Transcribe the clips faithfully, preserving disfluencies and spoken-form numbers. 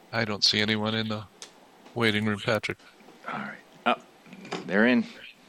I don't see anyone in the waiting room, Patrick. All right. Oh, they're in.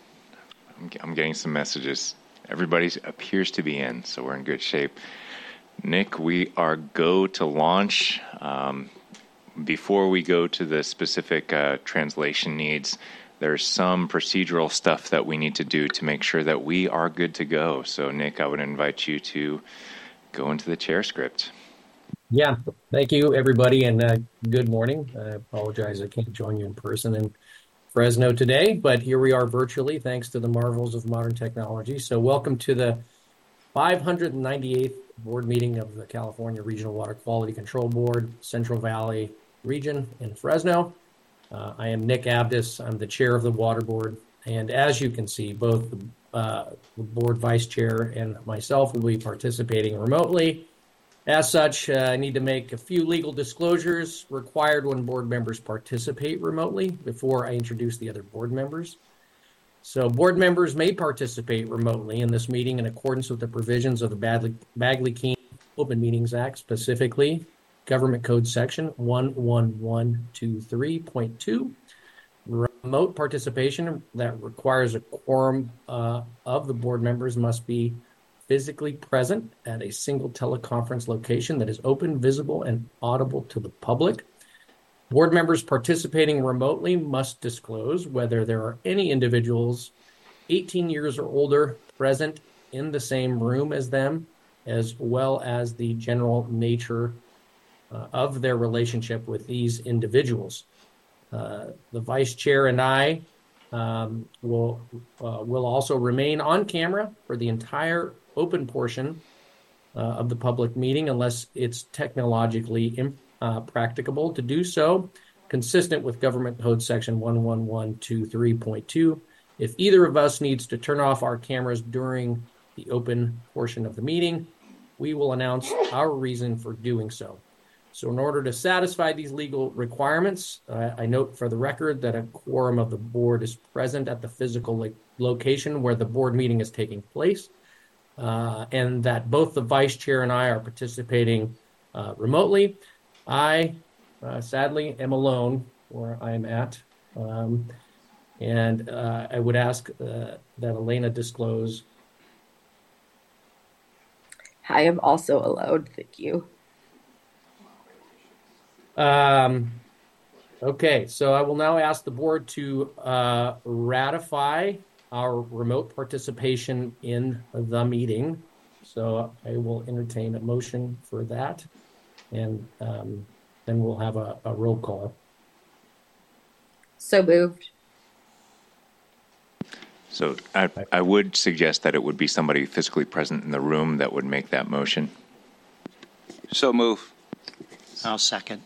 I'm, I'm getting some messages. Everybody appears to be in, so we're in good shape. Nick, we are go to launch. Um, before we go to the specific uh, translation needs, there's some procedural stuff that we need to do to make sure that we are good to go. So, Nick, I would invite you to go into the chair script. Yeah, thank you, everybody, and uh, good morning. I apologize I can't join you in person in Fresno today, but here we are virtually, thanks to the marvels of modern technology. So welcome to the five hundred ninety-eighth board meeting of the California Regional Water Quality Control Board, Central Valley Region in Fresno. Uh, I am Nick Abdus. I'm the chair of the water board. And as you can see, both the, uh, the board vice chair and myself will be participating remotely. As such, uh, I need to make a few legal disclosures required when board members participate remotely before I introduce the other board members. So board members may participate remotely in this meeting in accordance with the provisions of the Bagley, Bagley-Keene Open Meetings Act, specifically Government Code Section one one one two three point two. Remote participation that requires a quorum uh, of the board members must be physically present at a single teleconference location that is open, visible, and audible to the public. Board members participating remotely must disclose whether there are any individuals eighteen years or older present in the same room as them, as well as the general nature uh, of their relationship with these individuals. Uh, the vice chair and I um, will uh, will also remain on camera for the entire open portion uh, of the public meeting unless it's technologically imp- uh, practicable to do so, consistent with Government Code Section one one one two three point two. If either of us needs to turn off our cameras during the open portion of the meeting, we will announce our reason for doing so. So in order to satisfy these legal requirements, uh, I note for the record that a quorum of the board is present at the physical lo- location where the board meeting is taking place. Uh, and that both the vice chair and I are participating uh, remotely. I, uh, sadly, am alone where I am at. Um, and uh, I would ask uh, that Elena disclose. I am also alone, thank you. Um, okay, so I will now ask the board to uh, ratify our remote participation in the meeting. So I will entertain a motion for that, and um, then we'll have a, a roll call. So moved. So I, I would suggest that it would be somebody physically present in the room that would make that motion. So move. I'll second.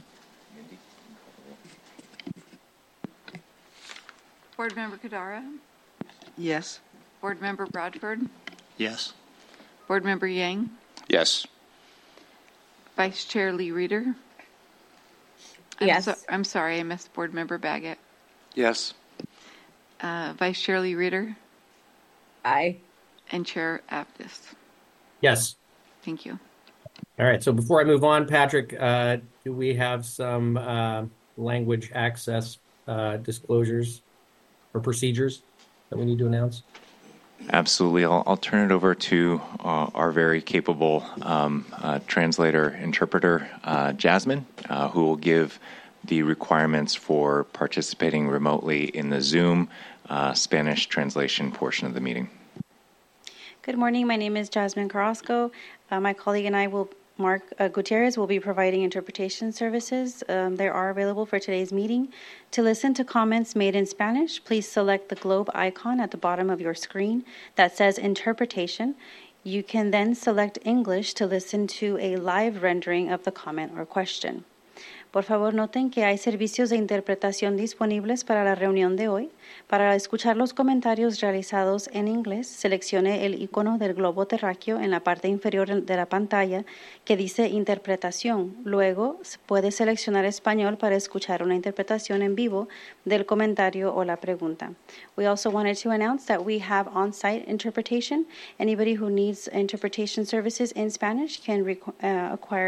Board Member Kadara? Yes. Board Member Bradford? Yes. Board Member Yang? Yes. Vice Chair Lee Reeder? I'm Yes. So, I'm sorry, I missed Board Member Baggett. Yes. Uh, Vice Chair Lee Reeder? Aye. And Chair Abdus. Yes. Thank you. All right, so before I move on, Patrick, uh, do we have some uh, language access uh, disclosures or procedures that we need to announce? Absolutely. I'll, I'll turn it over to uh, our very capable um, uh, translator, interpreter, uh, Jasmine, uh, who will give the requirements for participating remotely in the Zoom uh, Spanish translation portion of the meeting. Good morning. My name is Jasmine Carrasco. Uh, my colleague and I will Mark uh, Gutierrez will be providing interpretation services. Um, they are available for today's meeting. To listen to comments made in Spanish, please select the globe icon at the bottom of your screen that says Interpretation. You can then select English to listen to a live rendering of the comment or question. Por favor, noten que hay servicios de interpretación disponibles para la reunión de hoy. Para escuchar los comentarios realizados en inglés, seleccione el icono del globo terráqueo en la parte inferior de la pantalla que dice Interpretación. Luego, puede seleccionar español para escuchar una interpretación en vivo del comentario o la pregunta. We also wanted to announce that we have on-site interpretation. Anybody who needs interpretation services in Spanish can requ- uh, acquire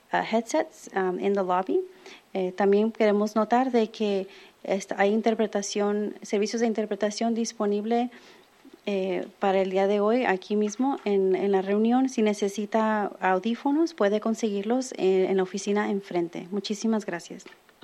uh, headsets um, in the lobby. Eh, también queremos notar de que este, hay interpretación, servicios de interpretación disponible eh, para el día de hoy aquí mismo en, en la reunión. Si necesita audífonos, puede conseguirlos en, en la oficina enfrente. Muchísimas gracias.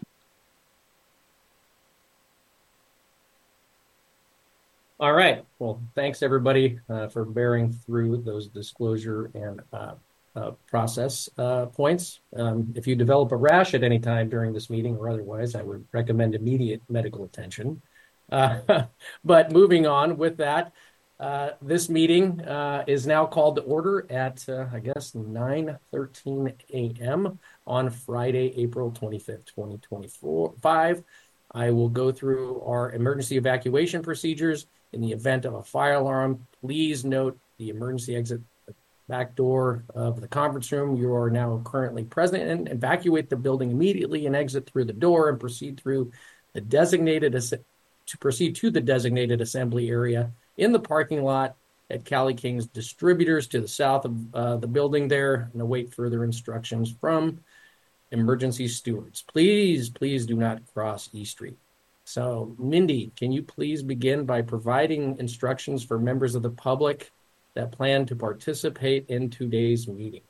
All right. Well, thanks everybody uh, for bearing through those disclosure and uh, uh, process uh, points. Um, if you develop a rash at any time during this meeting or otherwise, I would recommend immediate medical attention. Uh, but moving on with that, uh, this meeting uh, is now called to order at, uh, I guess, nine thirteen a.m. on Friday, April twenty-fifth, twenty twenty-five. I will go through our emergency evacuation procedures. In the event of a fire alarm, please note the emergency exit back door of the conference room you are now currently present in. Evacuate the building immediately and exit through the door and proceed through the designated to proceed to the designated assembly area in the parking lot at Cali King's Distributors to the south of uh, the building there, and await further instructions from emergency stewards. Please, please do not cross E Street. So, Mindy, can you please begin by providing instructions for members of the public that plan to participate in today's meeting?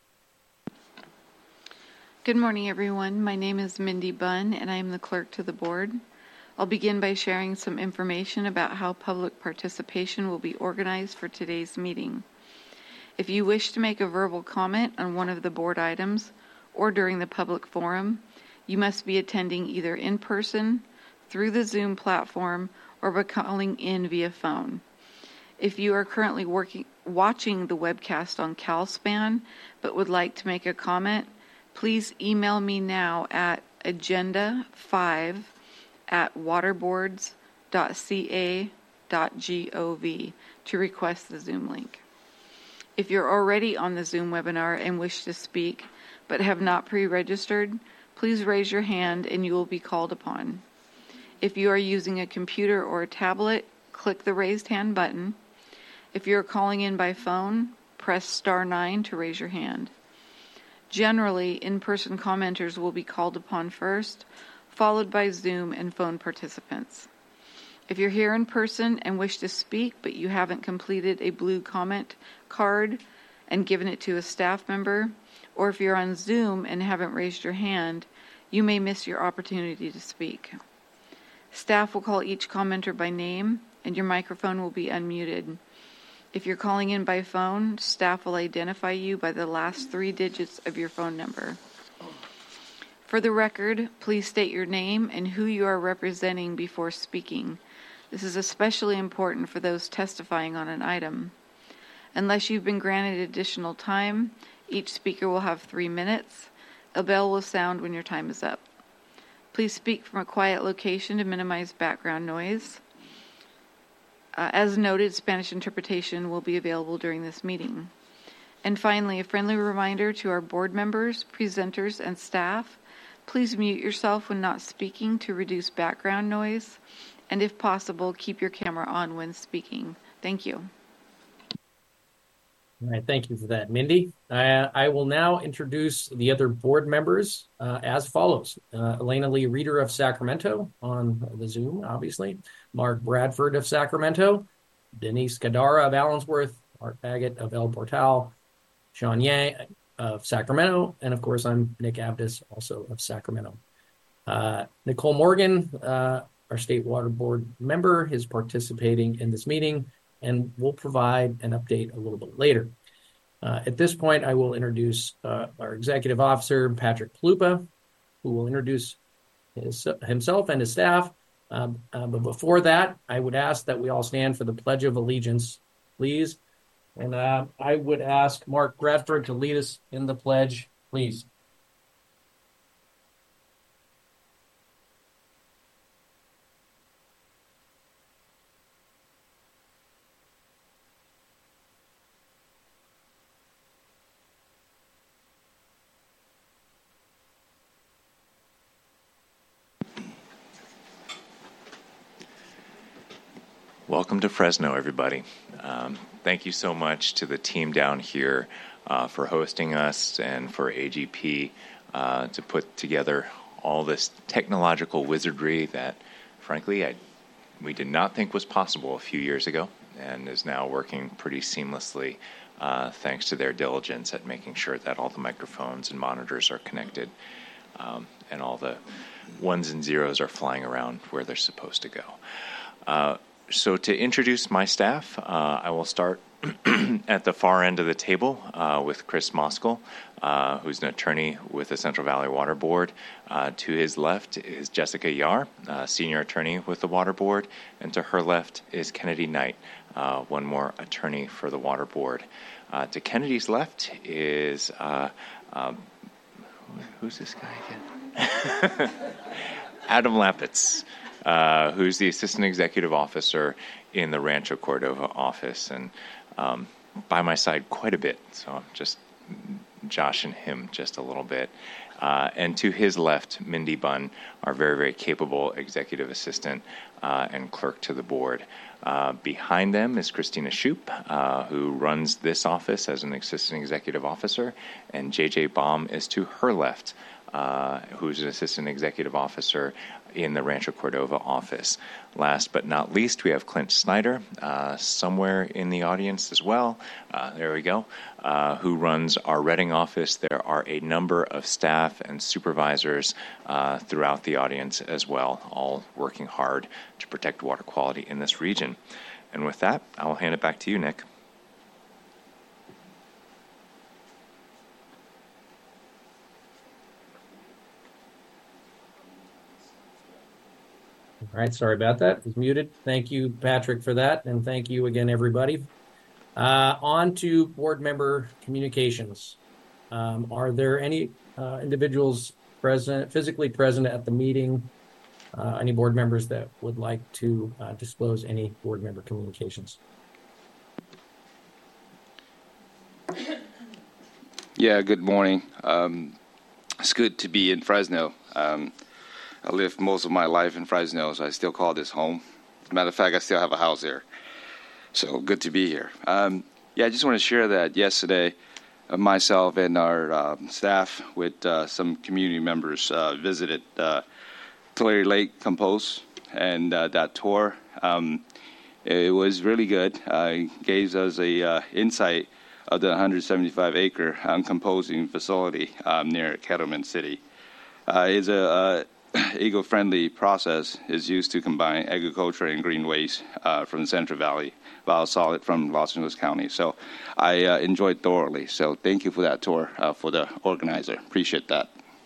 Good morning, everyone. My name is Mindy Bunn, and I am the clerk to the board. I'll begin by sharing some information about how public participation will be organized for today's meeting. If you wish to make a verbal comment on one of the board items or during the public forum, you must be attending either in person, through the Zoom platform, or by calling in via phone. If you are currently working, watching the webcast on CalSpan but would like to make a comment, please email me now at agenda five at waterboards dot c a dot gov to request the Zoom link. If you're already on the Zoom webinar and wish to speak but have not pre-registered, please raise your hand and you will be called upon. If you are using a computer or a tablet, click the raised hand button. If you're calling in by phone, press star nine to raise your hand. Generally, in-person commenters will be called upon first, followed by Zoom and phone participants. If you're here in person and wish to speak, but you haven't completed a blue comment card and given it to a staff member, or if you're on Zoom and haven't raised your hand, you may miss your opportunity to speak. Staff will call each commenter by name, and your microphone will be unmuted. If you're calling in by phone, staff will identify you by the last three digits of your phone number. For the record, please state your name and who you are representing before speaking. This is especially important for those testifying on an item. Unless you've been granted additional time, each speaker will have three minutes. A bell will sound when your time is up. Please speak from a quiet location to minimize background noise. Uh, as noted, Spanish interpretation will be available during this meeting. And finally, a friendly reminder to our board members, presenters, and staff, please mute yourself when not speaking to reduce background noise, and if possible, keep your camera on when speaking. Thank you. All right, thank you for that, Mindy. Uh, I will now introduce the other board members uh, as follows. Uh, Elena Lee Reeder of Sacramento on the Zoom, obviously. Mark Bradford of Sacramento. Denise Kadara of Allensworth. Art Baggett of El Portal. Sean Yang of Sacramento. And of course, I'm Nick Abdis, also of Sacramento. Uh, Nicole Morgan, uh, our State Water Board member, is participating in this meeting, and we'll provide an update a little bit later. Uh, at this point, I will introduce uh, our executive officer, Patrick Plupa, who will introduce his, himself and his staff. Um, uh, but before that, I would ask that we all stand for the Pledge of Allegiance, please. And uh, I would ask Mark Bradford to lead us in the pledge, please. Welcome to Fresno, everybody. Um, thank you so much to the team down here uh, for hosting us and for A G P uh, to put together all this technological wizardry that, frankly, I, we did not think was possible a few years ago, and is now working pretty seamlessly uh, thanks to their diligence at making sure that all the microphones and monitors are connected, um, and all the ones and zeros are flying around where they're supposed to go. Uh, so to introduce my staff, uh, I will start at the far end of the table uh, with Chris Moskal, uh, who's an attorney with the Central Valley Water Board. Uh, to his left is Jessica Yar, uh, senior attorney with the Water Board, and to her left is Kennedy Knight, uh, one more attorney for the Water Board. Uh, to Kennedy's left is, uh, um, who's this guy again? Adam Lapitz, uh, who's the assistant executive officer in the Rancho Cordova office, and um, by my side quite a bit, so I'm just joshing him just a little bit. Uh, and to his left, Mindy Bunn, our very, very capable executive assistant uh, and clerk to the board. Uh, behind them is Christina Shoup, uh, who runs this office as an assistant executive officer, and J J Baum is to her left, uh, who's an assistant executive officer in the Rancho Cordova office. Last but not least, we have Clint Snyder, uh, somewhere in the audience as well. Uh, there we go, uh, who runs our Reading office. There are a number of staff and supervisors uh, throughout the audience as well, all working hard to protect water quality in this region. And with that, I will hand it back to you, Nick. All right, sorry about that. It was muted. Thank you, Patrick, for that, and thank you again, everybody. Uh, on to board member communications. Um, are there any uh, individuals present, physically present at the meeting, uh, any board members that would like to uh, disclose any board member communications? Yeah, good morning. Um, it's good to be in Fresno. Um, I lived most of my life in Fresno, so I still call this home. As a matter of fact, I still have a house here. So good to be here. Um, yeah, I just want to share that yesterday, uh, myself and our uh, staff with uh, some community members uh, visited uh, Tulare Lake Compose, and uh, that tour, um, it was really good. Uh, it gave us a uh, insight of the one hundred seventy-five acre uncomposing facility um, near Kettleman City. Uh, it's a uh, eco-friendly process is used to combine agriculture and green waste uh, from the Central Valley, biosolid from Los Angeles County. So I uh, enjoyed thoroughly. So thank you for that tour uh, for the organizer. Appreciate that.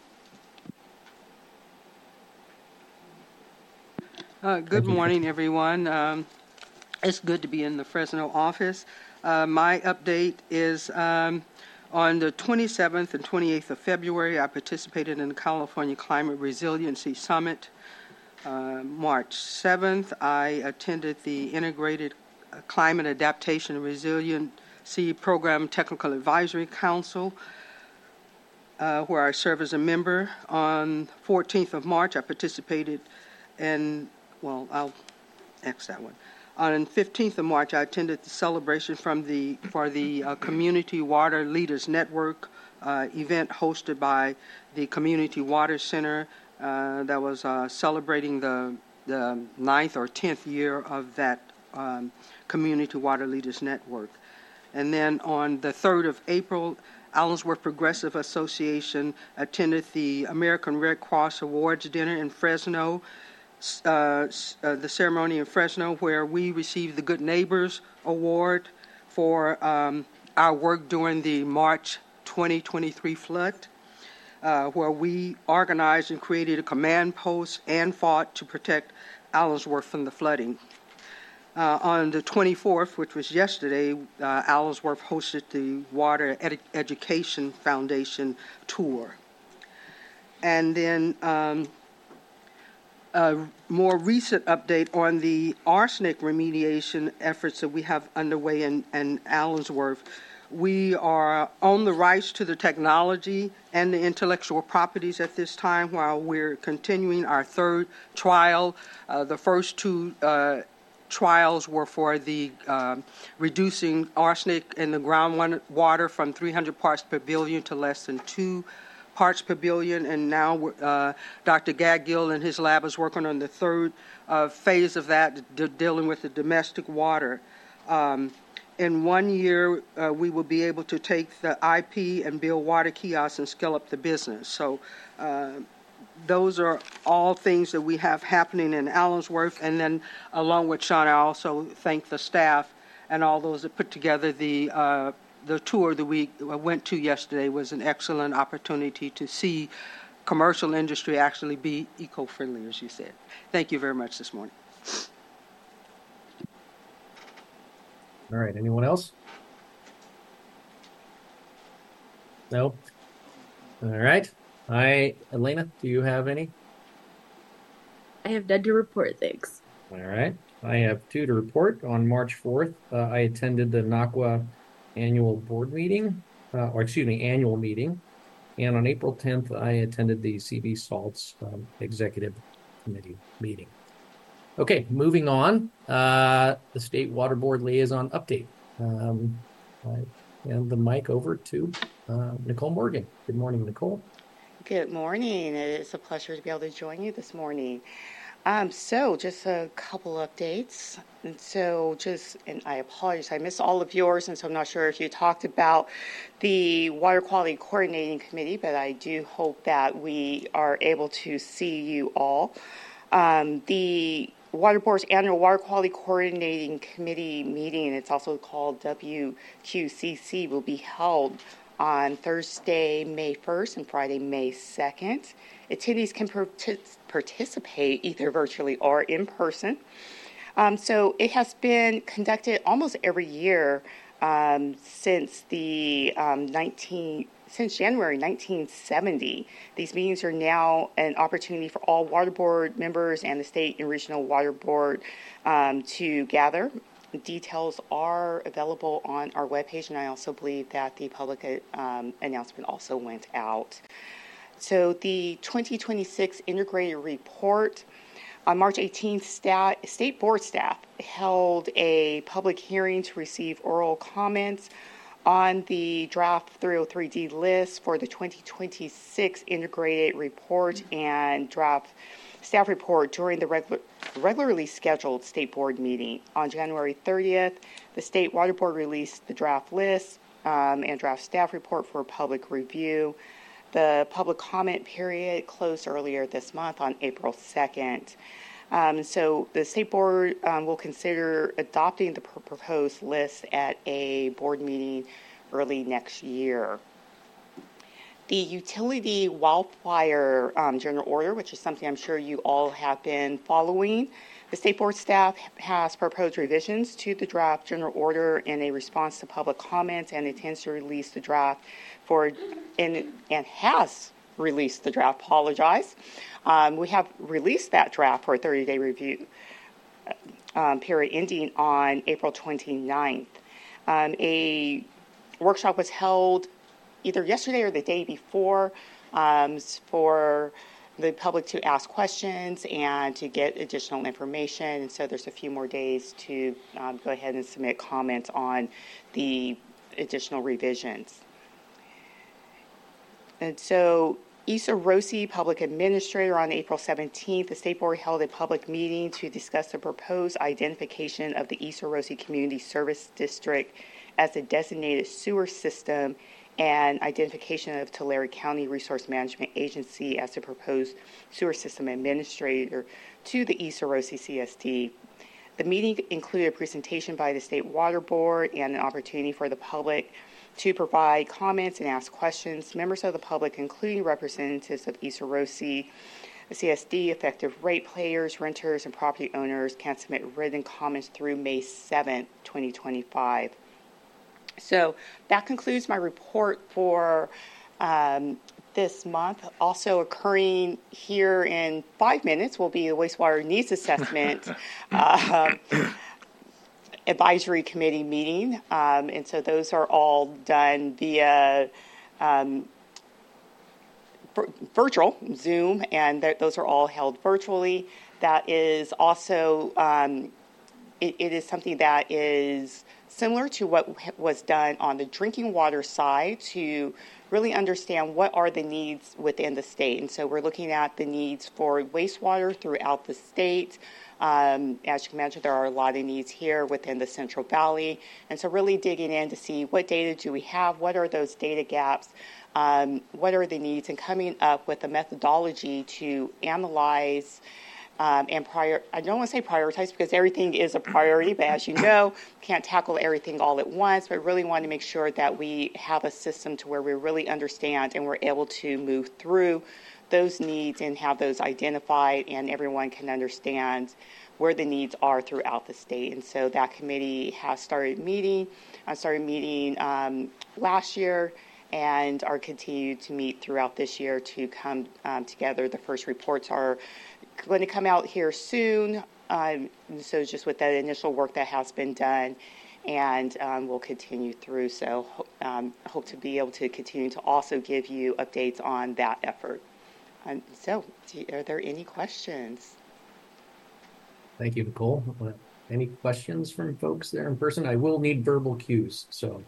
Uh, good morning, everyone. Um, it's good to be in the Fresno office. Uh, my update is um, on the twenty-seventh and twenty-eighth of February, I participated in the California Climate Resiliency Summit. Uh, March seventh, I attended the Integrated Climate Adaptation and Resiliency Program Technical Advisory Council, uh, where I serve as a member. On fourteenth of March, I participated in, well, I'll X that one. On fifteenth of March, I attended the celebration from the for the uh, Community Water Leaders Network uh, event hosted by the Community Water Center uh, that was uh, celebrating the, the ninth or tenth year of that um, Community Water Leaders Network. And then on the third of April, Allensworth Progressive Association attended the American Red Cross Awards Dinner in Fresno. Uh, uh, the ceremony in Fresno, where we received the Good Neighbors Award for um, our work during the March twenty twenty-three flood, uh, where we organized and created a command post and fought to protect Allensworth from the flooding. Uh, on the twenty-fourth, which was yesterday, uh, Allensworth hosted the Water Ed- Education Foundation tour. And then um, a more recent update on the arsenic remediation efforts that we have underway in, in Allensworth. We are on the rights to the technology and the intellectual properties at this time while we're continuing our third trial. Uh, the first two uh, trials were for the uh, reducing arsenic in the groundwater from three hundred parts per billion to less than two Parts Pavilion, and now uh, Doctor Gaggill and his lab is working on the third uh, phase of that, de- dealing with the domestic water. Um, in one year, uh, we will be able to take the I P and build water kiosks and scale up the business. So uh, those are all things that we have happening in Allensworth. And then along with Sean, I also thank the staff and all those that put together the uh, the tour that we went to yesterday. Was an excellent opportunity to see commercial industry actually be eco-friendly, as you said. Thank you very much this morning. All right. Anyone else? No. All right. I, Elena, do you have any? I have none to report, thanks. All right. I have two to report. On March fourth, uh, I attended the N A C W A annual board meeting, uh, or excuse me, annual meeting. And on April tenth, I attended the C V Salts um, executive committee meeting. Okay, moving on. Uh, the State Water Board liaison update. Um, I hand the mic over to uh, Nicole Morgan. Good morning, Nicole. Good morning. It is a pleasure to be able to join you this morning. Um, so just a couple updates. And so just, and I apologize, I missed all of yours, and so I'm not sure if you talked about the Water Quality Coordinating Committee, but I do hope that we are able to see you all. Um, the Water Board's annual Water Quality Coordinating Committee meeting, it's also called W Q C C, will be held on Thursday, May first and Friday, May second. Attendees can partic- participate either virtually or in person. Um, so it has been conducted almost every year um, since the um, nineteen since January nineteen seventy. These meetings are now an opportunity for all Water Board members and the State and Regional Water Board um, to gather. Details are available on our webpage, and I also believe that the public um, announcement also went out. So the twenty twenty-six integrated report, on March eighteenth, stat, State Board staff held a public hearing to receive oral comments on the draft three oh three D list for the twenty twenty-six integrated report and draft staff report during the regular, regularly scheduled State Board meeting. On January thirtieth, the State Water Board released the draft list um, and draft staff report for public review. The public comment period closed earlier this month on April second. Um, so the State Board um, will consider adopting the pr- proposed list at a board meeting early next year. The utility wildfire um, general order, which is something I'm sure you all have been following, the State Board staff has proposed revisions to the draft general order in a response to public comments and intends to release the draft for, and, and has released the draft, apologize. Um, we have released that draft for a thirty-day review um, period ending on April twenty-ninth. Um, a workshop was held either yesterday or the day before um, for the public to ask questions and to get additional information. And so there's a few more days to um, go ahead and submit comments on the additional revisions. And so Issa Rossi, Public Administrator, on April seventeenth, the State Board held a public meeting to discuss the proposed identification of the Issa Rossi Community Service District as a designated sewer system and identification of Tulare County Resource Management Agency as the proposed sewer system administrator to the Issa Rossi C S D. The meeting included a presentation by the State Water Board and an opportunity for the public to provide comments and ask questions. Members of the public, including representatives of Issa Rossi C S D, effective rate payers, renters, and property owners, can submit written comments through May seventh, twenty twenty-five. So that concludes my report for um, this month. Also occurring here in five minutes will be the wastewater needs assessment uh, advisory committee meeting. Um, and so those are all done via um, virtual Zoom, and th- those are all held virtually. That is also um, it, it is something that is similar to what was done on the drinking water side to really understand what are the needs within the state. And so we're looking at the needs for wastewater throughout the state. Um, as you can imagine, there are a lot of needs here within the Central Valley. And so really digging in to see what data do we have, what are those data gaps, um, what are the needs, and coming up with a methodology to analyze Um, and prior, I don't want to say prioritize because everything is a priority, but as you know, can't tackle everything all at once, but really want to make sure that we have a system to where we really understand and we're able to move through those needs and have those identified, and everyone can understand where the needs are throughout the state. And so that committee has started meeting. I started meeting um, last year and are continued to meet throughout this year to come um, together. The first reports are going to come out here soon. Um, so just with that initial work that has been done, and um, we'll continue through. So um, hope to be able to continue to also give you updates on that effort. Um, so do, are there any questions? Thank you, Nicole. Uh, Any questions from folks there in person? I will need verbal cues, so.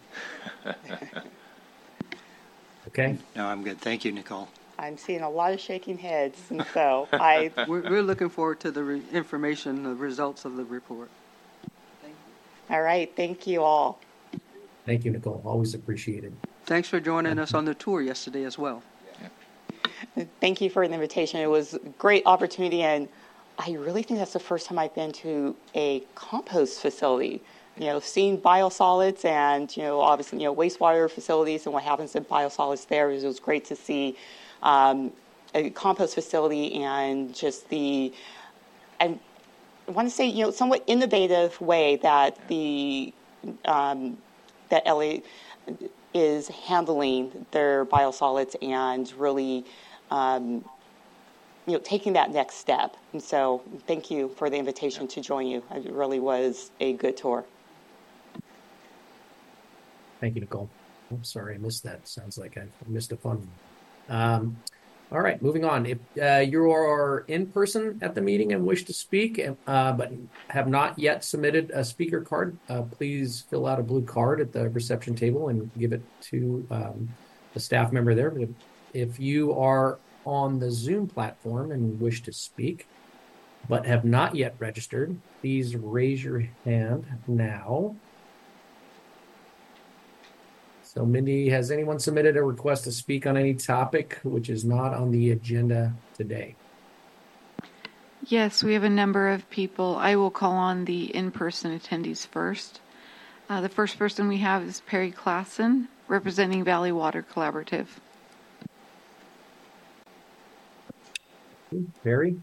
Okay. No, I'm good. Thank you, Nicole. I'm seeing a lot of shaking heads, and so I. We're, we're looking forward to the re- information, the results of the report. All right, thank you all. Thank you, Nicole. Always appreciated. Thanks for joining us on the tour yesterday as well. Thank you for the invitation. It was a great opportunity, and I really think that's the first time I've been to a compost facility. You know, seeing biosolids and, you know, obviously, you know, wastewater facilities and what happens in biosolids there. It was great to see um, a compost facility and just the, I want to say, you know, somewhat innovative way that the, um, that L A is handling their biosolids and really, um, you know, taking that next step. And so thank you for the invitation to join you. It really was a good tour. Thank you, Nicole. I'm sorry I missed that. Sounds like I missed a fun one. Um, all right, moving on. If uh, you are in person at the meeting and wish to speak, uh, but have not yet submitted a speaker card, uh, please fill out a blue card at the reception table and give it to um, the staff member there. If, if you are on the Zoom platform and wish to speak, but have not yet registered, please raise your hand now. So, Mindy, has anyone submitted a request to speak on any topic which is not on the agenda today? Yes, we have a number of people. I will call on the in-person attendees first. Uh, the first person we have is Perry Klassen, representing Valley Water Collaborative. Perry?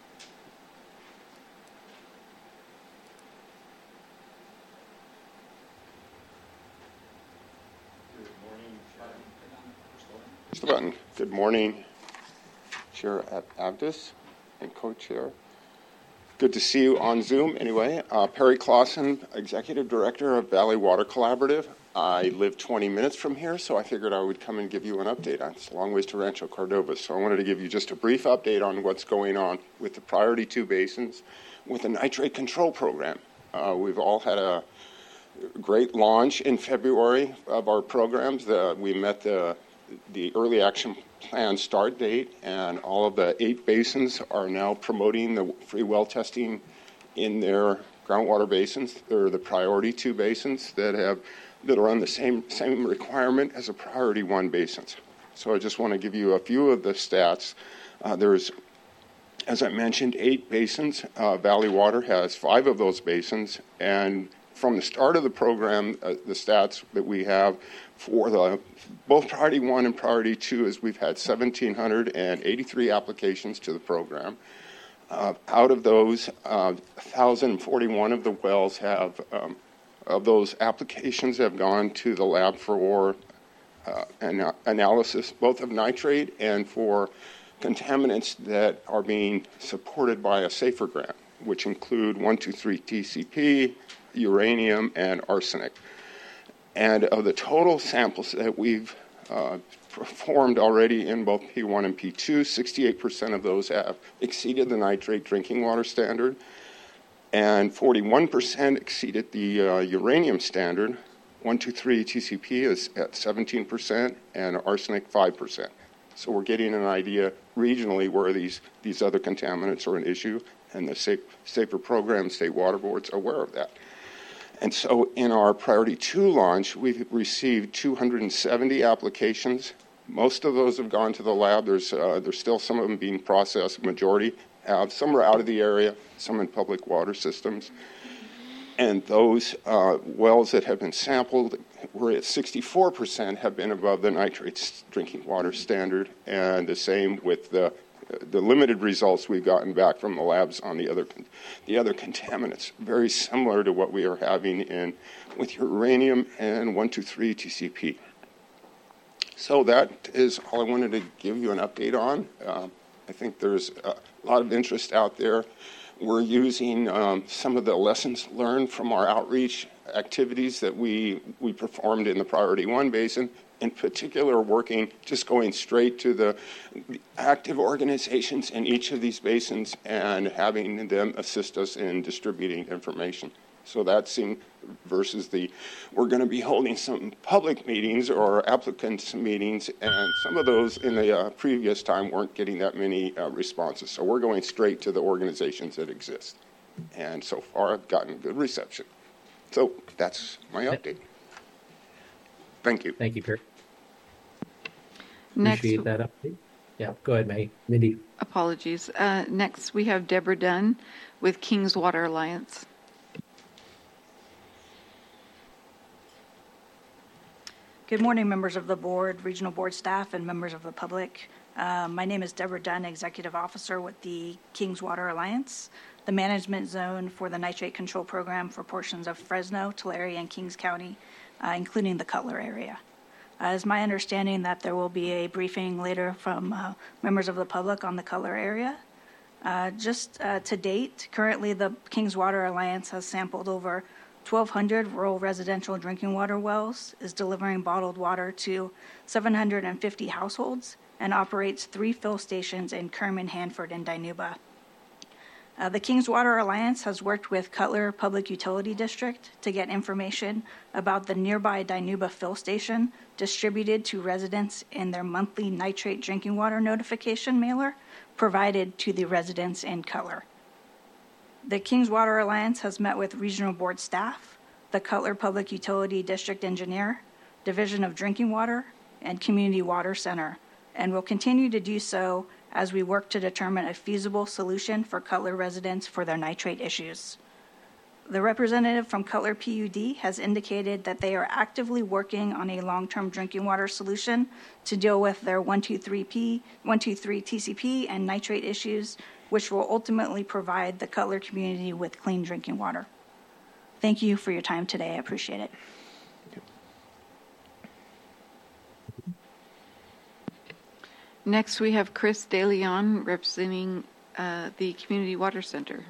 Push the button. Good morning, Chair Abdus and Co-Chair. Good to see you on Zoom anyway. Uh, Perry Klassen, Executive Director of Valley Water Collaborative. I live twenty minutes from here, so I figured I would come and give you an update. It's a long ways to Rancho Cordova, so I wanted to give you just a brief update on what's going on with the Priority two basins with the nitrate control program. Uh, we've all had a great launch in February of our programs. The, we met the the early action plan start date, and all of the eight basins are now promoting the free well testing in their groundwater basins. They're the priority two basins that have that are on the same same requirement as a priority one basins. So I just want to give you a few of the stats. Uh, there's, as I mentioned, eight basins. Uh, Valley Water has five of those basins, and from the start of the program, uh, the stats that we have for the both priority one and priority two is we've had one thousand seven hundred eighty-three applications to the program. Uh, out of those, uh, one thousand forty-one of the wells have, um, of those applications have gone to the lab for uh, an analysis, both of nitrate and for contaminants that are being supported by a SAFER grant, which include one two three T C P, uranium, and arsenic. And of the total samples that we've uh, performed already in both P one and P two, sixty-eight percent of those have exceeded the nitrate drinking water standard. and forty-one percent exceeded the uh, uranium standard. one two three T C P is at seventeen percent, and arsenic five percent. So we're getting an idea regionally where these, these other contaminants are an issue, and the safe, SAFER program, state water boards are aware of that. And so in our Priority two launch, we've received two hundred seventy applications. Most of those have gone to the lab. There's, uh, there's still some of them being processed. Majority have. Some are out of the area, some in public water systems. And those uh, wells that have been sampled, we're at sixty-four percent have been above the nitrates drinking water standard, and the same with the the limited results we've gotten back from the labs on the other the other contaminants. Very similar to what we are having in with uranium and one two three T C P. So that is all I wanted to give you an update on. Uh, I think there's a lot of interest out there. We're using um, some of the lessons learned from our outreach activities that we, we performed in the Priority one basin, in particular working, just going straight to the active organizations in each of these basins and having them assist us in distributing information. So that's in versus the, we're going to be holding some public meetings or applicants meetings, and some of those in the uh, previous time weren't getting that many uh, responses. So we're going straight to the organizations that exist. And so far I've gotten good reception. So that's my update. Thank you. Thank you, Perry. Next, Appreciate that update. Yeah, go ahead, May. Mindy. Apologies. Uh, next, we have Deborah Dunn with Kings Water Alliance. Good morning, members of the board, regional board staff, and members of the public. Uh, my name is Deborah Dunn, Executive Officer with the Kings Water Alliance, the management zone for the nitrate control program for portions of Fresno, Tulare, and Kings County, uh, including the Cutler area. Uh, it's my understanding that there will be a briefing later from uh, members of the public on the Cutler area. Uh, just uh, to date, currently the Kings Water Alliance has sampled over twelve hundred rural residential drinking water wells, is delivering bottled water to seven hundred fifty households, and operates three fill stations in Kerman, Hanford, and Dinuba. Uh, the Kings Water Alliance has worked with Cutler Public Utility District to get information about the nearby Dinuba fill station distributed to residents in their monthly nitrate drinking water notification mailer provided to the residents in Cutler. The Kings Water Alliance has met with regional board staff, the Cutler Public Utility District Engineer, Division of Drinking Water, and Community Water Center, and will continue to do so as we work to determine a feasible solution for Cutler residents for their nitrate issues. The representative from Cutler P U D has indicated that they are actively working on a long-term drinking water solution to deal with their one two three P, one two three T C P and nitrate issues, which will ultimately provide the Cutler community with clean drinking water. Thank you for your time today. I appreciate it. Next, we have Chris DeLeon representing uh, the Community Water Center.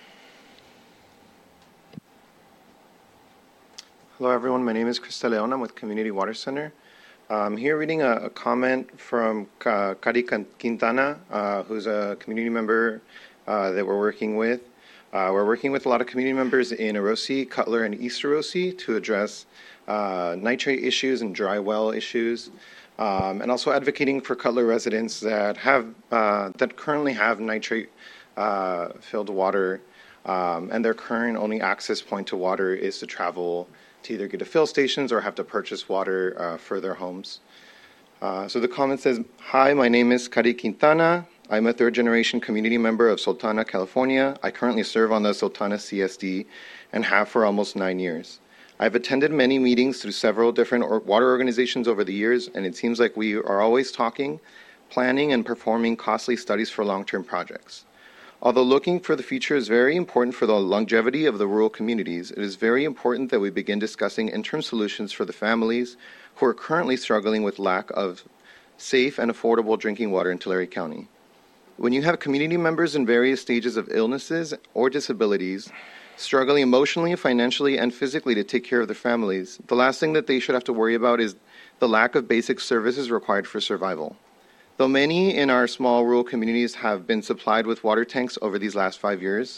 Hello, everyone. My name is Chris DeLeon. I'm with Community Water Center. I'm here reading a, a comment from uh, Cari Quintana, uh, who's a community member uh, that we're working with. Uh, we're working with a lot of community members in Orosi, Cutler, and East Orosi to address uh, nitrate issues and dry well issues, um, and also advocating for Cutler residents that have uh, that currently have nitrate-filled uh, water, um, and their current only access point to water is to travel to either get to fill stations or have to purchase water uh, for their homes. Uh, so the comment says, hi, my name is Cari Quintana. I'm a third generation community member of Sultana, California. I currently serve on the Sultana C S D and have for almost nine years. I've attended many meetings through several different or water organizations over the years, and it seems like we are always talking, planning, and performing costly studies for long-term projects. Although looking for the future is very important for the longevity of the rural communities, it is very important that we begin discussing interim solutions for the families who are currently struggling with lack of safe and affordable drinking water in Tulare County. When you have community members in various stages of illnesses or disabilities, struggling emotionally, financially, and physically to take care of their families, the last thing that they should have to worry about is the lack of basic services required for survival. Though many in our small rural communities have been supplied with water tanks over these last five years,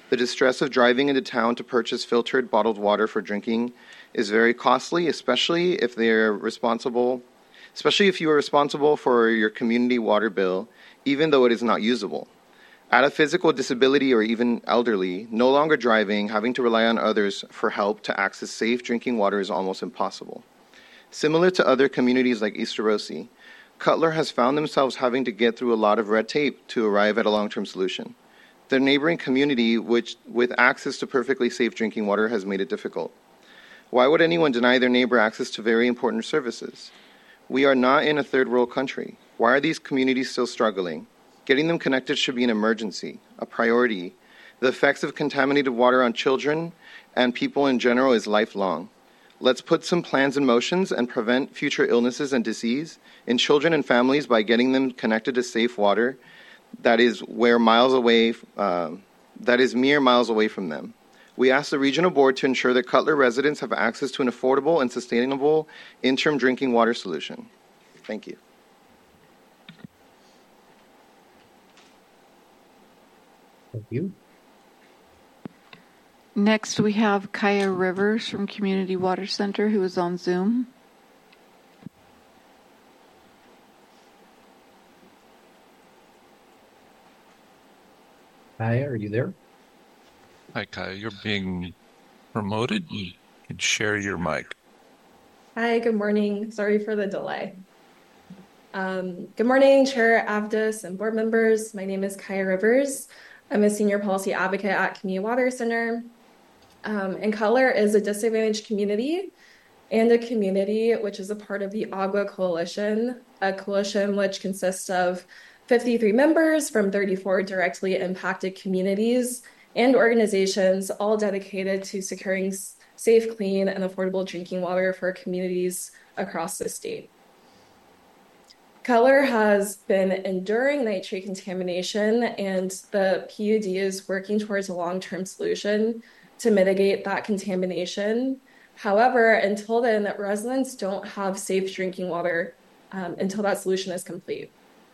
The distress of driving into town to purchase filtered bottled water for drinking is very costly, especially if they're responsible, especially if you are responsible for your community water bill, even though it is not usable. At a physical disability or even elderly, no longer driving, having to rely on others for help to access safe drinking water is almost impossible. Similar to other communities like East Rossi, Cutler has found themselves having to get through a lot of red tape to arrive at a long-term solution. Their neighboring community, which with access to perfectly safe drinking water, has made it difficult. Why would anyone deny their neighbor access to very important services? We are not in a third world country. Why are these communities still struggling? Getting them connected should be an emergency, a priority. The effects of contaminated water on children and people in general is lifelong. Let's put some plans in motion and prevent future illnesses and disease in children and families by getting them connected to safe water that is where miles away, uh, that is mere miles away from them. We ask the regional board to ensure that Cutler residents have access to an affordable and sustainable interim drinking water solution. Thank you. Thank you. Next, we have Kaya Rivers from Community Water Center, who is on Zoom. Kaya, are you there? Hi, Kaya. You're being promoted. You can share your mic. Hi, good morning. Sorry for the delay. Um, good morning, Chair Avdis and board members. My name is Kaya Rivers. I'm a senior policy advocate at Community Water Center. Um, and Cutler is a disadvantaged community and a community which is a part of the Agua Coalition, a coalition which consists of fifty-three members from thirty-four directly impacted communities and organizations, all dedicated to securing safe, clean, and affordable drinking water for communities across the state. Cutler has been enduring nitrate contamination, and the P U D is working towards a long-term solution to mitigate that contamination. However, until then, residents don't have safe drinking water um, until that solution is complete.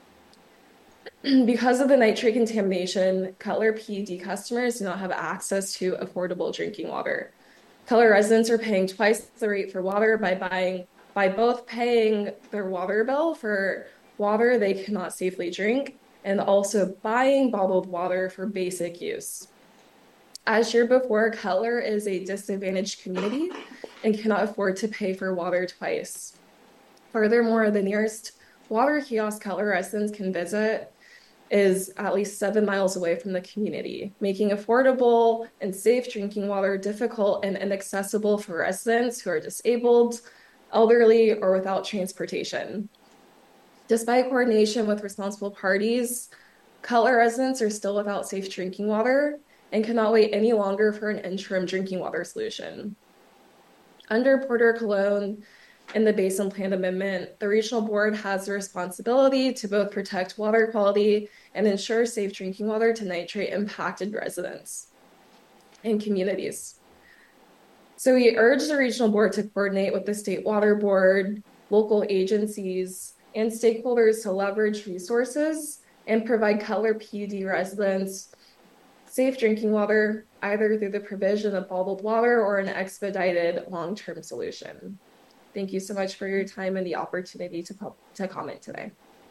Because of the nitrate contamination, Cutler P U D customers do not have access to affordable drinking water. Cutler residents are paying twice the rate for water by buying by both paying their water bill for water they cannot safely drink and also buying bottled water for basic use. As shared before, Cutler is a disadvantaged community and cannot afford to pay for water twice. Furthermore, the nearest water kiosk Cutler residents can visit is at least seven miles away from the community, making affordable and safe drinking water difficult and inaccessible for residents who are disabled, elderly, or without transportation. Despite coordination with responsible parties, Cutler residents are still without safe drinking water and cannot wait any longer for an interim drinking water solution. Under Porter Cologne and the Basin Plan Amendment, the regional board has the responsibility to both protect water quality and ensure safe drinking water to nitrate-impacted residents and communities. So we urge the regional board to coordinate with the State Water Board, local agencies, and stakeholders to leverage resources and provide Cutler P U D residents safe drinking water, either through the provision of bottled water or an expedited long-term solution. Thank you so much for your time and the opportunity to, to comment today.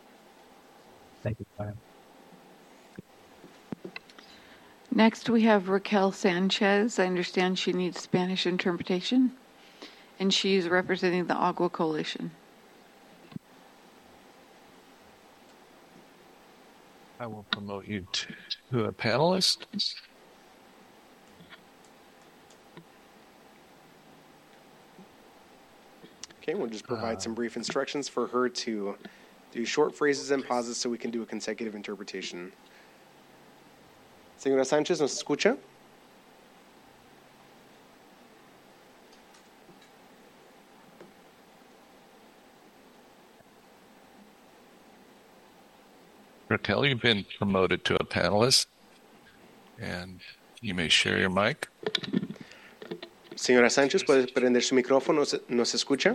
Thank you, Kyle. Next, we have Raquel Sanchez. I understand she needs Spanish interpretation, and she's representing the Agua Coalition. I will promote you to a panelist. Okay, we'll just provide uh, some brief instructions for her to do short phrases and pauses so we can do a consecutive interpretation. Señora Sánchez, ¿nos escucha? Raquel, you've been promoted to a panelist, and you may share your mic. Señora Sánchez, ¿puede prender su micrófono? ¿Nos, nos escucha?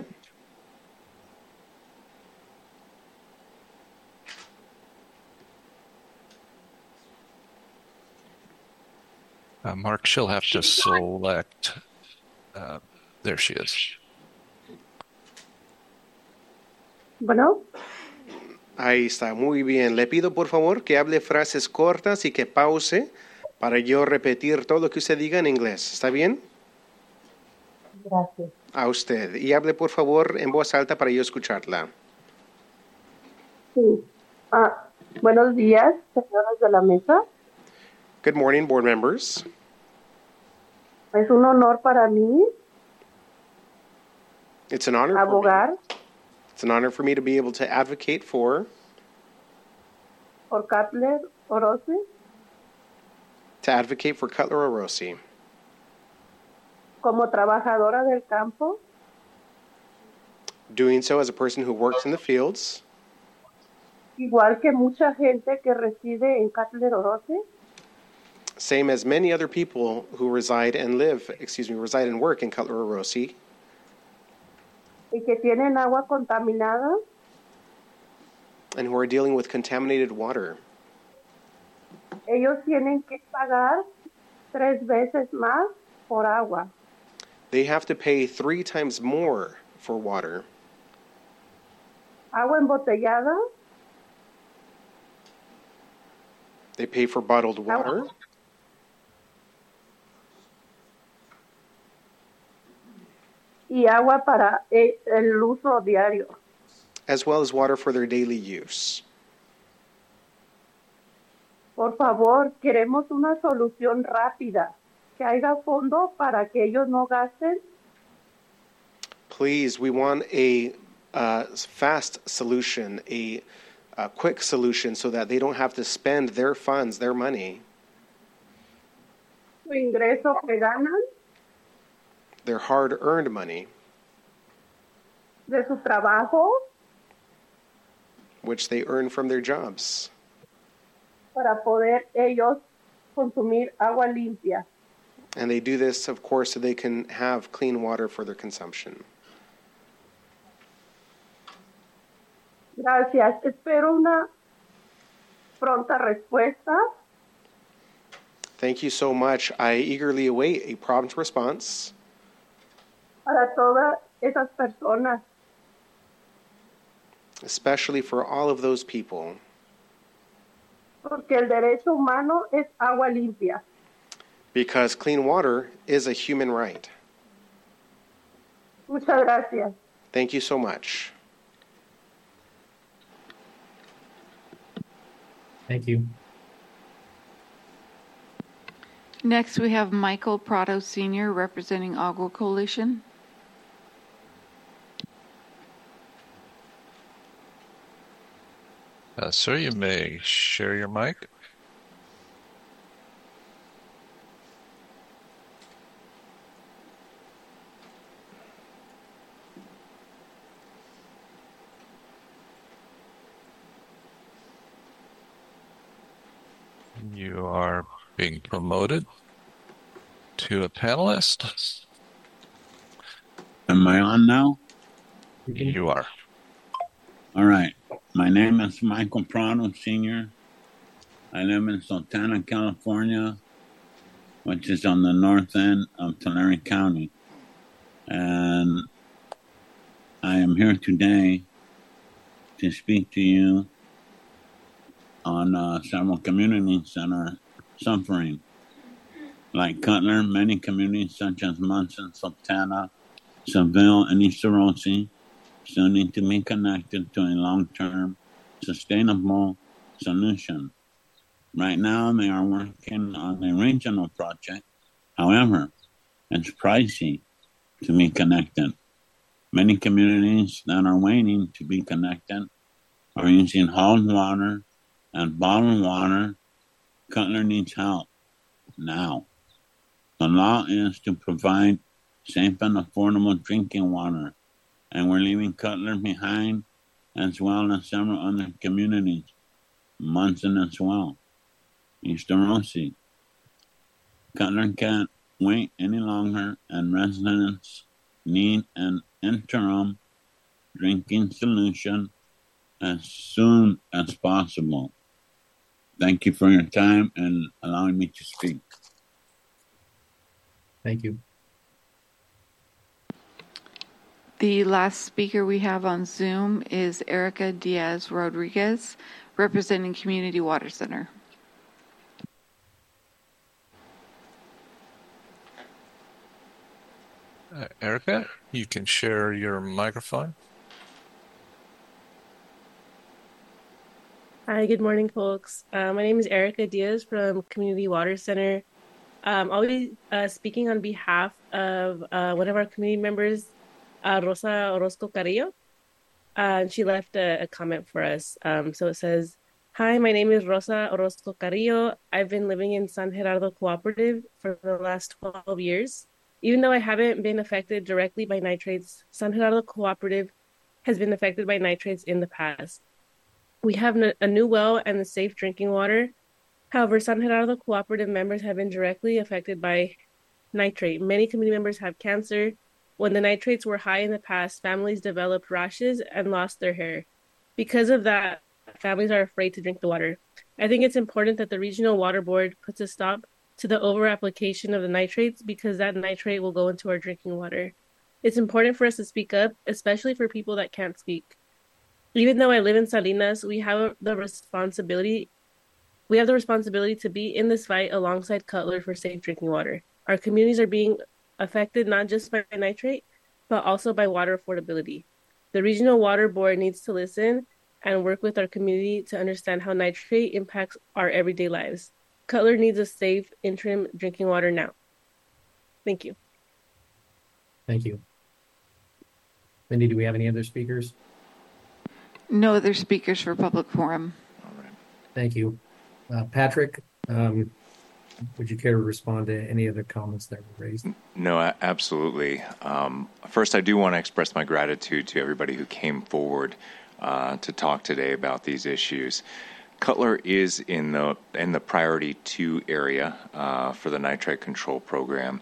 Uh, Mark, she'll have to select. Uh, there she is. Bueno. Ahí está, muy bien. Le pido por favor que hable frases cortas y que pause para yo repetir todo lo que usted diga en inglés. ¿Está bien? Gracias. A usted. Y hable por favor en voz alta para yo escucharla. Sí. Ah, buenos días, señores de la mesa. Good morning, board members. Es un honor para mí It's an honor for me. abogar It's an honor for me to be able to advocate for por Cutler Orosi to advocate for Cutler Orosi como trabajadora del campo, doing so as a person who works in the fields, igual que mucha gente que reside en Cutler Orosi, same as many other people who reside and live, excuse me, reside and work in Cutler Orosi, y que tienen agua contaminada, and who are dealing with contaminated water. ellos tienen que pagar tres veces más por agua. They have to pay three times more for water. Agua embotellada, They pay for bottled water. y agua para el uso diario. As well as water for their daily use. Por favor, queremos una solución rápida, que haya fondo para que ellos no gasten. Please, we want a uh, fast solution, a, a quick solution so that they don't have to spend their funds, their money, Su ingreso que ganan their hard-earned money, de su trabajo which they earn from their jobs, para poder ellos consumir agua limpia. and they do this, of course, so they can have clean water for their consumption. Gracias. Espero una pronta respuesta. Thank you so much. I eagerly await a prompt response Para todas esas personas, especially for all of those people, porque el derecho humano es agua limpia. because clean water is a human right. Muchas gracias. Thank you so much. Thank you. Next, we have Michael Prado Senior representing Agua Coalition. Uh, sir, you may share your mic. You are being promoted to a panelist. Am I on now? You are. All right. My name is Michael Prado, Senior I live in Sultana, California, which is on the north end of Tulare County. And I am here today to speak to you on uh, several communities that are suffering. Like Cutler, many communities such as Munson, Sultana, Seville, and East Orosi still need to be connected to a long-term, sustainable solution. Right now, they are working on a regional project. However, it's pricey to be connected. Many communities that are waiting to be connected are using hauled water and bottled water. Cutler needs help now. The law is to provide safe and affordable drinking water, and we're leaving Cutler behind, as well as several other communities, Munson as well, East Orosi. Cutler can't wait any longer, and residents need an interim drinking solution as soon as possible. Thank you for your time and allowing me to speak. Thank you. The last speaker we have on Zoom is Erica Diaz Rodriguez, representing Community Water Center. Uh, Erica, you can share your microphone. Hi, good morning, folks. Uh, my name is Erica Diaz from Community Water Center. Um, I'll be uh, speaking on behalf of uh, one of our community members, uh, Rosa Orozco Carrillo. Uh, she left a, a comment for us. Um, so it says, "Hi, my name is Rosa Orozco Carrillo. I've been living in San Gerardo Cooperative for the last twelve years. Even though I haven't been affected directly by nitrates, San Gerardo Cooperative has been affected by nitrates in the past. We have a new well and the safe drinking water. However, San Gerardo Cooperative members have been directly affected by nitrate. Many community members have cancer. When the nitrates were high in the past, families developed rashes and lost their hair. Because of that, families are afraid to drink the water. I think it's important that the Regional Water Board puts a stop to the over-application of the nitrates because that nitrate will go into our drinking water. It's important for us to speak up, especially for people that can't speak. Even though I live in Salinas, we have the responsibility we have the responsibility to be in this fight alongside Cutler for safe drinking water. Our communities are being affected not just by nitrate, but also by water affordability. The Regional Water Board needs to listen and work with our community to understand how nitrate impacts our everyday lives. Cutler needs a safe interim drinking water now. Thank you. Thank you. Mindy, do we have any other speakers? No other speakers for public forum. Thank you. Uh, Patrick, um, would you care to respond to any other comments that were raised? No, a- absolutely. Um, first, I do want to express my gratitude to everybody who came forward uh, to talk today about these issues. Cutler is in the in the priority two area uh, for the nitrate control program,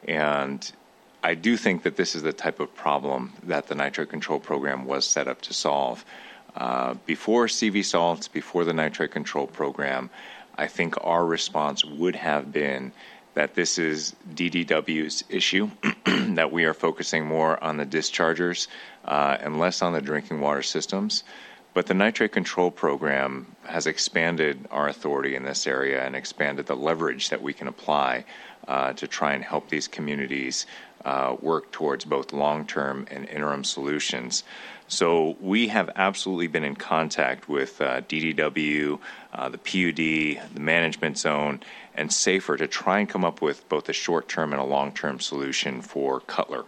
and I do think that this is the type of problem that the nitrate control program was set up to solve. Uh, before C V salts, before the nitrate control program, I think our response would have been that this is D D W's issue, that we are focusing more on the dischargers uh, and less on the drinking water systems. But the nitrate control program has expanded our authority in this area and expanded the leverage that we can apply uh, to try and help these communities uh, work towards both long-term and interim solutions. So we have absolutely been in contact with uh, D D W, uh, the P U D, the management zone, and SAFER to try and come up with both a short-term and a long-term solution for Cutler.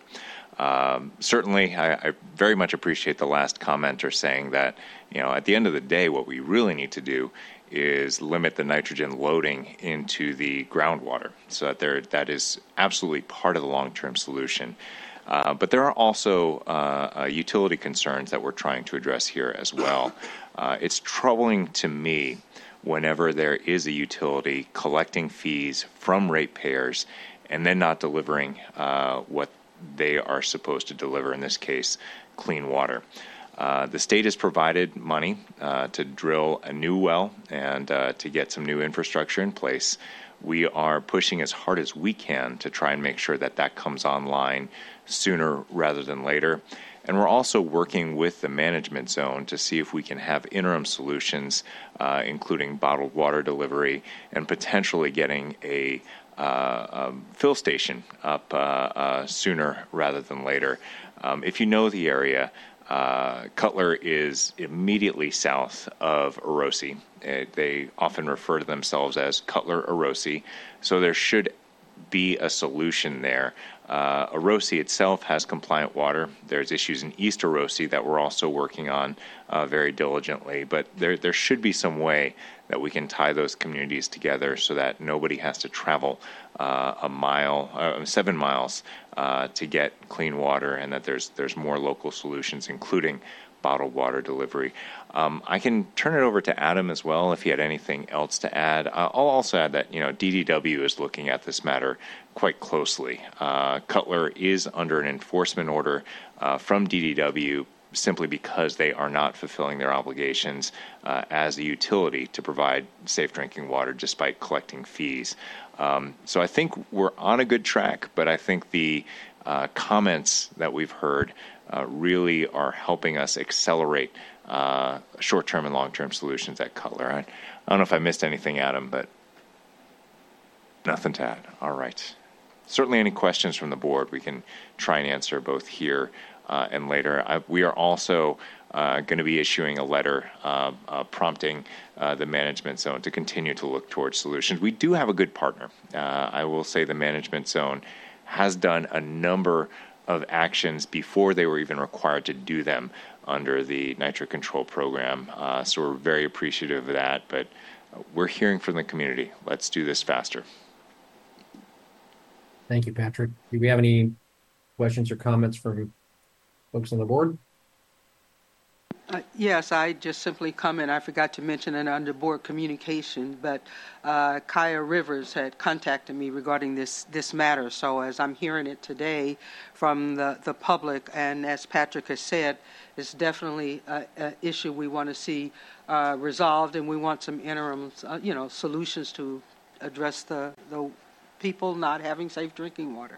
Um, certainly, I, I very much appreciate the last commenter saying that, you know, at the end of the day, what we really need to do is limit the nitrogen loading into the groundwater, so that there that is absolutely part of the long-term solution. Uh, but there are also uh, uh, utility concerns that we're trying to address here as well. Uh, it's troubling to me whenever there is a utility collecting fees from ratepayers and then not delivering uh, what they are supposed to deliver, in this case, clean water. Uh, the state has provided money uh, to drill a new well and uh, to get some new infrastructure in place. We are pushing as hard as we can to try and make sure that that comes online sooner rather than later. And we're also working with the management zone to see if we can have interim solutions, uh, including bottled water delivery and potentially getting a uh, um, fill station up uh, uh, sooner rather than later. Um, if you know the area, uh, Cutler is immediately south of Orosi. Uh, they often refer to themselves as Cutler Orosi, so there should be a solution there. Uh, Orosi itself has compliant water. There's issues in East Orosi that we're also working on uh, very diligently, but there there should be some way that we can tie those communities together so that nobody has to travel uh, a mile, uh, seven miles uh, to get clean water, and that there's there's more local solutions, including bottled water delivery. Um, I can turn it over to Adam as well if he had anything else to add. Uh, I'll also add that, you know, D D W is looking at this matter quite closely. Uh, Cutler is under an enforcement order uh, from D D W simply because they are not fulfilling their obligations uh, as a utility to provide safe drinking water despite collecting fees. Um, so I think we're on a good track, but I think the uh, comments that we've heard uh, really are helping us accelerate uh, short-term and long-term solutions at Cutler. I, I don't know if I missed anything, Adam, but nothing to add. All right. Certainly any questions from the board, we can try and answer both here uh, and later. I, we are also uh, going to be issuing a letter uh, uh, prompting uh, the management zone to continue to look towards solutions. We do have a good partner. Uh, I will say the management zone has done a number of actions before they were even required to do them under the nitrate control program. Uh, so we're very appreciative of that, but we're hearing from the community. Let's do this faster. Thank you, Patrick. Do we have any questions or comments from folks on the board? Uh, yes, I just simply comment. I forgot to mention it under board communication, but uh, Kaya Rivers had contacted me regarding this this matter. So as I'm hearing it today from the, the public, and as Patrick has said, it's definitely an issue we want to see uh, resolved, and we want some interim, uh, you know, solutions to address the the people not having safe drinking water.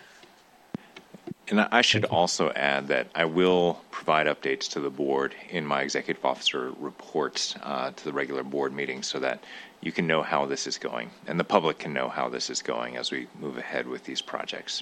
And I should also add that I will provide updates to the board in my executive officer reports uh, to the regular board meetings so that you can know how this is going and the public can know how this is going as we move ahead with these projects.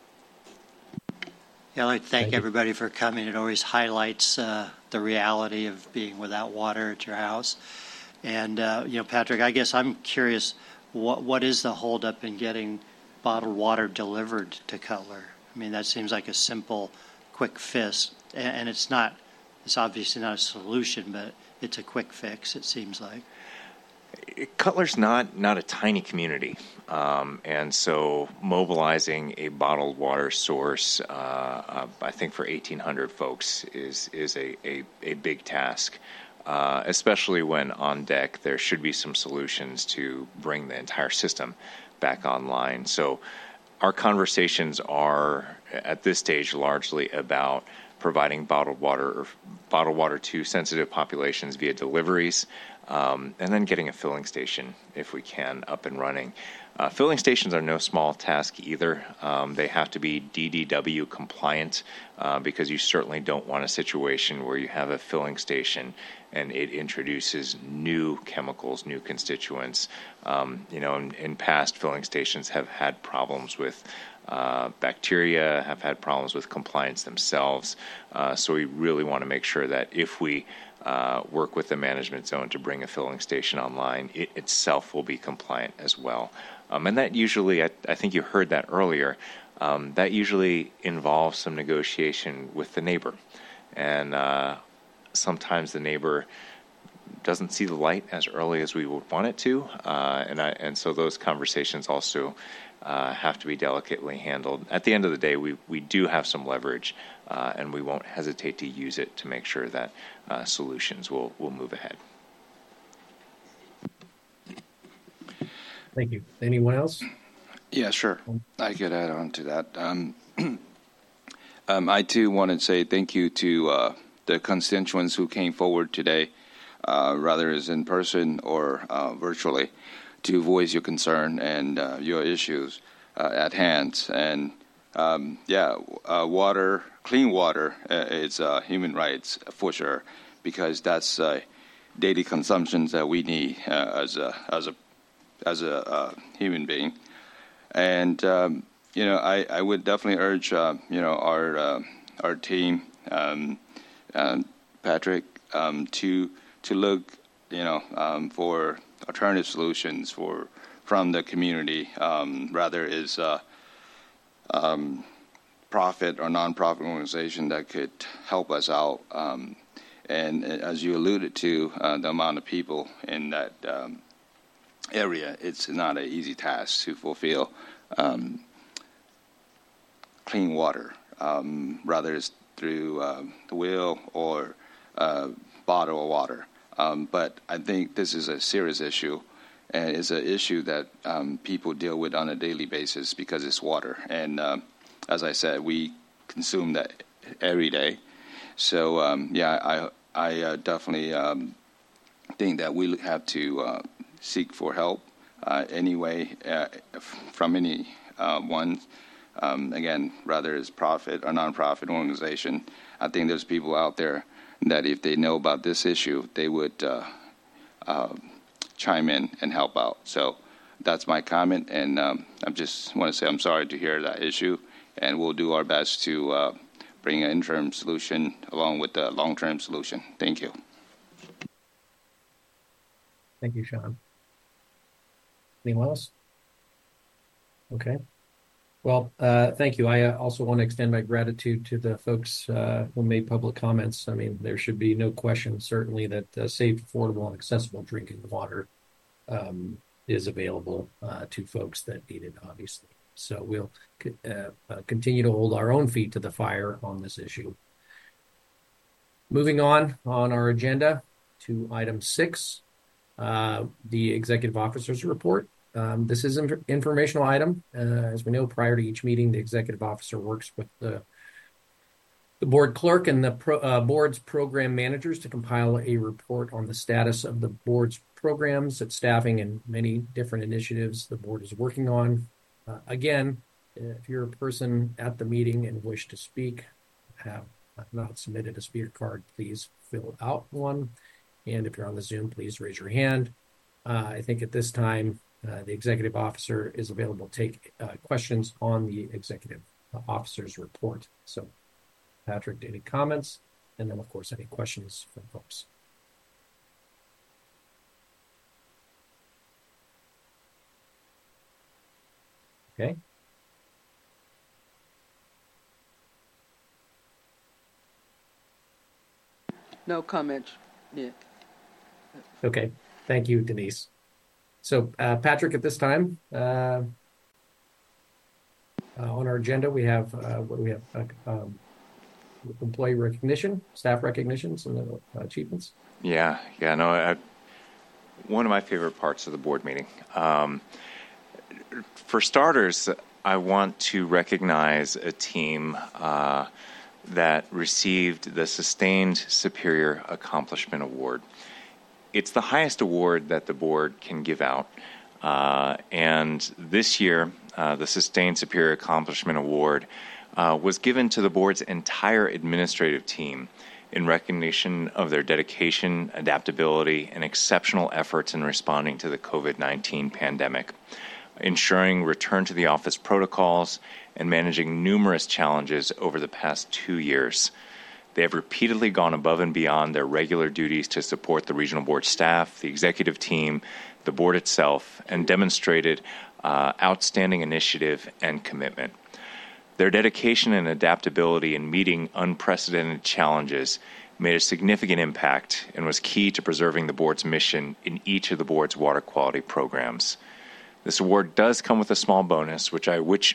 Yeah, I'd like to thank, thank everybody you. for coming. It always highlights uh, the reality of being without water at your house. And, uh, you know, Patrick, I guess I'm curious, what what is the holdup in getting bottled water delivered to Cutler? I mean, that seems like a simple, quick fix, and it's not, it's obviously not a solution, but it's a quick fix, it seems like. Cutler's not, not a tiny community, um, and so mobilizing a bottled water source, uh, uh, I think for eighteen hundred folks is, is a, a, a big task. Uh, especially when on deck there should be some solutions to bring the entire system back online. So our conversations are at this stage largely about providing bottled water or bottled water to sensitive populations via deliveries, um, and then getting a filling station, if we can, up and running. Uh, filling stations are no small task either. Um, they have to be D D W compliant uh, because you certainly don't want a situation where you have a filling station and it introduces new chemicals, new constituents. Um, you know, in, in past filling stations have had problems with uh, bacteria, have had problems with compliance themselves. Uh, so we really want to make sure that if we uh, work with the management zone to bring a filling station online, it itself will be compliant as well. Um, and that usually, I, I think you heard that earlier, um, that usually involves some negotiation with the neighbor. And uh, sometimes the neighbor doesn't see the light as early as we would want it to. Uh, and, I, and so those conversations also uh, have to be delicately handled. At the end of the day, we, we do have some leverage, uh, and we won't hesitate to use it to make sure that uh, solutions will, will move ahead. Thank you. Anyone else? Yeah, sure. I could add on to that. Um, um, I, too, want to say thank you to uh, the constituents who came forward today, uh, whether it's in person or uh, virtually, to voice your concern and uh, your issues uh, at hand. And, um, yeah, uh, water, clean water uh, is uh, human rights for sure, because that's uh, daily consumptions that we need uh, as a as a as a uh, human being. And, um, you know, I, I would definitely urge, uh, you know, our uh, our team, um, um, Patrick, um, to to look, you know, um, for alternative solutions for from the community, um, rather is uh, um, profit or nonprofit organization that could help us out. Um, and as you alluded to, uh, the amount of people in that um, area, it's not an easy task to fulfill um, clean water, um, rather it's through uh, the wheel or uh, bottle of water. Um, but I think this is a serious issue, and it's an issue that um, people deal with on a daily basis because it's water. And uh, as I said, we consume that every day. So um, yeah, I I uh, definitely um, think that we have to uh, seek for help uh, anyway uh, from any uh, one. Um, again, whether it's profit or nonprofit organization, I think there's people out there that if they know about this issue, they would uh, uh, chime in and help out. So that's my comment, and um, I just want to say I'm sorry to hear that issue, and we'll do our best to uh, bring an interim solution along with the long-term solution. Thank you. Thank you, Sean. Anyone else? Okay. Well, uh, thank you. I uh, also want to extend my gratitude to the folks uh, who made public comments. I mean, there should be no question, certainly, that uh, safe, affordable, and accessible drinking water um, is available uh, to folks that need it, obviously. So we'll uh, uh, continue to hold our own feet to the fire on this issue. Moving on on our agenda to item six, uh, the Executive Officer's Report. Um, this is an informational item. Uh, as we know, prior to each meeting, the executive officer works with the, the board clerk and the pro, uh, board's program managers to compile a report on the status of the board's programs, its staffing, and many different initiatives the board is working on. Uh, again, if you're a person at the meeting and wish to speak, have not submitted a speaker card, please fill out one. And if you're on the Zoom, please raise your hand. Uh, I think at this time, Uh, the executive officer is available to take uh, questions on the executive officer's report. So, Patrick, any comments? And then, of course, any questions from folks? Okay. No comments. Yeah. Okay. Thank you, Denise. So, uh, Patrick, at this time, uh, uh, on our agenda, we have, uh, what do we have? Uh, um, employee recognition, staff recognitions, and uh, achievements. Yeah, yeah, no, I, one of my favorite parts of the board meeting. Um, for starters, I want to recognize a team uh, that received the Sustained Superior Accomplishment Award. It's the highest award that the board can give out. Uh, and this year, uh, the Sustained Superior Accomplishment Award uh, was given to the board's entire administrative team in recognition of their dedication, adaptability, and exceptional efforts in responding to the COVID nineteen pandemic, ensuring return to the office protocols, and managing numerous challenges over the past two years. They have repeatedly gone above and beyond their regular duties to support the regional board staff, the executive team, the board itself, and demonstrated uh, outstanding initiative and commitment. Their dedication and adaptability in meeting unprecedented challenges made a significant impact and was key to preserving the board's mission in each of the board's water quality programs. This award does come with a small bonus, which I which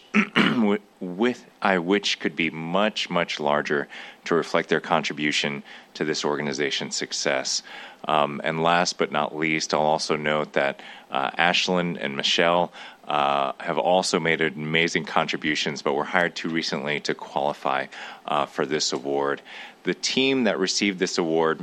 with I which could be much much larger to reflect their contribution to this organization's success. Um, and last but not least, I'll also note that uh, Ashlyn and Michelle uh, have also made amazing contributions, but were hired too recently to qualify uh, for this award. The team that received this award: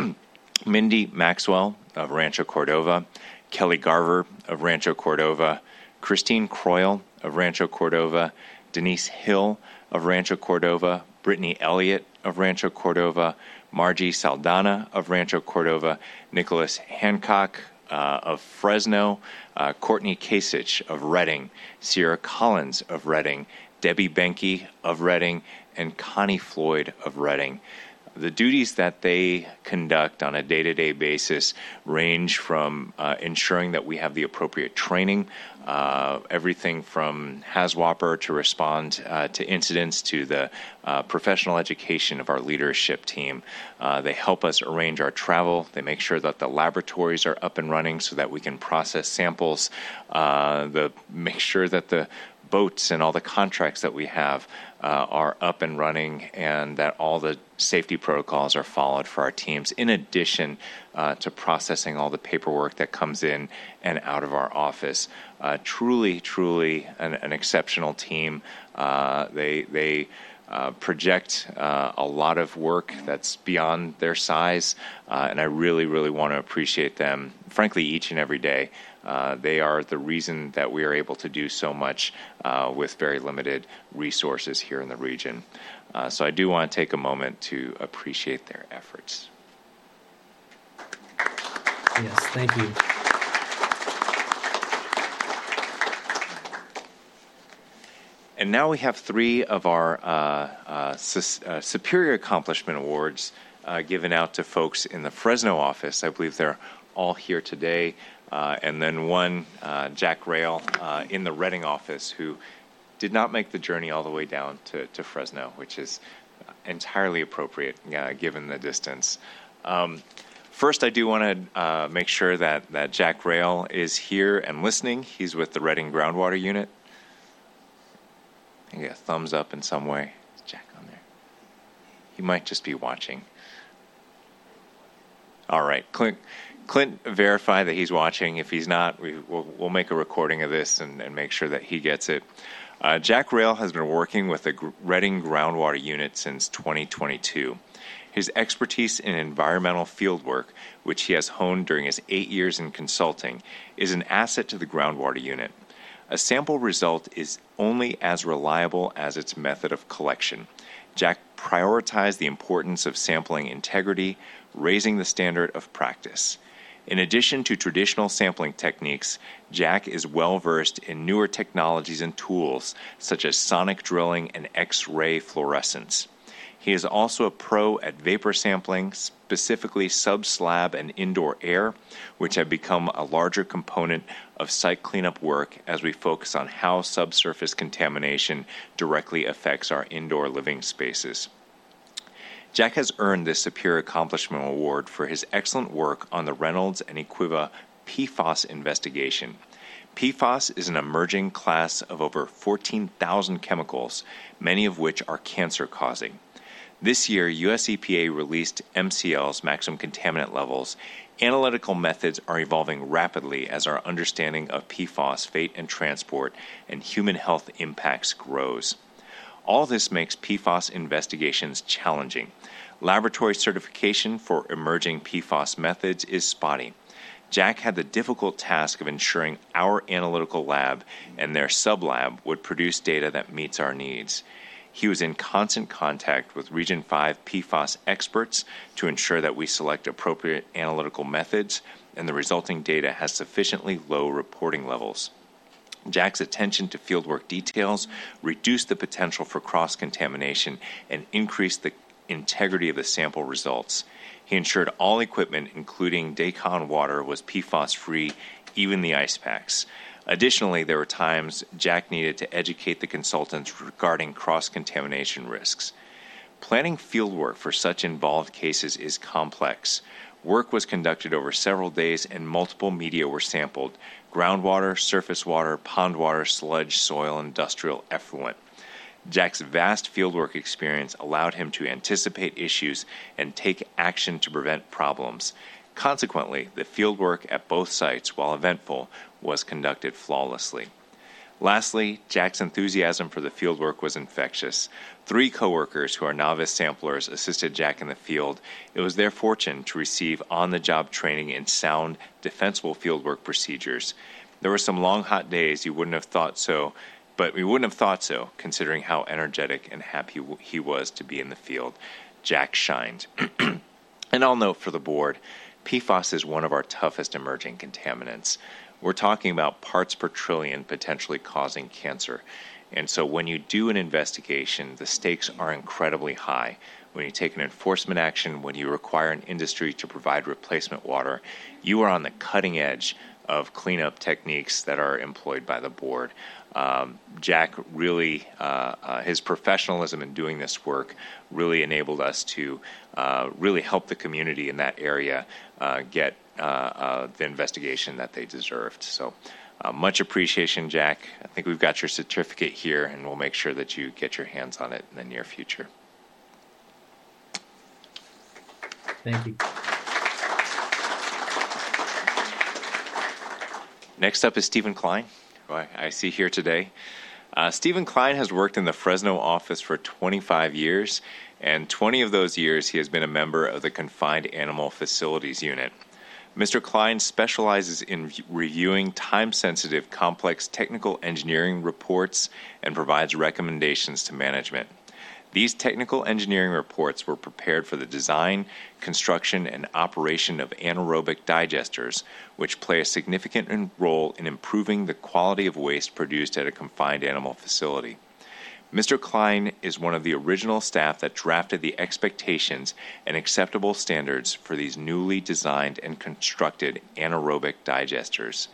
Mindy Maxwell of Rancho Cordova, Kelly Garver of Rancho Cordova, Christine Croyle of Rancho Cordova, Denise Hill of Rancho Cordova, Brittany Elliott of Rancho Cordova, Margie Saldana of Rancho Cordova, Nicholas Hancock uh, of Fresno, uh, Courtney Kasich of Redding, Sierra Collins of Redding, Debbie Benke of Redding, and Connie Floyd of Redding. The duties that they conduct on a day-to-day basis range from uh, ensuring that we have the appropriate training, uh, everything from HAZWOPER to respond uh, to incidents to the uh, professional education of our leadership team. Uh, they help us arrange our travel. They make sure that the laboratories are up and running so that we can process samples. Uh, the make sure that the boats and all the contracts that we have uh, are up and running, and that all the safety protocols are followed for our teams, in addition uh, to processing all the paperwork that comes in and out of our office. Uh, truly, truly an, an exceptional team. Uh, they they uh, project uh, a lot of work that's beyond their size, uh, and I really, really want to appreciate them, frankly, each and every day. Uh, they are the reason that we are able to do so much uh, with very limited resources here in the region. Uh, so I do want to take a moment to appreciate their efforts. Yes, thank you. And now we have three of our uh, uh, su- uh, Superior Accomplishment Awards uh, given out to folks in the Fresno office. I believe they're all here today. Uh, and then one, uh, Jack Rail, uh, in the Reading office, who did not make the journey all the way down to, to Fresno, which is entirely appropriate uh, given the distance. Um, first, I do want to uh, make sure that, that Jack Rail is here and listening. He's with the Reading Groundwater Unit. I get a thumbs up in some way. Is Jack on there? He might just be watching. All right, Clint, Clint verify that he's watching. If he's not, we, we'll, we'll make a recording of this and, and make sure that he gets it. Uh, Jack Rail has been working with the Reading Groundwater Unit since twenty twenty-two. His expertise in environmental fieldwork, which he has honed during his eight years in consulting, is an asset to the groundwater unit. A sample result is only as reliable as its method of collection. Jack prioritized the importance of sampling integrity, raising the standard of practice. In addition to traditional sampling techniques, Jack is well versed in newer technologies and tools such as sonic drilling and X-ray fluorescence. He is also a pro at vapor sampling, specifically sub-slab and indoor air, which have become a larger component of site cleanup work as we focus on how subsurface contamination directly affects our indoor living spaces. Jack has earned this Superior Accomplishment Award for his excellent work on the Reynolds and Equiva P FAS investigation. P FAS is an emerging class of over fourteen thousand chemicals, many of which are cancer-causing. This year, U S E P A released M C L's maximum contaminant levels. Analytical methods are evolving rapidly as our understanding of P FAS fate and transport and human health impacts grows. All this makes P FAS investigations challenging. Laboratory certification for emerging P FAS methods is spotty. Jack had the difficult task of ensuring our analytical lab and their sublab would produce data that meets our needs. He was in constant contact with Region five P FAS experts to ensure that we select appropriate analytical methods and the resulting data has sufficiently low reporting levels. Jack's attention to fieldwork details reduced the potential for cross-contamination and increased the integrity of the sample results. He ensured all equipment, including Dacon water, was P FAS-free, even the ice packs. Additionally, there were times Jack needed to educate the consultants regarding cross-contamination risks. Planning fieldwork for such involved cases is complex. Work was conducted over several days and multiple media were sampled: groundwater, surface water, pond water, sludge, soil, industrial effluent. Jack's vast fieldwork experience allowed him to anticipate issues and take action to prevent problems. Consequently, the fieldwork at both sites, while eventful, was conducted flawlessly. Lastly, Jack's enthusiasm for the fieldwork was infectious. Three coworkers who are novice samplers assisted Jack in the field. It was their fortune to receive on-the-job training in sound, defensible fieldwork procedures. There were some long, hot days you wouldn't have thought so, but we wouldn't have thought so, considering how energetic and happy he was to be in the field. Jack shined. And I'll note for the board, P FAS is one of our toughest emerging contaminants. We're talking about parts per trillion potentially causing cancer. And so when you do an investigation, the stakes are incredibly high. When you take an enforcement action, when you require an industry to provide replacement water, you are on the cutting edge of cleanup techniques that are employed by the board. Um, Jack really, uh, uh, his professionalism in doing this work really enabled us to uh, really help the community in that area uh, get uh, uh, the investigation that they deserved. So uh, much appreciation, Jack. I think we've got your certificate here, and we'll make sure that you get your hands on it in the near future. Thank you. Next up is Stephen Klein, who I, I see here today. Uh, Stephen Klein has worked in the Fresno office for twenty-five years, and twenty of those years he has been a member of the Confined Animal Facilities Unit. Mister Klein specializes in reviewing time-sensitive, complex technical engineering reports and provides recommendations to management. These technical engineering reports were prepared for the design, construction, and operation of anaerobic digesters, which play a significant role in improving the quality of waste produced at a confined animal facility. Mister Klein is one of the original staff that drafted the expectations and acceptable standards for these newly designed and constructed anaerobic digesters.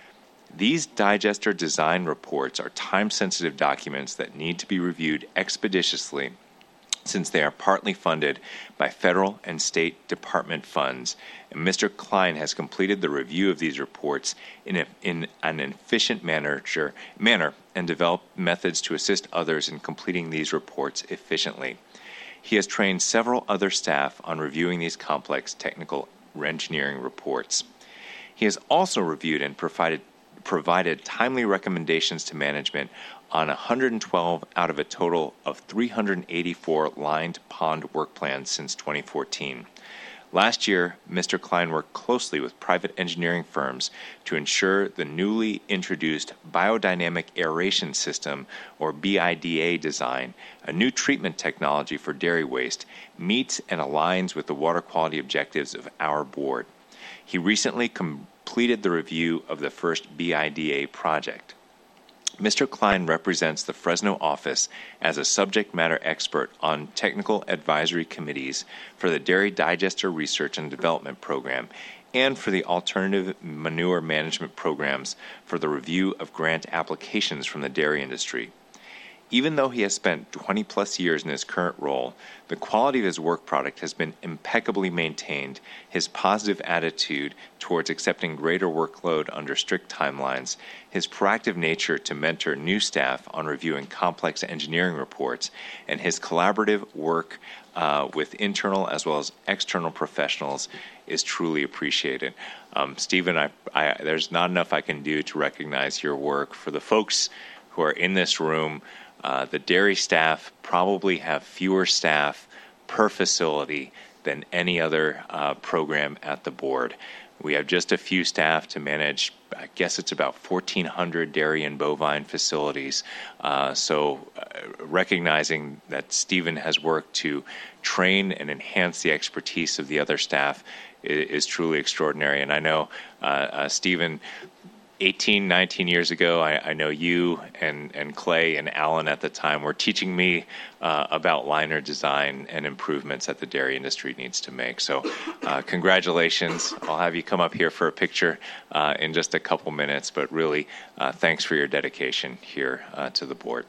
These digester design reports are time-sensitive documents that need to be reviewed expeditiously since they are partly funded by federal and state department funds, and Mister Klein has completed the review of these reports in, a, in an efficient manner, manner and developed methods to assist others in completing these reports efficiently. He has trained several other staff on reviewing these complex technical engineering reports. He has also reviewed and provided provided timely recommendations to management on one hundred twelve out of a total of three hundred eighty-four lined pond work plans since twenty fourteen. Last year, Mister Klein worked closely with private engineering firms to ensure the newly introduced biodynamic aeration system, or B I D A design, a new treatment technology for dairy waste, meets and aligns with the water quality objectives of our board. He recently completed the review of the first B I D A project. Mister Klein represents the Fresno office as a subject matter expert on technical advisory committees for the Dairy Digester Research and Development Program and for the Alternative Manure Management Programs for the review of grant applications from the dairy industry. Even though he has spent twenty plus years in his current role, the quality of his work product has been impeccably maintained. His positive attitude towards accepting greater workload under strict timelines, his proactive nature to mentor new staff on reviewing complex engineering reports, and his collaborative work uh, with internal as well as external professionals is truly appreciated. Um, Stephen, I, I, there's not enough I can do to recognize your work. For the folks who are in this room, Uh, the dairy staff probably have fewer staff per facility than any other uh, program at the board. We have just a few staff to manage, I guess it's about fourteen hundred dairy and bovine facilities. Uh, so uh, recognizing that Stephen has worked to train and enhance the expertise of the other staff is, is truly extraordinary. And I know, uh, uh, Stephen, eighteen, nineteen years ago, I, I know you and, and Clay and Alan at the time were teaching me uh, about liner design and improvements that the dairy industry needs to make. So uh, congratulations. I'll have you come up here for a picture uh, in just a couple minutes, but really uh, thanks for your dedication here uh, to the board.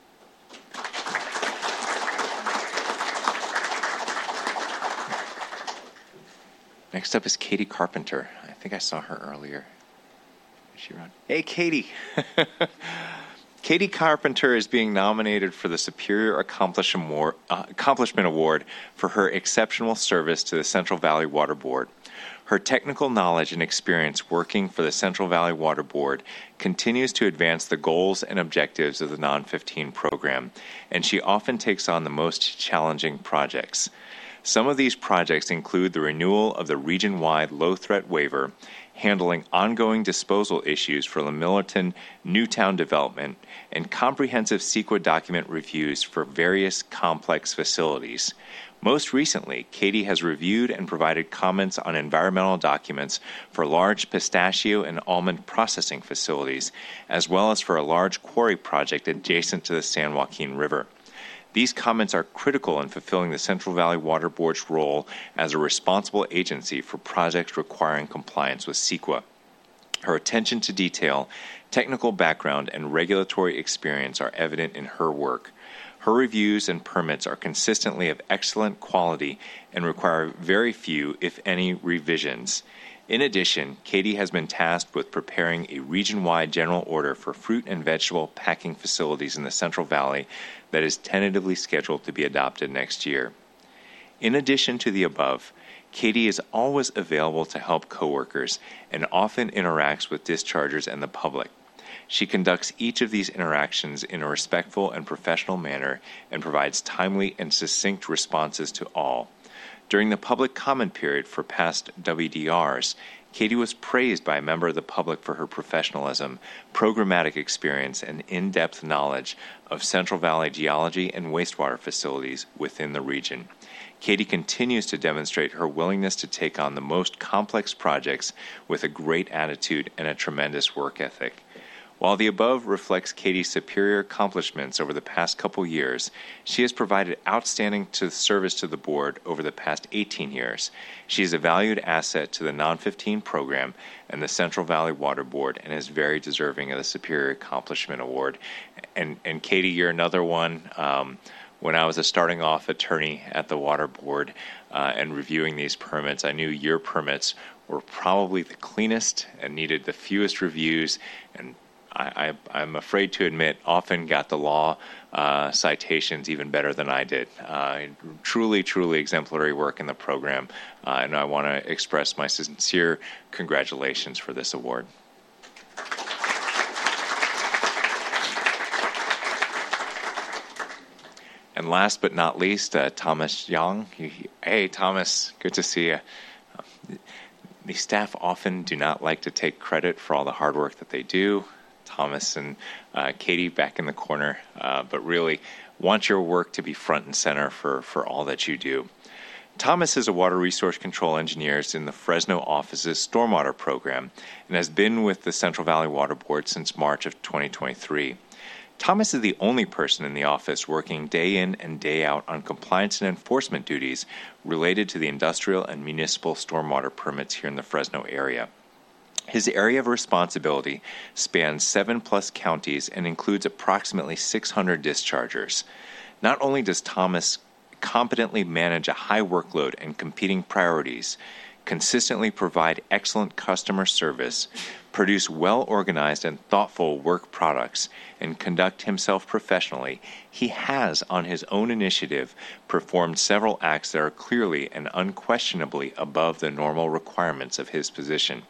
Next up is Katie Carpenter. I think I saw her earlier. She run? Hey, Katie. Katie Carpenter is being nominated for the Superior Accomplishment Award, uh, Accomplishment Award for her exceptional service to the Central Valley Water Board. Her technical knowledge and experience working for the Central Valley Water Board continues to advance the goals and objectives of the non fifteen program, and she often takes on the most challenging projects. Some of these projects include the renewal of the region-wide low-threat waiver, handling ongoing disposal issues for the Millerton Newtown development, and comprehensive CEQA document reviews for various complex facilities. Most recently, Katie has reviewed and provided comments on environmental documents for large pistachio and almond processing facilities, as well as for a large quarry project adjacent to the San Joaquin River. These comments are critical in fulfilling the Central Valley Water Board's role as a responsible agency for projects requiring compliance with CEQA. Her attention to detail, technical background, and regulatory experience are evident in her work. Her reviews and permits are consistently of excellent quality and require very few, if any, revisions. In addition, Katie has been tasked with preparing a region-wide general order for fruit and vegetable packing facilities in the Central Valley that is tentatively scheduled to be adopted next year. In addition to the above, Katie is always available to help coworkers and often interacts with dischargers and the public. She conducts each of these interactions in a respectful and professional manner and provides timely and succinct responses to all. During the public comment period for past W D Rs, Katie was praised by a member of the public for her professionalism, programmatic experience, and in-depth knowledge of Central Valley geology and wastewater facilities within the region. Katie continues to demonstrate her willingness to take on the most complex projects with a great attitude and a tremendous work ethic. While the above reflects Katie's superior accomplishments over the past couple years, she has provided outstanding to service to the board over the past eighteen years. She is a valued asset to the non fifteen program and the Central Valley Water Board and is very deserving of the Superior Accomplishment Award. And, and Katie, you're another one. Um, when I was a starting off attorney at the Water Board uh, and reviewing these permits, I knew your permits were probably the cleanest and needed the fewest reviews, and I, I, I'm afraid to admit, often got the law uh, citations even better than I did. Uh, truly, truly exemplary work in the program, uh, and I want to express my sincere congratulations for this award. And last but not least, uh, Thomas Young. Hey, Thomas, good to see you. The staff often do not like to take credit for all the hard work that they do. Thomas and uh, Katie back in the corner, uh, but really want your work to be front and center for, for all that you do. Thomas is a water resource control engineer in the Fresno office's stormwater program and has been with the Central Valley Water Board since March of twenty twenty-three. Thomas is the only person in the office working day in and day out on compliance and enforcement duties related to the industrial and municipal stormwater permits here in the Fresno area. His area of responsibility spans seven plus counties and includes approximately six hundred dischargers. Not only does Thomas competently manage a high workload and competing priorities, consistently provide excellent customer service, produce well-organized and thoughtful work products, and conduct himself professionally, he has, on his own initiative, performed several acts that are clearly and unquestionably above the normal requirements of his position.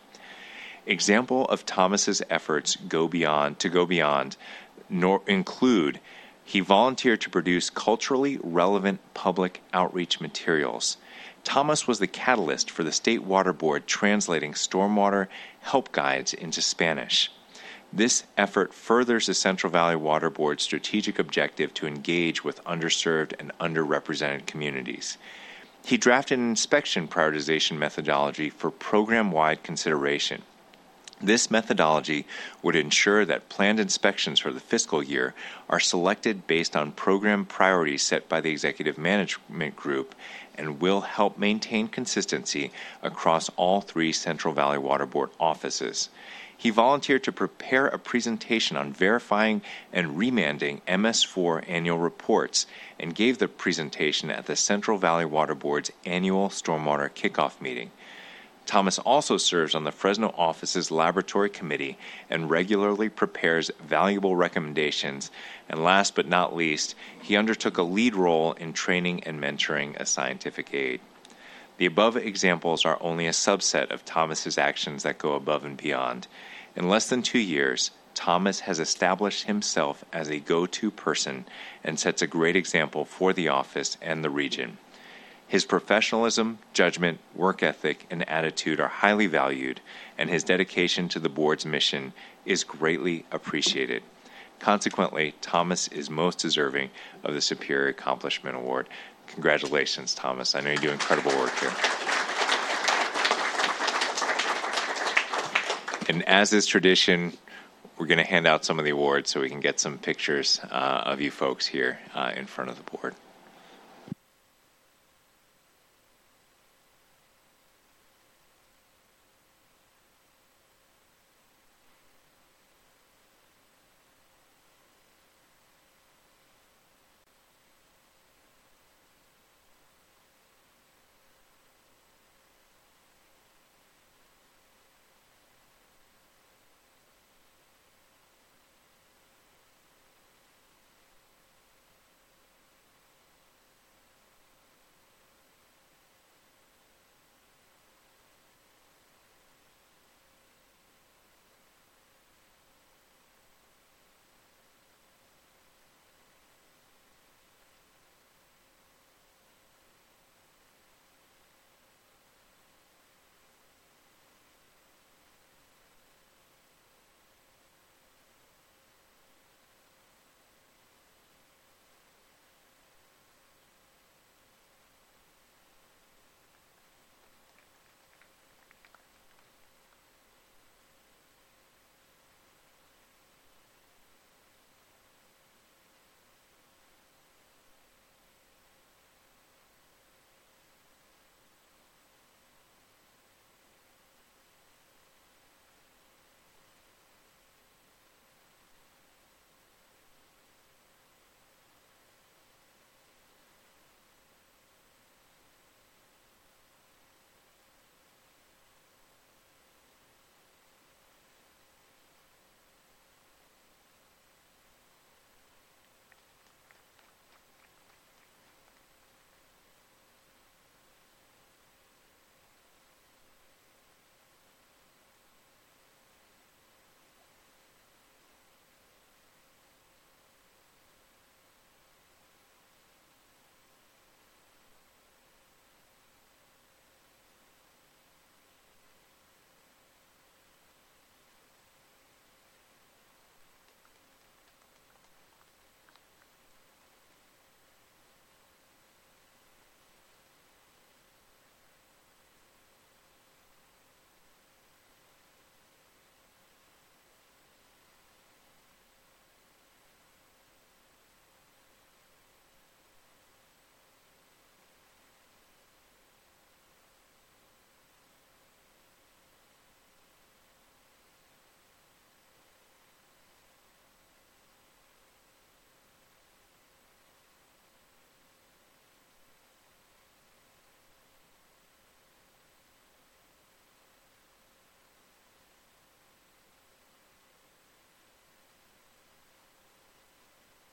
Example of Thomas's efforts go beyond to go beyond nor include he volunteered to produce culturally relevant public outreach materials. Thomas was the catalyst for the State Water Board translating stormwater help guides into Spanish. This effort furthers the Central Valley Water Board's strategic objective to engage with underserved and underrepresented communities. He drafted an inspection prioritization methodology for program-wide consideration. This methodology would ensure that planned inspections for the fiscal year are selected based on program priorities set by the Executive Management Group and will help maintain consistency across all three Central Valley Water Board offices. He volunteered to prepare a presentation on verifying and remanding M S four annual reports and gave the presentation at the Central Valley Water Board's annual Stormwater Kickoff meeting. Thomas also serves on the Fresno office's laboratory committee and regularly prepares valuable recommendations. And last but not least, he undertook a lead role in training and mentoring a scientific aide. The above examples are only a subset of Thomas's actions that go above and beyond. In less than two years, Thomas has established himself as a go-to person and sets a great example for the office and the region. His professionalism, judgment, work ethic, and attitude are highly valued, and his dedication to the board's mission is greatly appreciated. Consequently, Thomas is most deserving of the Superior Accomplishment Award. Congratulations, Thomas. I know you do incredible work here. And as is tradition, we're going to hand out some of the awards so we can get some pictures uh, of you folks here uh, in front of the board.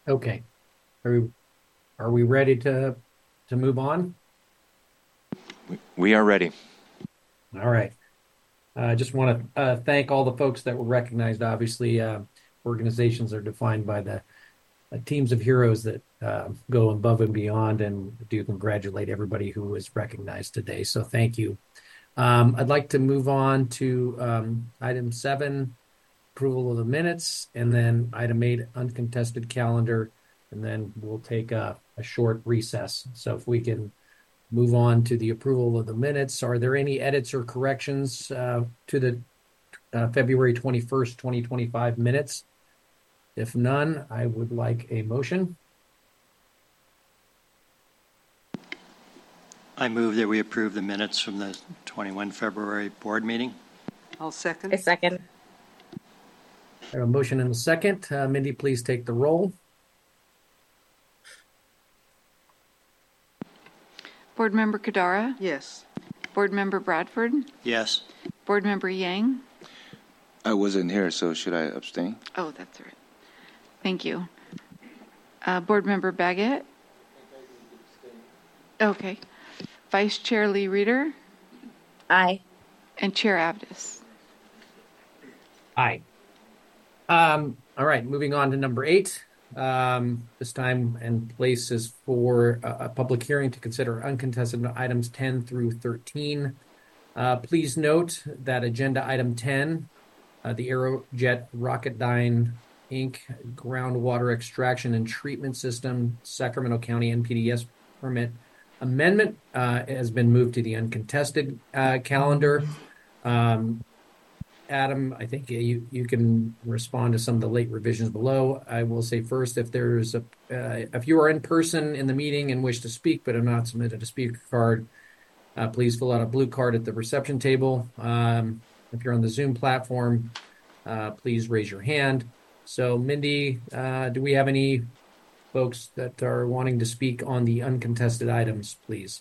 Okay. Are we, are we ready to to move on? We, we are ready. All right. I uh, just want to uh, thank all the folks that were recognized. Obviously, uh, organizations are defined by the uh, teams of heroes that uh, go above and beyond, and do congratulate everybody who was recognized today. So thank you. Um, I'd like to move on to um, item seven, approval of the minutes, and then item eight, uncontested calendar, and then we'll take a, a short recess. So if we can move on to the approval of the minutes. Are there any edits or corrections uh, to the uh, February twenty-first, twenty twenty-five minutes? If none, I would like a motion. I move that we approve the minutes from the twenty-first February board meeting. I'll second. A second. I have a motion and a second. Uh, Mindy, please take the roll. Board Member Kadara? Yes. Board Member Bradford? Yes. Board Member Yang? I wasn't here, so should I abstain? Oh, that's right. Thank you. Uh, Board Member Baggett? Okay. Vice Chair Lee Reeder? Aye. And Chair Abdus? Aye. Um, all right, moving on to number eight. Um, this time and place is for a, a public hearing to consider uncontested items ten through thirteen. Uh, please note that agenda item ten, uh, the Aerojet Rocketdyne Incorporated groundwater extraction and treatment system, Sacramento County N P D E S permit amendment, uh, has been moved to the uncontested uh, calendar. Um, Adam, I think you, you can respond to some of the late revisions below. I will say first, if there's a, uh, if you are in person in the meeting and wish to speak but have not submitted a speaker card, uh, please fill out a blue card at the reception table. Um, if you're on the Zoom platform, uh, please raise your hand. So, Mindy, uh, do we have any folks that are wanting to speak on the uncontested items, please?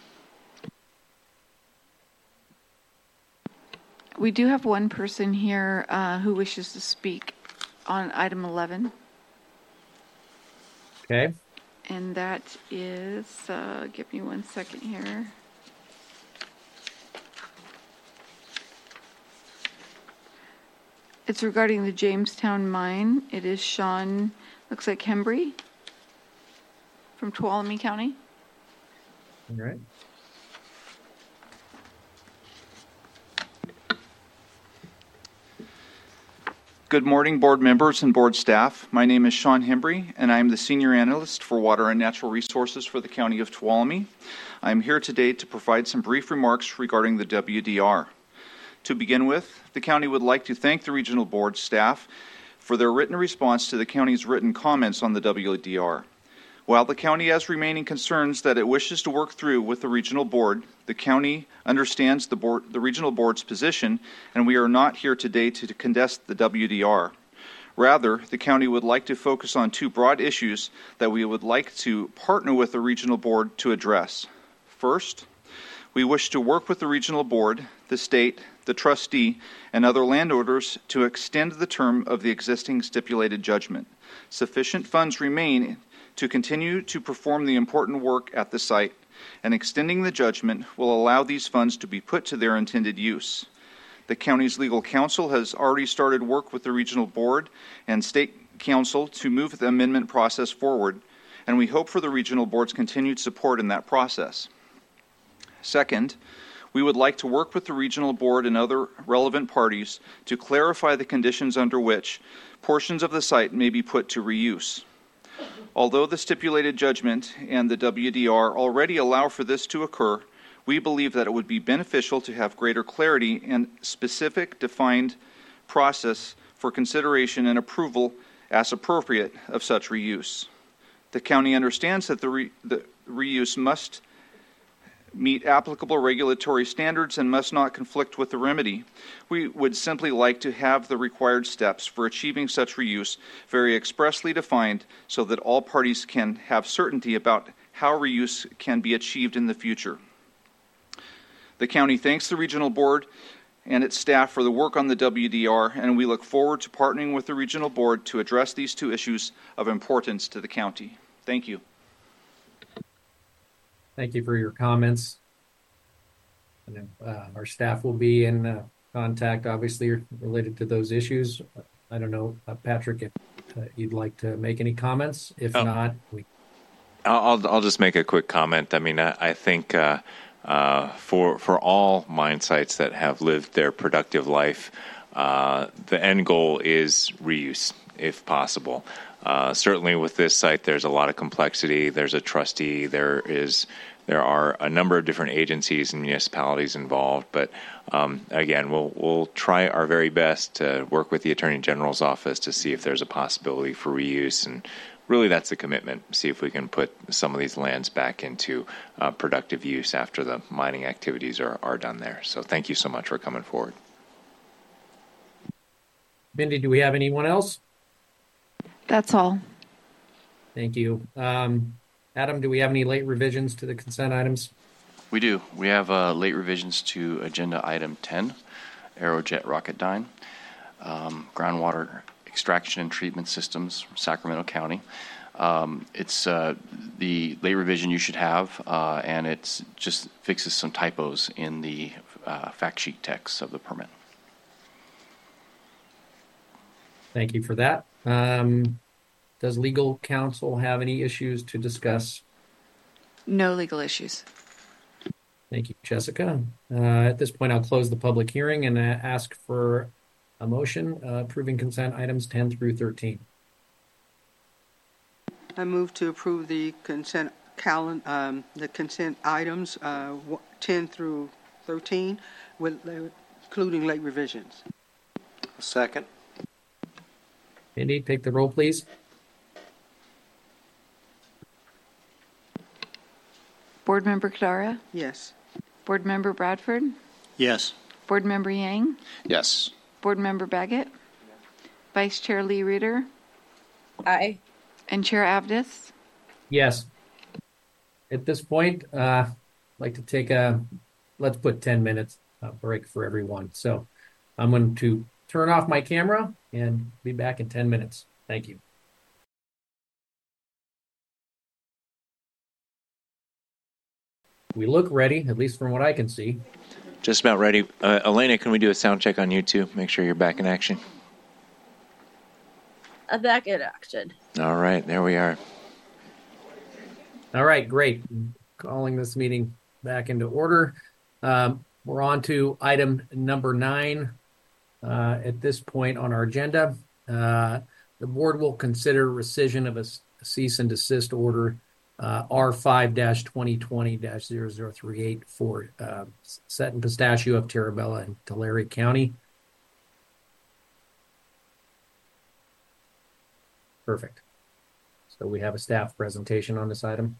We do have one person here uh, who wishes to speak on item eleven. Okay. And that is, uh, give me one second here. It's regarding the Jamestown mine. It is Sean, looks like Hembry from Tuolumne County. All right. Good morning, board members and board staff. My name is Sean Hembry, and I am the Senior Analyst for Water and Natural Resources for the County of Tuolumne. I am here today to provide some brief remarks regarding the W D R. To begin with, the county would like to thank the regional board staff for their written response to the county's written comments on the W D R. While the county has remaining concerns that it wishes to work through with the regional board, the county understands the, board, the regional board's position, and we are not here today to contest the W D R. Rather, the county would like to focus on two broad issues that we would like to partner with the regional board to address. First, we wish to work with the regional board, the state, the trustee, and other landowners to extend the term of the existing stipulated judgment. Sufficient funds remain to continue to perform the important work at the site, and extending the judgment will allow these funds to be put to their intended use. The county's legal counsel has already started work with the regional board and state council to move the amendment process forward, and we hope for the regional board's continued support in that process. Second, we would like to work with the regional board and other relevant parties to clarify the conditions under which portions of the site may be put to reuse. Although the stipulated judgment and the W D R already allow for this to occur, we believe that it would be beneficial to have greater clarity and specific defined process for consideration and approval as appropriate of such reuse. The county understands that the, re, the reuse must meet applicable regulatory standards and must not conflict with the remedy. We would simply like to have the required steps for achieving such reuse very expressly defined so that all parties can have certainty about how reuse can be achieved in the future. The county thanks the regional board and its staff for the work on the W D R, and we look forward to partnering with the Regional Board to address these two issues of importance to the county. Thank you. Thank you for your comments. And, uh, our staff will be in uh, contact, obviously, related to those issues. I don't know, uh, Patrick, if uh, you'd like to make any comments. If oh. not, we. I'll I'll just make a quick comment. I mean, I, I think uh, uh, for for all mine sites that have lived their productive life, uh, the end goal is reuse, if possible. Uh, certainly, with this site, there's a lot of complexity. There's a trustee. There is there are a number of different agencies and municipalities involved. But um, again, we'll we'll try our very best to work with the Attorney General's office to see if there's a possibility for reuse. And really, that's the commitment. See if we can put some of these lands back into uh, productive use after the mining activities are, are done there. So thank you so much for coming forward. Mindy, do we have anyone else? That's all. Thank you. Um, Adam, do we have any late revisions to the consent items? We do. We have uh, late revisions to agenda item ten, Aerojet Rocketdyne, um, groundwater extraction and treatment systems, Sacramento County. Um, it's uh, the late revision you should have, uh, and it just fixes some typos in the uh, fact sheet text of the permit. Thank you for that. Um, does legal counsel have any issues to discuss? No legal issues. Thank you, Jessica. Uh, at this point, I'll close the public hearing and uh, ask for a motion uh, approving consent items ten through thirteen. I move to approve the consent calen- um, the consent items uh, ten through thirteen, with including late revisions. Second. Mindy, take the roll, please. Board Member Kadara? Yes. Board Member Bradford? Yes. Board Member Yang? Yes. Board Member Baggett? Vice Chair Lee Reeder? Aye. And Chair Avdis? Yes. At this point, uh, I'd like to take a, let's put ten minutes uh, break for everyone. So I'm going to turn off my camera and be back in ten minutes. Thank you. We look ready, at least from what I can see. Just about ready. Uh, Elena, can we do a sound check on you too? Make sure you're back in action. I'm back in action. All right, there we are. All right, great. Calling this meeting back into order. Um, we're on to item number nine. Uh, at this point on our agenda, uh, the board will consider rescission of a, a cease and desist order uh, R five twenty twenty zero zero three eight for uh, Set and Pistachio of Terabella and Tulare County. Perfect. So we have a staff presentation on this item.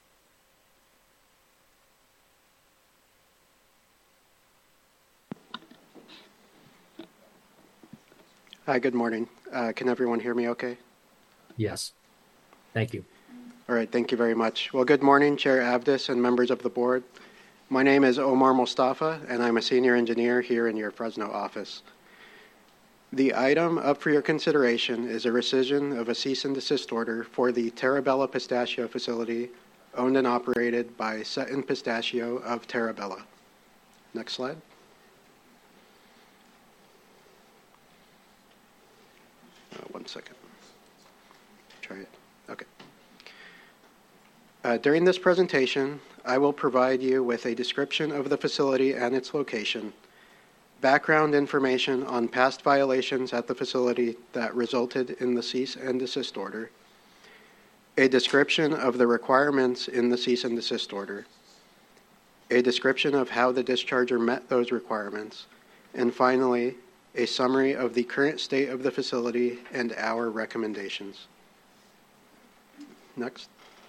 Hi, good morning. Uh, can everyone hear me okay? Yes. Thank you. All right, thank you very much. Well, good morning, Chair Avdis and members of the board. My name is Omar Mustafa, and I'm a senior engineer here in your Fresno office. The item up for your consideration is a rescission of a cease and desist order for the Terabella Pistachio facility owned and operated by Set and Pistachio of Terabella. Next slide. Uh, one second. Try it. Okay. Uh, during this presentation, I will provide you with a description of the facility and its location, background information on past violations at the facility that resulted in the cease and desist order, a description of the requirements in the cease and desist order, a description of how the discharger met those requirements, and finally, a summary of the current state of the facility and our recommendations. Next.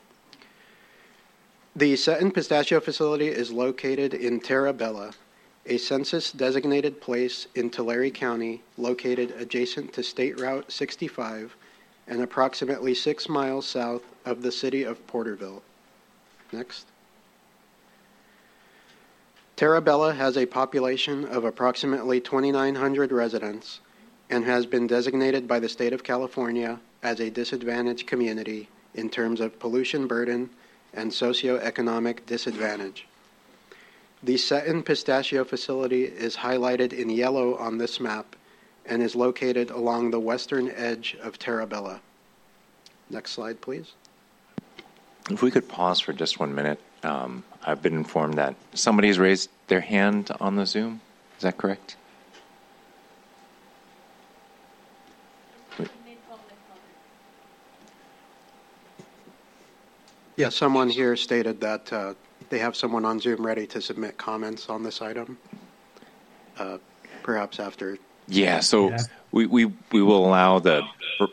The Set and Pistachio facility is located in Terabella, a census-designated place in Tulare County located adjacent to State Route sixty-five and approximately six miles south of the city of Porterville. Next. Terabella has a population of approximately twenty-nine hundred residents and has been designated by the state of California as a disadvantaged community in terms of pollution burden and socioeconomic disadvantage. The Seton Pistachio facility is highlighted in yellow on this map and is located along the western edge of Terabella. Next slide, please. If we could pause for just one minute. Um, I've been informed that somebody's raised their hand on the Zoom. Is that correct? Yeah, someone here stated that uh, they have someone on Zoom ready to submit comments on this item, uh, perhaps after. Yeah, so yeah. We, we, we will allow the,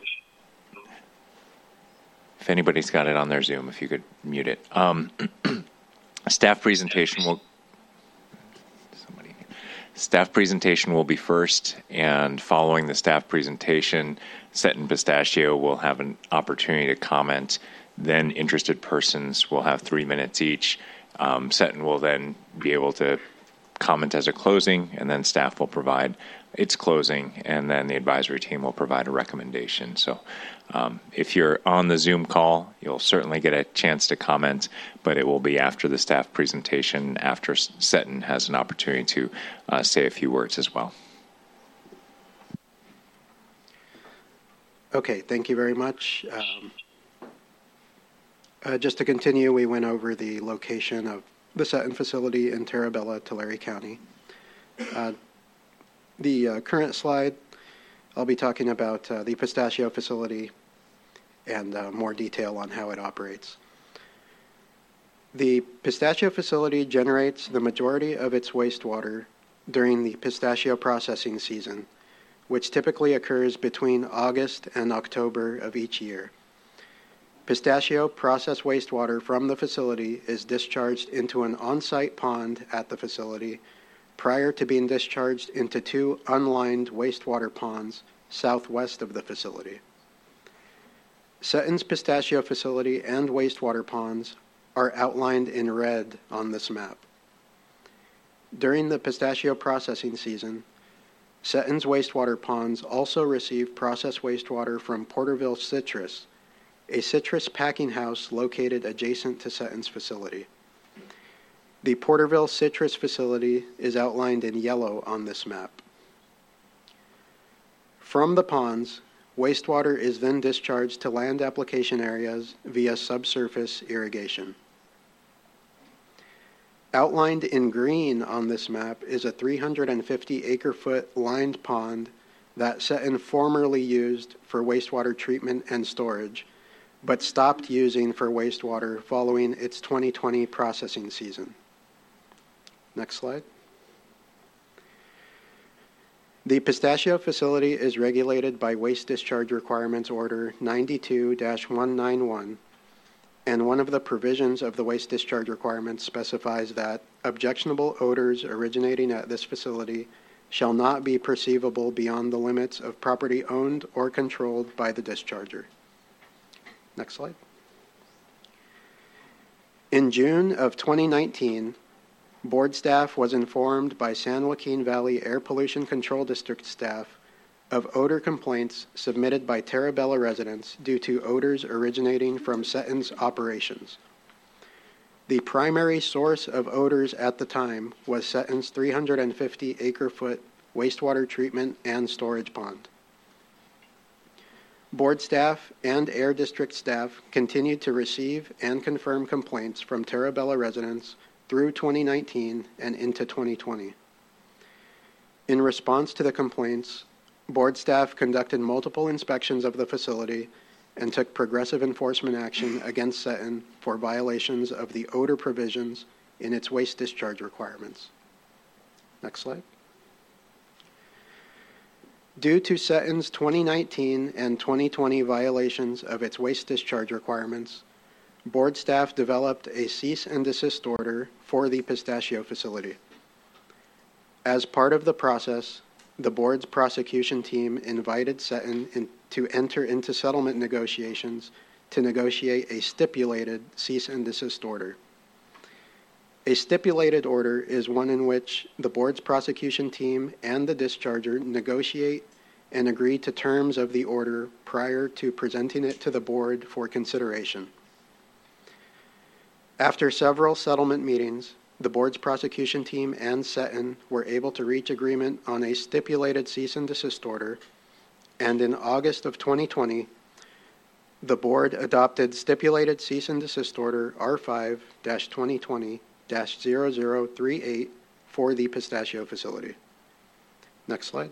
if anybody's got it on their Zoom, if you could mute it. Um, staff presentation will, somebody, staff presentation will be first, and following the staff presentation, Seton Pistachio will have an opportunity to comment. Then interested persons will have three minutes each. Um, Seton will then be able to comment as a closing, and then staff will provide its closing, and then the advisory team will provide a recommendation. So um, if you're on the Zoom call, you'll certainly get a chance to comment, but it will be after the staff presentation, after Seton has an opportunity to uh, say a few words as well. Okay, thank you very much. Um, Uh, just to continue, we went over the location of the Seton facility in Terabella, Tulare County. Uh, the uh, current slide, I'll be talking about uh, the Pistachio facility and uh, more detail on how it operates. The Pistachio facility generates the majority of its wastewater during the pistachio processing season, which typically occurs between August and October of each year. Pistachio processed wastewater from the facility is discharged into an on-site pond at the facility prior to being discharged into two unlined wastewater ponds southwest of the facility. Seton's Pistachio facility and wastewater ponds are outlined in red on this map. During the pistachio processing season, Seton's wastewater ponds also receive processed wastewater from Porterville Citrus, a citrus packing house located adjacent to Seton's facility. The Porterville Citrus facility is outlined in yellow on this map. From the ponds, wastewater is then discharged to land application areas via subsurface irrigation. Outlined in green on this map is a three hundred fifty acre foot lined pond that Seton formerly used for wastewater treatment and storage, but stopped using for wastewater following its twenty twenty processing season. Next slide. The Pistachio facility is regulated by Waste Discharge Requirements Order ninety-two dash one ninety-one, and one of the provisions of the Waste Discharge Requirements specifies that objectionable odors originating at this facility shall not be perceivable beyond the limits of property owned or controlled by the discharger. Next slide. In June of twenty nineteen, board staff was informed by San Joaquin Valley Air Pollution Control District staff of odor complaints submitted by Terabella residents due to odors originating from Seton's operations. The primary source of odors at the time was Seton's three hundred fifty acre foot wastewater treatment and storage pond. Board staff and Air District staff continued to receive and confirm complaints from Terabella residents through twenty nineteen and into twenty twenty. In response to the complaints, board staff conducted multiple inspections of the facility and took progressive enforcement action against Seton for violations of the odor provisions in its waste discharge requirements. Next slide. Due to Seton's twenty nineteen and twenty twenty violations of its waste discharge requirements, board staff developed a cease and desist order for the Pistachio facility. As part of the process, the board's prosecution team invited Seton in, to enter into settlement negotiations to negotiate a stipulated cease and desist order. A stipulated order is one in which the board's prosecution team and the discharger negotiate and agree to terms of the order prior to presenting it to the board for consideration. After several settlement meetings, the board's prosecution team and S E T N were able to reach agreement on a stipulated cease and desist order, and in August of twenty twenty, the board adopted stipulated cease and desist order R five twenty twenty dash zero zero three eight for the Pistachio facility. Next slide.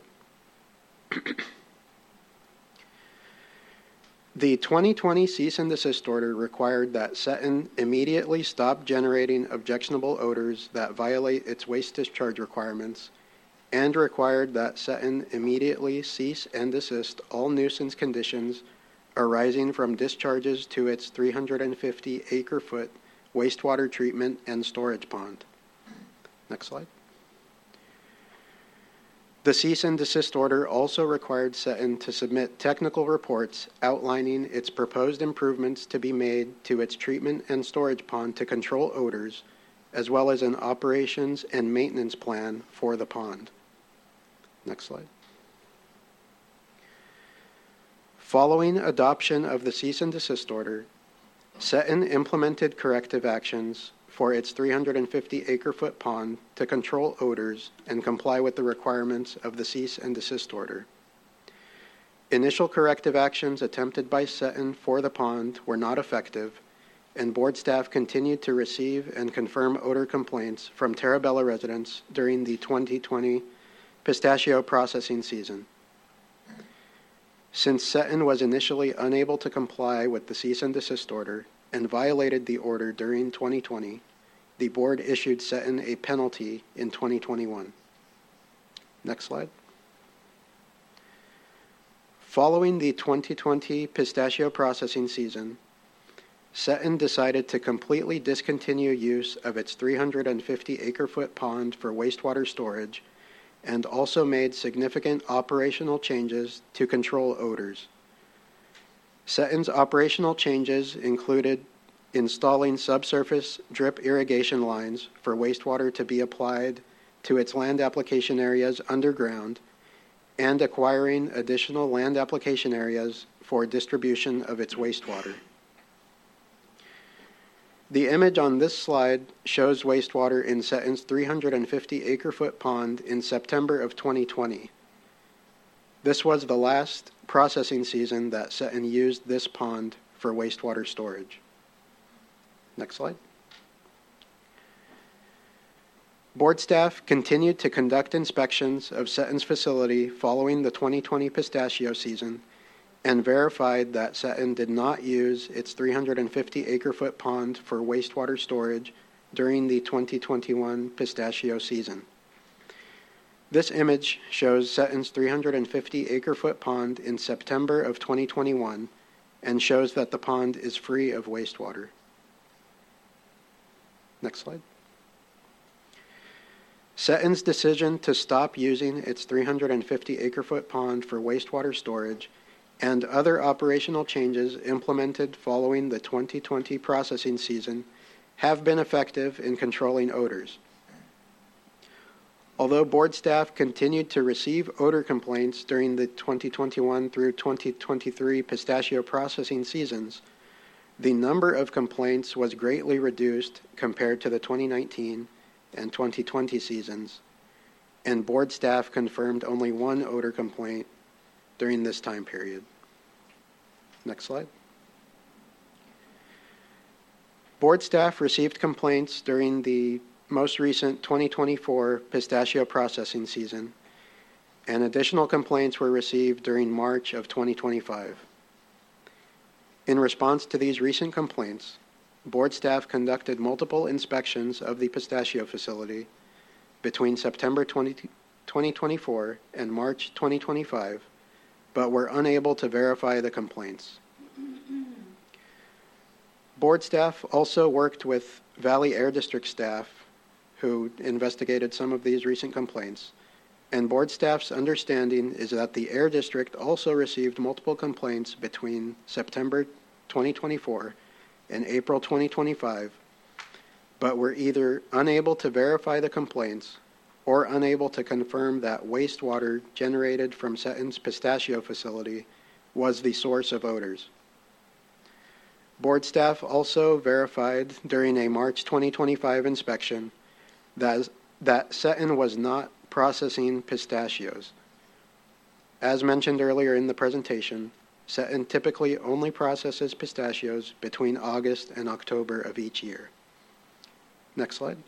The twenty twenty cease and desist order required that S E T N immediately stop generating objectionable odors that violate its waste discharge requirements, and required that S E T N immediately cease and desist all nuisance conditions arising from discharges to its three hundred fifty acre foot wastewater treatment and storage pond. Next slide. The cease and desist order also required S E T N to submit technical reports outlining its proposed improvements to be made to its treatment and storage pond to control odors, as well as an operations and maintenance plan for the pond. Next slide. Following adoption of the cease and desist order, S E T N implemented corrective actions for its three hundred fifty acre foot pond to control odors and comply with the requirements of the cease and desist order. Initial corrective actions attempted by S E T N for the pond were not effective, and board staff continued to receive and confirm odor complaints from Terabella residents during the twenty twenty pistachio processing season. Since S E T N was initially unable to comply with the cease and desist order and violated the order during twenty twenty, the board issued S E T N a penalty in twenty twenty-one. Next slide. Following the twenty twenty pistachio processing season, S E T N decided to completely discontinue use of its three hundred fifty acre foot pond for wastewater storage, and also made significant operational changes to control odors. S E T N's operational changes included installing subsurface drip irrigation lines for wastewater to be applied to its land application areas underground, and acquiring additional land application areas for distribution of its wastewater. The image on this slide shows wastewater in S E T N's three hundred fifty acre foot pond in September of twenty twenty. This was the last processing season that S E T N used this pond for wastewater storage. Next slide. Board staff continued to conduct inspections of S E T N's facility following the twenty twenty pistachio season and verified that S E T N did not use its three hundred fifty acre foot pond for wastewater storage during the twenty twenty-one pistachio season. This image shows S E T N's three hundred fifty acre foot pond in September of twenty twenty-one and shows that the pond is free of wastewater. Next slide. S E T N's decision to stop using its three hundred fifty acre foot pond for wastewater storage and other operational changes implemented following the twenty twenty processing season have been effective in controlling odors. Although board staff continued to receive odor complaints during the twenty twenty-one through twenty twenty-three pistachio processing seasons, the number of complaints was greatly reduced compared to the twenty nineteen and twenty twenty seasons, and board staff confirmed only one odor complaint during this time period. Next slide. Board staff received complaints during the most recent twenty twenty-four pistachio processing season, and additional complaints were received during March of twenty twenty-five. In response to these recent complaints, board staff conducted multiple inspections of the pistachio facility between September twenty twenty-four and March twenty twenty-five, but were unable to verify the complaints. Board staff also worked with Valley Air District staff who investigated some of these recent complaints, and board staff's understanding is that the Air District also received multiple complaints between September twenty twenty-four and April twenty twenty-five, but were either unable to verify the complaints or unable to confirm that wastewater generated from Seton's pistachio facility was the source of odors. Board staff also verified during a March twenty twenty-five inspection that, that Seton was not processing pistachios. As mentioned earlier in the presentation, Seton typically only processes pistachios between August and October of each year. Next slide.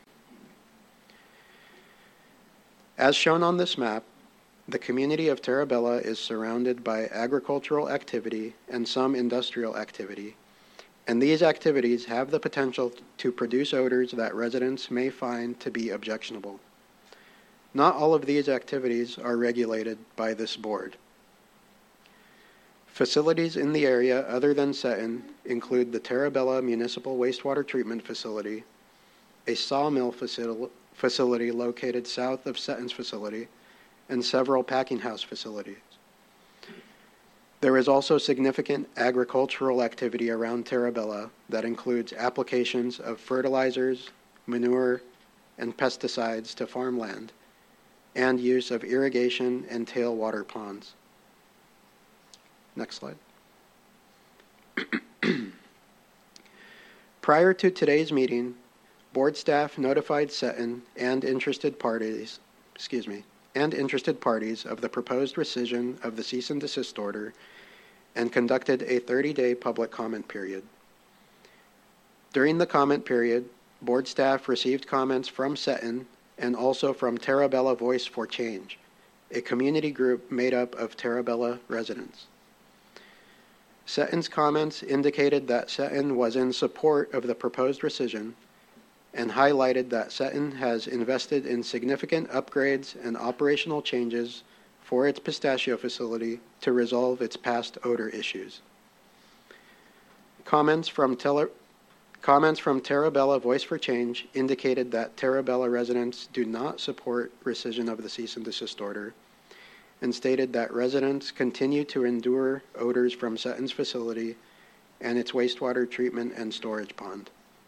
As shown on this map, the community of Terabella is surrounded by agricultural activity and some industrial activity, and these activities have the potential to produce odors that residents may find to be objectionable. Not all of these activities are regulated by this board. Facilities in the area other than Seton include the Terabella Municipal Wastewater Treatment Facility, a sawmill facil- facility located south of Seton's facility, and several packing house facilities. There is also significant agricultural activity around Terabella that includes applications of fertilizers, manure, and pesticides to farmland, and use of irrigation and tailwater ponds. Next slide. Prior to today's meeting, board staff notified Seton and interested parties, excuse me, and interested parties of the proposed rescission of the cease and desist order and conducted a thirty-day public comment period. During the comment period, board staff received comments from Seton and also from Terabella Voice for Change, a community group made up of Terabella residents. Seton's comments indicated that Seton was in support of the proposed rescission and highlighted that Seton has invested in significant upgrades and operational changes for its pistachio facility to resolve its past odor issues. Comments from, tele- comments from Terabella Voice for Change indicated that Terabella residents do not support rescission of the cease and desist order and stated that residents continue to endure odors from Seton's facility and its wastewater treatment and storage pond.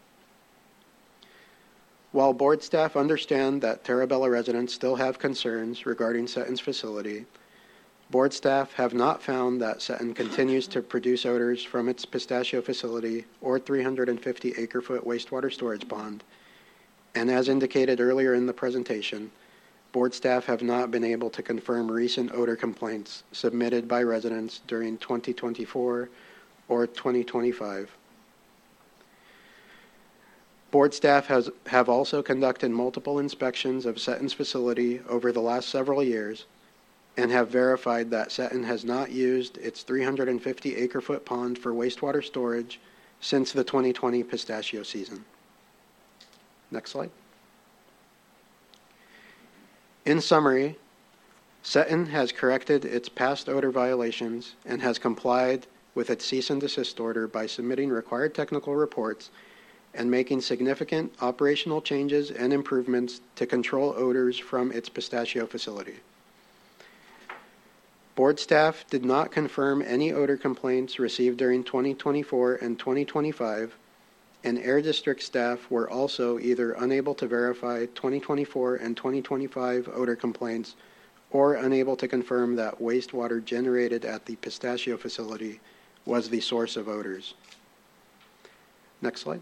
While board staff understand that Terabella residents still have concerns regarding Seton's facility, board staff have not found that Seton continues to produce odors from its pistachio facility or three hundred fifty acre foot wastewater storage pond, and as indicated earlier in the presentation, board staff have not been able to confirm recent odor complaints submitted by residents during twenty twenty-four or twenty twenty-five. Board staff has, have also conducted multiple inspections of Seton's facility over the last several years and have verified that Seton has not used its three hundred fifty acre foot pond for wastewater storage since the twenty twenty pistachio season. Next slide. In summary, Seton has corrected its past odor violations and has complied with its cease and desist order by submitting required technical reports and making significant operational changes and improvements to control odors from its pistachio facility. Board staff did not confirm any odor complaints received during twenty twenty-four and twenty twenty-five, and Air District staff were also either unable to verify twenty twenty-four and twenty twenty-five odor complaints or unable to confirm that wastewater generated at the pistachio facility was the source of odors. Next slide.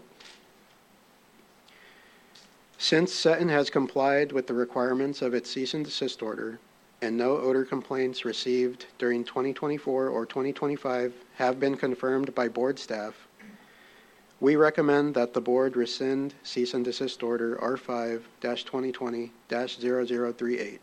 Since Seton has complied with the requirements of its cease and desist order, and no odor complaints received during twenty twenty-four or twenty twenty-five have been confirmed by board staff, we recommend that the board rescind cease and desist order R five twenty twenty dash zero zero three eight.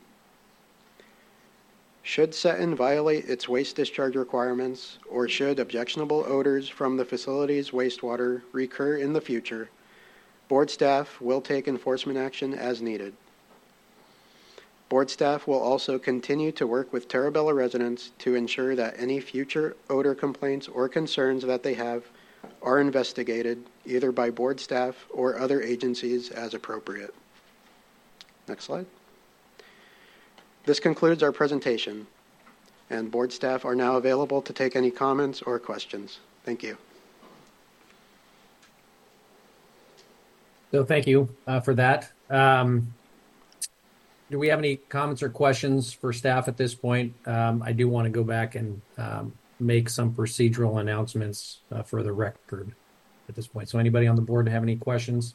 Should Seton violate its waste discharge requirements, or should objectionable odors from the facility's wastewater recur in the future, board staff will take enforcement action as needed. Board staff will also continue to work with Terabella residents to ensure that any future odor complaints or concerns that they have are investigated either by board staff or other agencies as appropriate. Next slide. This concludes our presentation, and board staff are now available to take any comments or questions. Thank you. So thank you uh, for that. Um, do we have any comments or questions for staff at this point? Um, I do want to go back and um, make some procedural announcements uh, for the record at this point. So anybody on the board have any questions?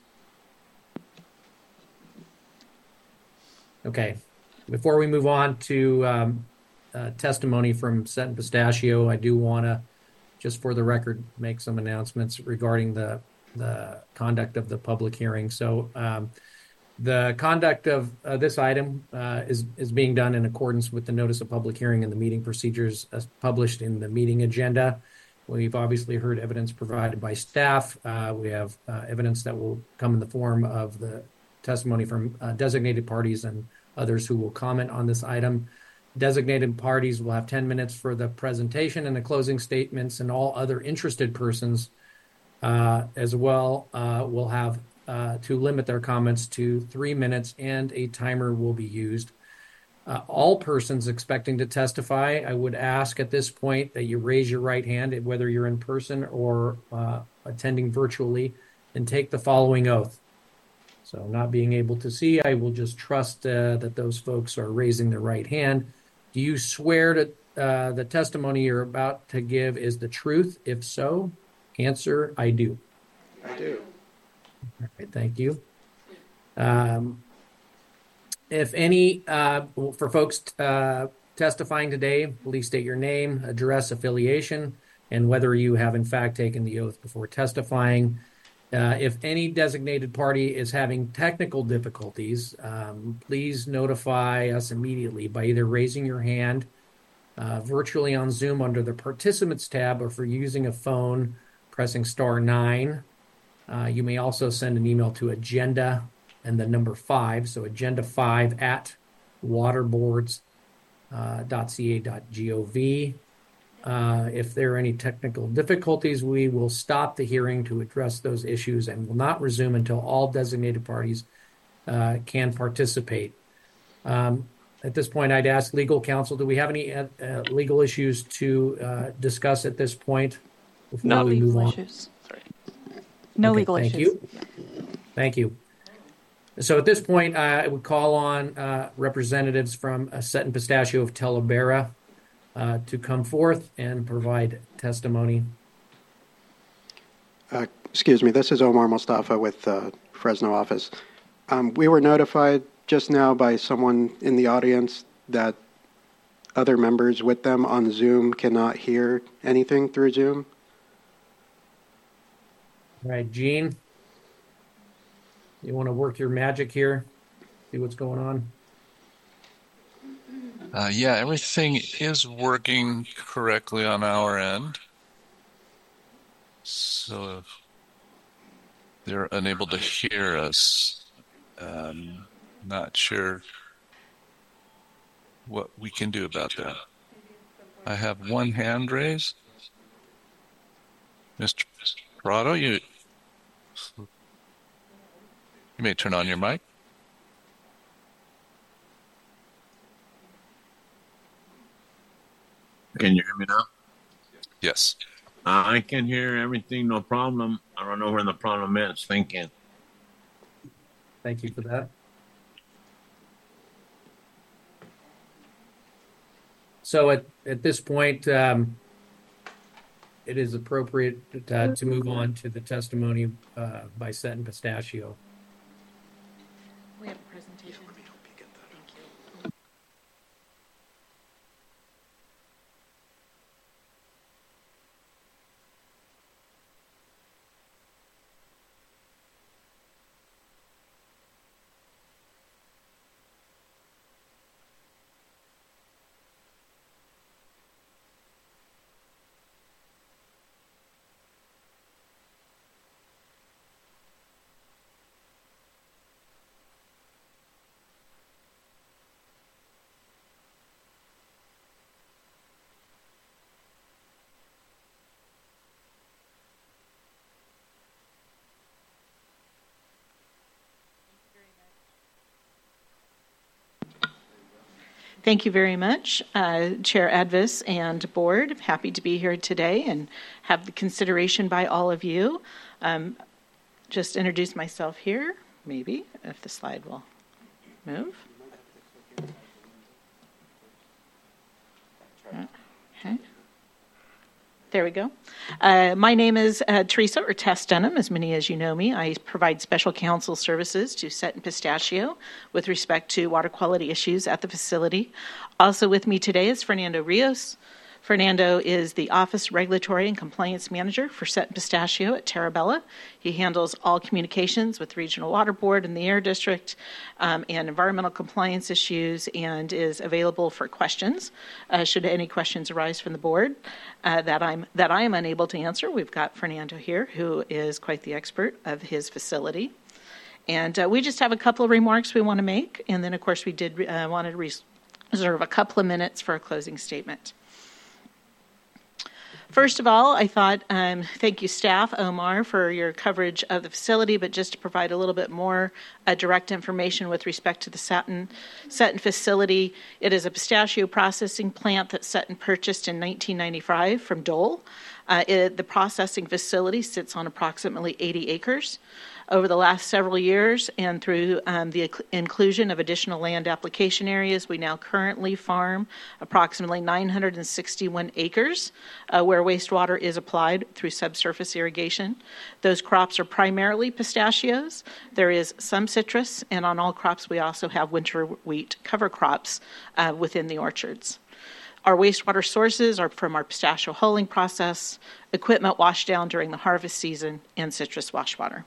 Okay. Before we move on to um, uh, testimony from Set Pistachio, I do want to, just for the record, make some announcements regarding the the conduct of the public hearing. So um, the conduct of uh, this item uh, is, is being done in accordance with the notice of public hearing and the meeting procedures as published in the meeting agenda. We've obviously heard evidence provided by staff. Uh, we have uh, evidence that will come in the form of the testimony from uh, designated parties and others who will comment on this item. Designated parties will have ten minutes for the presentation and the closing statements, and all other interested persons Uh, as well uh, will have uh, to limit their comments to three minutes, and a timer will be used. Uh, all persons expecting to testify, I would ask at this point that you raise your right hand, whether you're in person or uh, attending virtually, and take the following oath. So not being able to see, I will just trust uh, that those folks are raising their right hand. Do you swear that uh, the testimony you're about to give is the truth? If so, answer, I do. I do. All right, thank you. Um, if any, uh, for folks uh, testifying today, please state your name, address, affiliation, and whether you have in fact taken the oath before testifying. Uh, if any designated party is having technical difficulties, um, please notify us immediately by either raising your hand uh, virtually on Zoom under the Participants tab, or for using a phone, pressing star nine. Uh, you may also send an email to agenda and the number five, so agenda five at waterboards dot c a dot gov. Uh, if there are any technical difficulties, we will stop the hearing to address those issues and will not resume until all designated parties uh, can participate. Um, at this point, I'd ask legal counsel, do we have any uh, uh, legal issues to uh, discuss at this point? No we legal move on? issues. Sorry. No Okay, legal thank issues. you. Thank you. So at this point, uh, I would call on uh, representatives from uh, Set and Pistachio of Telebera uh, to come forth and provide testimony. Uh, excuse me, this is Omar Mustafa with the Fresno office. Um, we were notified just now by someone in the audience that other members with them on Zoom cannot hear anything through Zoom. All right, Gene, you want to work your magic here, see what's going on? Uh, yeah, everything is working correctly on our end. So if they're unable to hear us, um, not sure what we can do about that. I have one hand raised. Mister Prado, you, you may turn on your mic. Can you hear me now? Yes. Uh, I can hear everything, no problem. I don't know where the problem is. Thinking. Thank you for that. So at, at this point, um, it is appropriate to, to move on to the testimony uh, by Set and Pistachio. We have a presentation. Thank you. Thank you very much, uh, Chair Advis and Board. Happy to be here today and have the consideration by all of you. Um, just introduce myself here, maybe, if the slide will move. Okay. There we go. Uh, my name is uh, Teresa, or Tess Dunham, as many as you know me. I provide special counsel services to Set and Pistachio with respect to water quality issues at the facility. Also with me today is Fernando Rios. Fernando is the Office Regulatory and Compliance Manager for Set and Pistachio at Terabella. He handles all communications with the Regional Water Board and the Air District um, and environmental compliance issues, and is available for questions. Uh, should any questions arise from the board uh, that I'm that I am unable to answer, we've got Fernando here, who is quite the expert of his facility. And uh, we just have a couple of remarks we want to make, and then, of course, we did uh, want to reserve a couple of minutes for a closing statement. First of all, I thought, um, thank you, staff, Omar, for your coverage of the facility, but just to provide a little bit more uh, direct information with respect to the Seton, Seton facility. It is a pistachio processing plant that Seton purchased in nineteen ninety-five from Dole. Uh, it, the processing facility sits on approximately eighty acres. Over the last several years, and through um, the inclusion of additional land application areas, we now currently farm approximately nine hundred sixty-one acres uh, where wastewater is applied through subsurface irrigation. Those crops are primarily pistachios. There is some citrus, and on all crops we also have winter wheat cover crops uh, within the orchards. Our wastewater sources are from our pistachio hulling process, equipment washed down during the harvest season, and citrus wash water.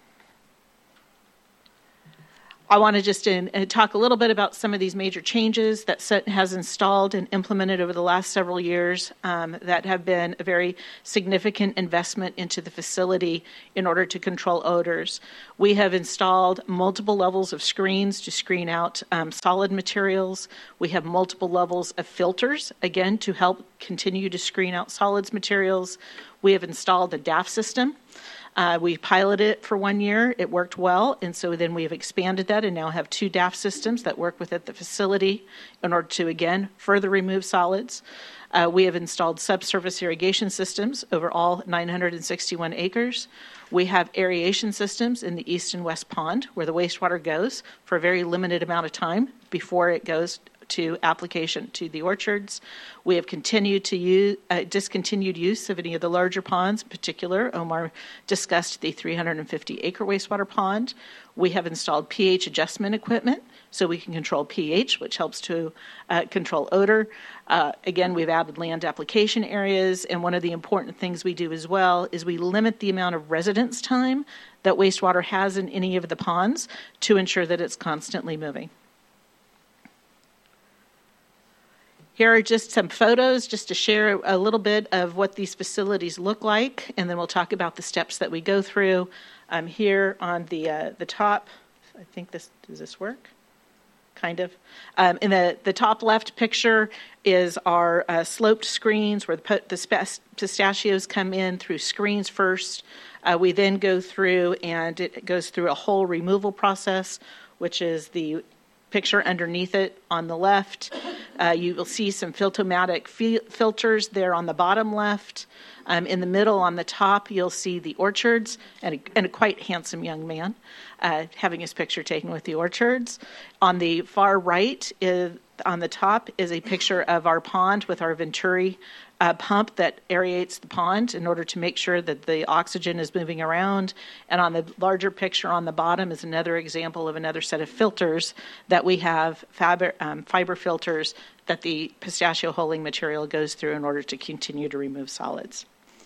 I want to just in, uh, talk a little bit about some of these major changes that Set has installed and implemented over the last several years um, that have been a very significant investment into the facility in order to control odors. We have installed multiple levels of screens to screen out um, solid materials. We have multiple levels of filters, again, to help continue to screen out solids materials. We have installed a D A F system. Uh, we piloted it for one year. It worked well, and so then we have expanded that and now have two D A F systems that work within the facility in order to, again, further remove solids. Uh, we have installed subsurface irrigation systems over all nine hundred sixty-one acres. We have aeration systems in the east and west pond where the wastewater goes for a very limited amount of time before it goes to application to the orchards. We have continued to use, uh, discontinued use of any of the larger ponds. In particular, Omar discussed the three hundred fifty acre wastewater pond. We have installed pH adjustment equipment so we can control pH, which helps to uh, control odor. Uh, again, we've added land application areas, and one of the important things we do as well is we limit the amount of residence time that wastewater has in any of the ponds to ensure that it's constantly moving. Here are just some photos just to share a little bit of what these facilities look like, and then we'll talk about the steps that we go through. Um, here on the uh, the top, I think this, does this work? Kind of. Um, in the, the top left picture is our uh, sloped screens where the, the pistachios come in through screens first. Uh, we then go through, and it goes through a whole removal process, which is the picture underneath it on the left. Uh, you will see some filtomatic fi- filters there on the bottom left. Um, in the middle on the top, you'll see the orchards and a, and a quite handsome young man uh, having his picture taken with the orchards. On the far right, is, on the top, is a picture of our pond with our Venturi uh, pump that aerates the pond in order to make sure that the oxygen is moving around. And on the larger picture on the bottom is another example of another set of filters that we have, fiber, um, fiber filters that the pistachio hulling material goes through in order to continue to remove solids.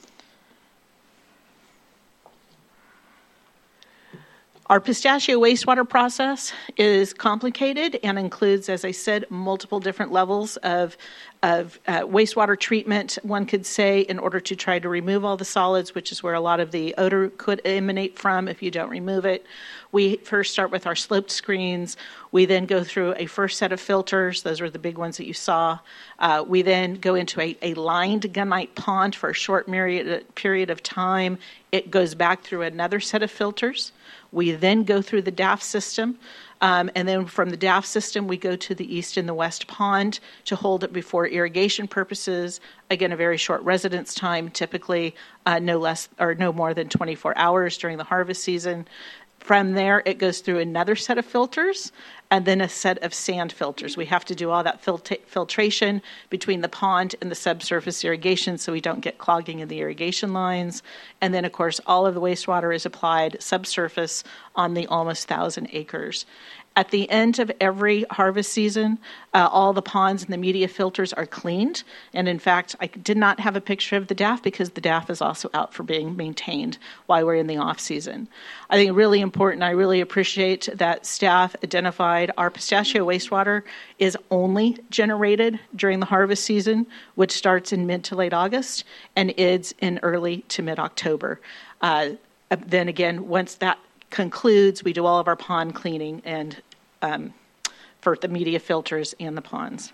Our pistachio wastewater process is complicated and includes, as I said, multiple different levels of, of uh, wastewater treatment, one could say, in order to try to remove all the solids, which is where a lot of the odor could emanate from if you don't remove it. We first start with our sloped screens. We then go through a first set of filters. Those are the big ones that you saw. Uh, we then go into a, a lined gunite pond for a short period, period of time. It goes back through another set of filters. We then go through the D A F system Um, and then from the D A F system, we go to the east and the west pond to hold it before irrigation purposes. Again, a very short residence time, typically uh, no less or no more than twenty-four hours during the harvest season. From there, it goes through another set of filters and then a set of sand filters. We have to do all that filtra- filtration between the pond and the subsurface irrigation so we don't get clogging in the irrigation lines. And then, of course, all of the wastewater is applied subsurface on the almost one thousand acres. At the end of every harvest season, uh, all the ponds and the media filters are cleaned. And in fact, I did not have a picture of the D A F because the D A F is also out for being maintained while we're in the off season. I think really important, I really appreciate that staff identified our pistachio wastewater is only generated during the harvest season, which starts in mid to late August and ends in early to mid-October. Uh, then again, once that concludes, we do all of our pond cleaning and um, for the media filters and the ponds.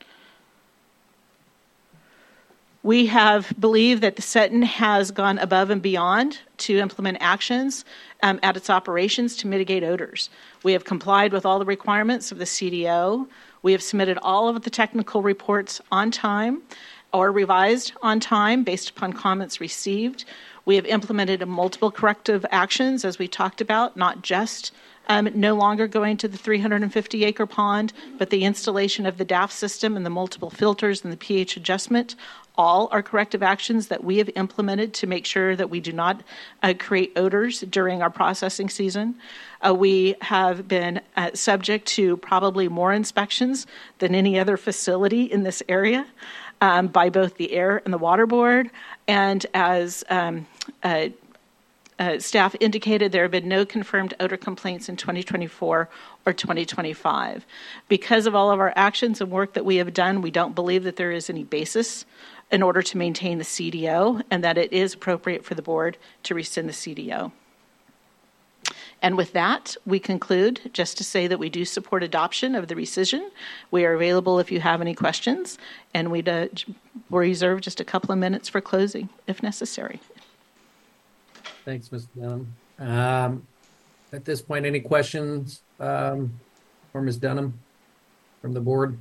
We have believed that the S E T N has gone above and beyond to implement actions um, at its operations to mitigate odors. We have complied with all the requirements of the C D O. We have submitted all of the technical reports on time or revised on time based upon comments received. We have implemented multiple corrective actions, as we talked about, not just um, no longer going to the three hundred fifty acre pond, but the installation of the D A F system and the multiple filters and the pH adjustment. All are corrective actions that we have implemented to make sure that we do not uh, create odors during our processing season. Uh, we have been uh, subject to probably more inspections than any other facility in this area um, by both the Air and the Water Board. And as um, uh, uh, staff indicated, there have been no confirmed odor complaints in twenty twenty-four or twenty twenty-five. Because of all of our actions and work that we have done, we don't believe that there is any basis in order to maintain the C D O, and that it is appropriate for the board to rescind the C D O. And with that, we conclude just to say that we do support adoption of the rescission. We are available if you have any questions, and we'd uh, reserve just a couple of minutes for closing if necessary. Thanks, Miz Dunham. Um, at this point, any questions um, for Miz Dunham from the board?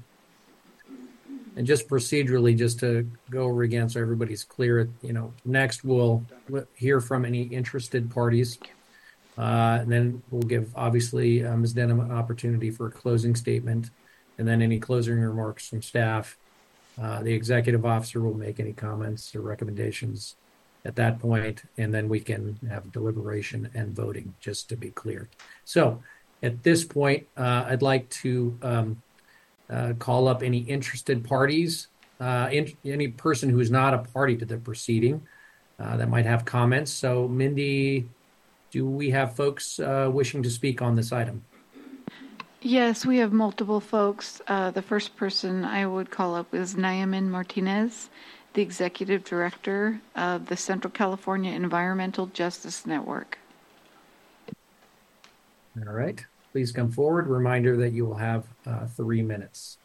And just procedurally, just to go over again so everybody's clear, you know, next we'll hear from any interested parties. Uh, and then we'll give, obviously, uh, Miz Denham an opportunity for a closing statement, and then any closing remarks from staff. Uh, the executive officer will make any comments or recommendations at that point, and then we can have deliberation and voting, just to be clear. So at this point, uh, I'd like to um, uh, call up any interested parties, uh, in, any person who is not a party to the proceeding uh, that might have comments. So Mindy, do we have folks uh, wishing to speak on this item? Yes, we have multiple folks. Uh, the first person I would call up is Nayamin Martinez, the Executive Director of the Central California Environmental Justice Network. All right. Please come forward. Reminder that you will have uh, three minutes.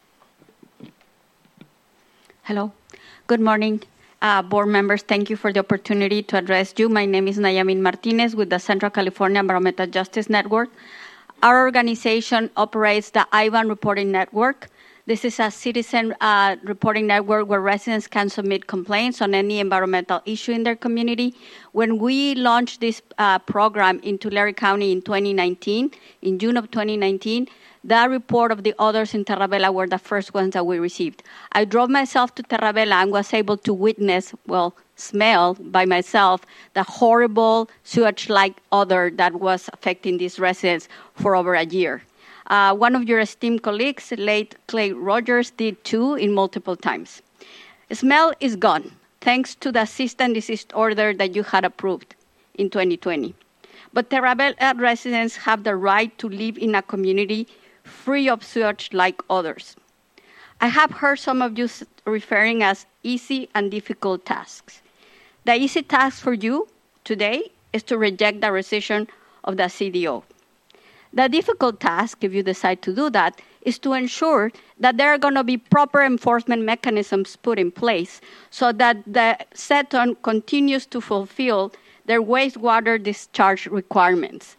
Hello. Good morning. Uh, board members, thank you for the opportunity to address you. My name is Nayamin Martinez with the Central California Environmental Justice Network. Our organization operates the I V A N Reporting Network. This is a citizen uh, reporting network where residents can submit complaints on any environmental issue in their community. When we launched this uh, program in Tulare County in twenty nineteen, in June of twenty nineteen, the report of the others in Terravela were the first ones that we received. I drove myself to Terravela and was able to witness, well, smell by myself, the horrible sewage-like odor that was affecting these residents for over a year. Uh, one of your esteemed colleagues, late Clay Rogers, did too in multiple times. Smell is gone, thanks to the cease and desist order that you had approved in twenty twenty. But Terravela residents have the right to live in a community free of sewage like others. I have heard some of you referring as easy and difficult tasks. The easy task for you today is to reject the rescission of the C D O. The difficult task, if you decide to do that, is to ensure that there are going to be proper enforcement mechanisms put in place so that the C E T N continues to fulfill their wastewater discharge requirements.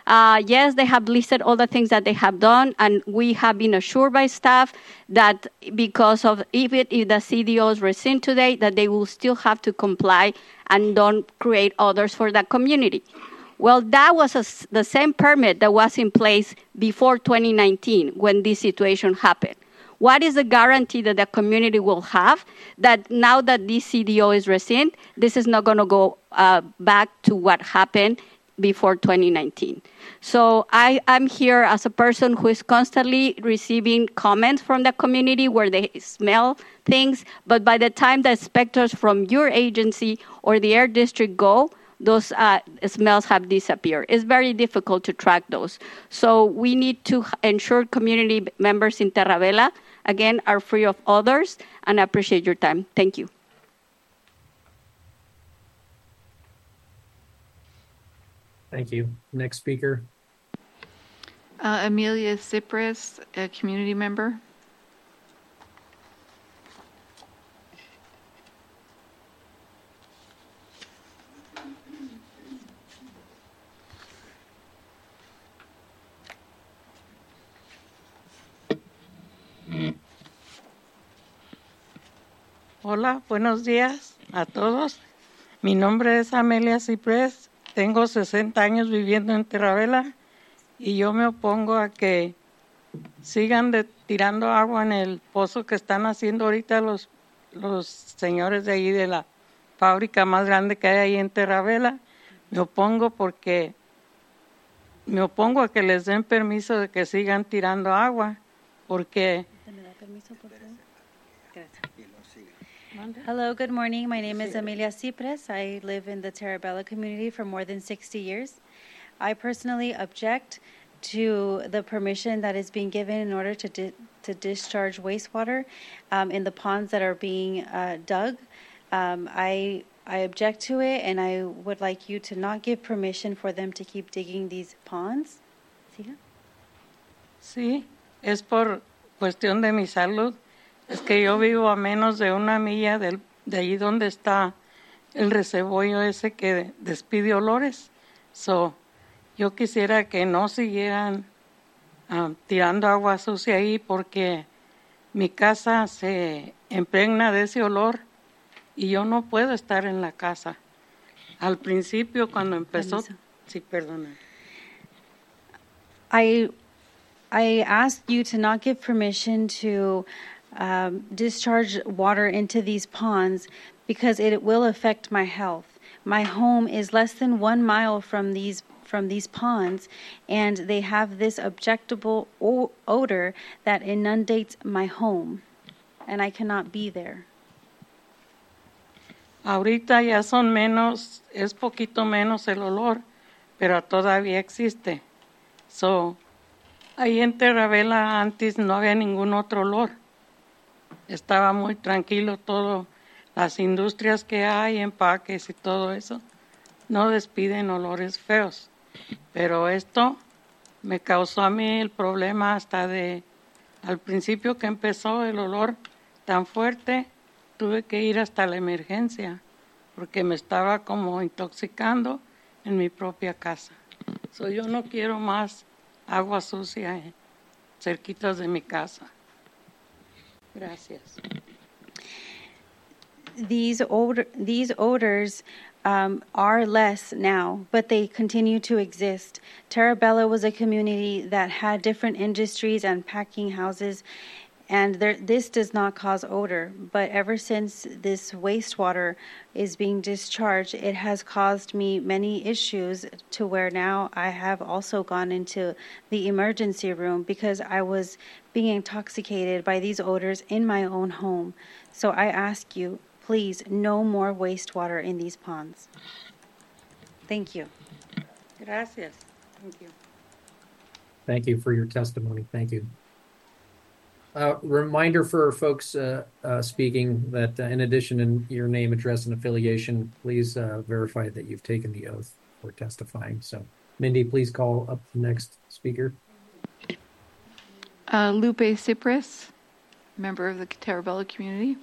Uh, yes, they have listed all the things that they have done, and we have been assured by staff that because of, even if the C D Os rescind today, that they will still have to comply and don't create others for that community. Well, that was a, the same permit that was in place before twenty nineteen when this situation happened. What is the guarantee that the community will have that now that this C D O is rescinded, this is not going to go uh, back to what happened before twenty nineteen? So I, I'm here as a person who is constantly receiving comments from the community where they smell things, but by the time the inspectors from your agency or the air district go, those uh, smells have disappeared. It's very difficult to track those. So we need to ensure community members in Terravela, again, are free of odors, and I appreciate your time. Thank you. Thank you. Next speaker. Uh, Amelia Cypress, a community member. Hola, buenos días a todos. Mi nombre es Amelia Ciprés. Tengo sesenta años viviendo en Terravela y yo me opongo a que sigan de, tirando agua en el pozo que están haciendo ahorita los, los señores de ahí de la fábrica más grande que hay ahí en Terravela. Me opongo porque me opongo a que les den permiso de que sigan tirando agua porque Hello, good morning. My name is Amelia Cipres. I live in the Terabella community for more than sixty years. I personally object to the permission that is being given in order to di- to discharge wastewater um, in the ponds that are being uh, dug. Um, I I object to it, and I would like you to not give permission for them to keep digging these ponds. ¿Siga? Sí, es por cuestión de mi salud. Es que yo vivo a menos de una milla del, de ahí donde está el reservorio ese que despide olores. So, yo quisiera que no siguieran uh, tirando agua sucia ahí porque mi casa se impregna de ese olor y yo no puedo estar en la casa. Al principio, cuando empezó... Permiso. Sí, perdona. I, I asked you to not give permission to... Um, discharge water into these ponds because it will affect my health. My home is less than one mile from these from these ponds, and they have this objectable o- odor that inundates my home, and I cannot be there. Ahorita ya son menos, es poquito menos el olor, pero todavía existe. So, ahí en Terravela antes no había ningún otro olor. Estaba muy tranquilo todo, las industrias que hay, empaques y todo eso, no despiden olores feos. Pero esto me causó a mí el problema hasta de, al principio que empezó el olor tan fuerte, tuve que ir hasta la emergencia, porque me estaba como intoxicando en mi propia casa. So, yo no quiero más agua sucia eh, cerquitas de mi casa. Gracias. These odor, these odors um, are less now, but they continue to exist. Terabella was a community that had different industries and packing houses, and there, this does not cause odor. But ever since this wastewater is being discharged, it has caused me many issues to where now I have also gone into the emergency room because I was being intoxicated by these odors in my own home. So I ask you, please, no more wastewater in these ponds. Thank you. Gracias. Thank you. Thank you for your testimony. Thank you. Uh, reminder for folks uh, uh, speaking that uh, in addition to your name, address, and affiliation, please uh, verify that you've taken the oath for testifying. So, Mindy, please call up the next speaker. Uh, Lupe Cypress, member of the Terabella community.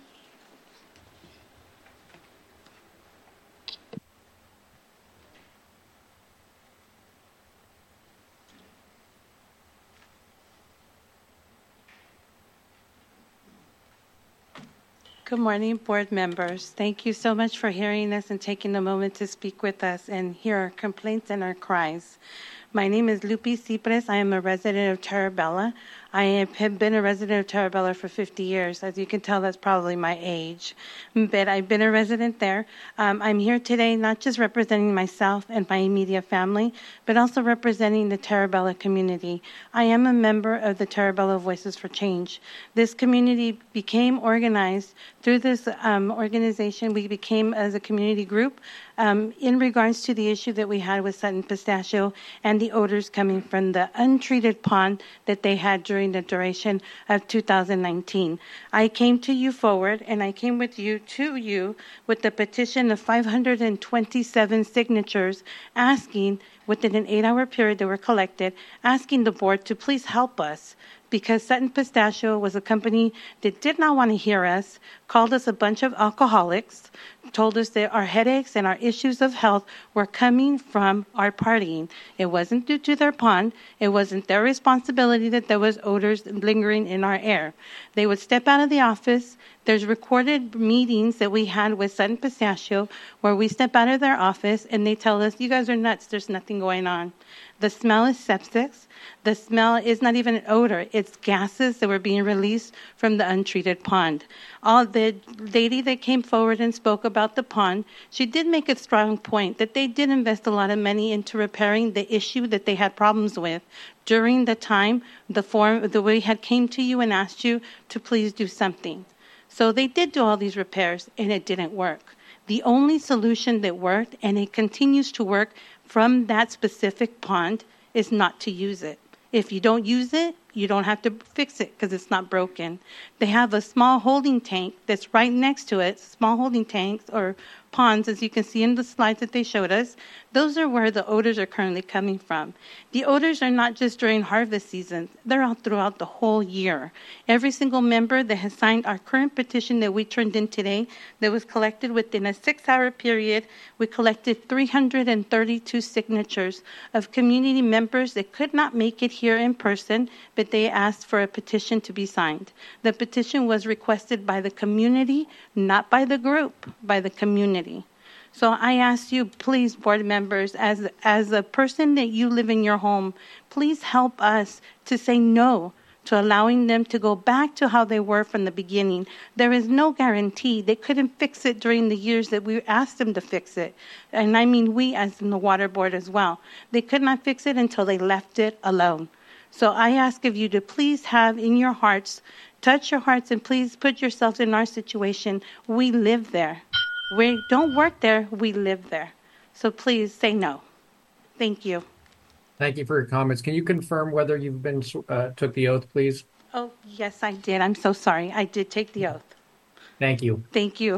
Good morning, board members. Thank you so much for hearing us and taking a moment to speak with us and hear our complaints and our cries. My name is Lupi Cipres. I am a resident of Terabella. I have been a resident of Terabella for fifty years. As you can tell, that's probably my age. But I've been a resident there. Um, I'm here today not just representing myself and my immediate family, but also representing the Terabella community. I am a member of the Terabella Voices for Change. This community became organized through this um, organization. We became as a community group um, in regards to the issue that we had with Sutton Pistachio and the odors coming from the untreated pond that they had during the duration of two thousand nineteen. I came to you forward, and I came with you to you with the petition of five hundred twenty-seven signatures asking, within an eight-hour period that were collected, asking the board to please help us, because Sutton Pistachio was a company that did not want to hear us, called us a bunch of alcoholics, told us that our headaches and our issues of health were coming from our partying. It wasn't due to their pond. It wasn't their responsibility that there was odors lingering in our air. They would step out of the office. There's recorded meetings that we had with Sutton Pistachio where we step out of their office and they tell us, you guys are nuts, there's nothing going on. The smell is sepsis. The smell is not even an odor. It's gases that were being released from the untreated pond. All the lady that came forward and spoke about the pond, she did make a strong point that they did invest a lot of money into repairing the issue that they had problems with during the time the form the way had came to you and asked you to please do something. So they did do all these repairs and it didn't work. The only solution that worked, and it continues to work from that specific pond, is not to use it. If you don't use it, you don't have to fix it because it's not broken. They have a small holding tank that's right next to it, small holding tanks or ponds, as you can see in the slides that they showed us. Those are where the odors are currently coming from. The odors are not just during harvest season. They're out throughout the whole year. Every single member that has signed our current petition that we turned in today, that was collected within a six-hour period, we collected three hundred thirty-two signatures of community members that could not make it here in person, but they asked for a petition to be signed. The petition was requested by the community, not by the group, by the community. So I ask you, please, board members, as, as a person that you live in your home, please help us to say no to allowing them to go back to how they were from the beginning. There is no guarantee. They couldn't fix it during the years that we asked them to fix it. And I mean we as in the water board as well. They could not fix it until they left it alone. So I ask of you to please have in your hearts, touch your hearts, and please put yourselves in our situation. We live there. We don't work there, we live there. So please say no. Thank you. Thank you for your comments. Can you confirm whether you've been uh, took the oath, please? Oh, yes, I did. I'm so sorry. I did take the oath. Thank you. Thank you.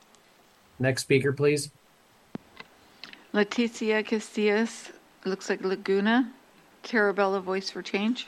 Next speaker, please. Leticia Castillas, looks like Laguna, Terabella Voice for Change.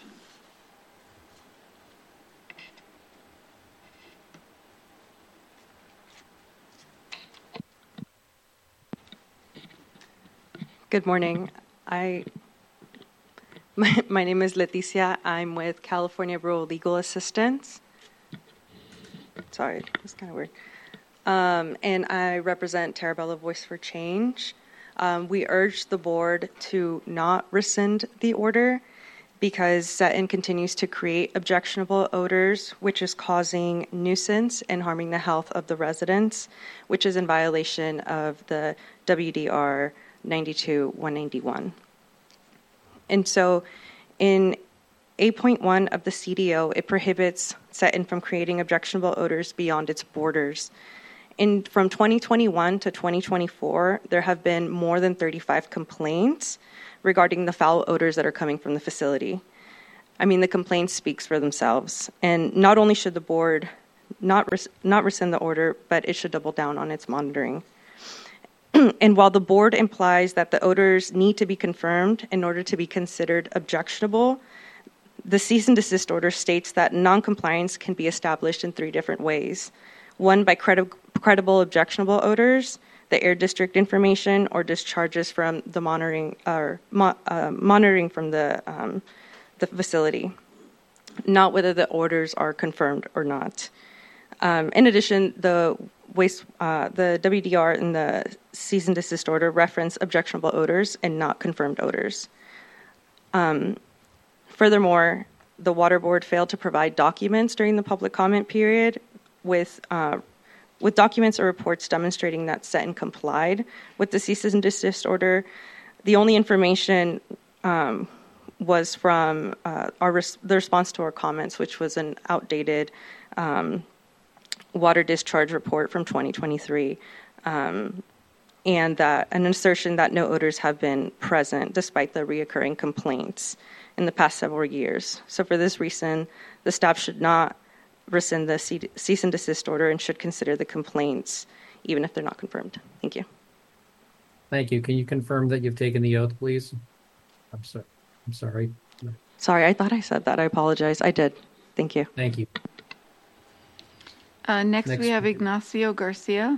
Good morning. I my, my name is Leticia. I'm with California Rural Legal Assistance. Sorry, it's kind of weird. Um, and I represent Terabella Voice for Change. Um, we urge the board to not rescind the order because Sutton continues to create objectionable odors, which is causing nuisance and harming the health of the residents, which is in violation of the W D R ninety-two one ninety-one. And so in eight point one of the C D O, it prohibits Sutton from creating objectionable odors beyond its borders. In from twenty twenty-one to twenty twenty-four, there have been more than thirty-five complaints regarding the foul odors that are coming from the facility. I mean, the complaints speaks for themselves. And not only should the board not res- not rescind the order, but it should double down on its monitoring. And while the board implies that the odors need to be confirmed in order to be considered objectionable, the cease and desist order states that noncompliance can be established in three different ways. One, by credi- credible objectionable odors, the air district information, or discharges from the monitoring or mo- uh, monitoring from the um, the facility, not whether the orders are confirmed or not. Um, in addition, the waste, uh, the W D R and the cease and desist order reference objectionable odors and not confirmed odors. Um, furthermore, the Water Board failed to provide documents during the public comment period with uh, with documents or reports demonstrating that S E T N complied with the cease and desist order. The only information um, was from uh, our res- the response to our comments, which was an outdated um, water discharge report from twenty twenty-three, um, and that an assertion that no odors have been present despite the reoccurring complaints in the past several years. So for this reason, the staff should not rescind the cease and desist order and should consider the complaints even if they're not confirmed. Thank you. Thank you. Can you confirm that you've taken the oath, please? I'm sorry. I'm sorry. Sorry, I thought I said that. I apologize. I did. Thank you. Thank you. Uh, next, Next we have speaker. Ignacio Garcia.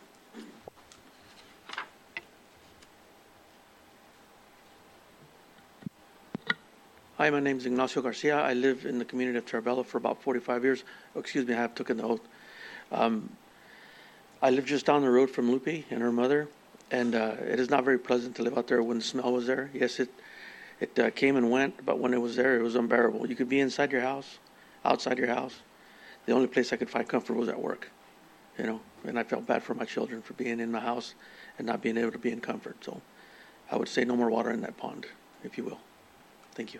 Hi, my name is Ignacio Garcia. I live in the community of Terabello for about forty-five years. Oh, excuse me, I have taken the oath. Um, I live just down the road from Lupe and her mother, and uh, it is not very pleasant to live out there when the smell was there. Yes, it it uh, came and went, but when it was there, it was unbearable. You could be inside your house, outside your house. The only place I could find comfort was at work, you know, and I felt bad for my children for being in the house and not being able to be in comfort. So I would say no more water in that pond, if you will. Thank you.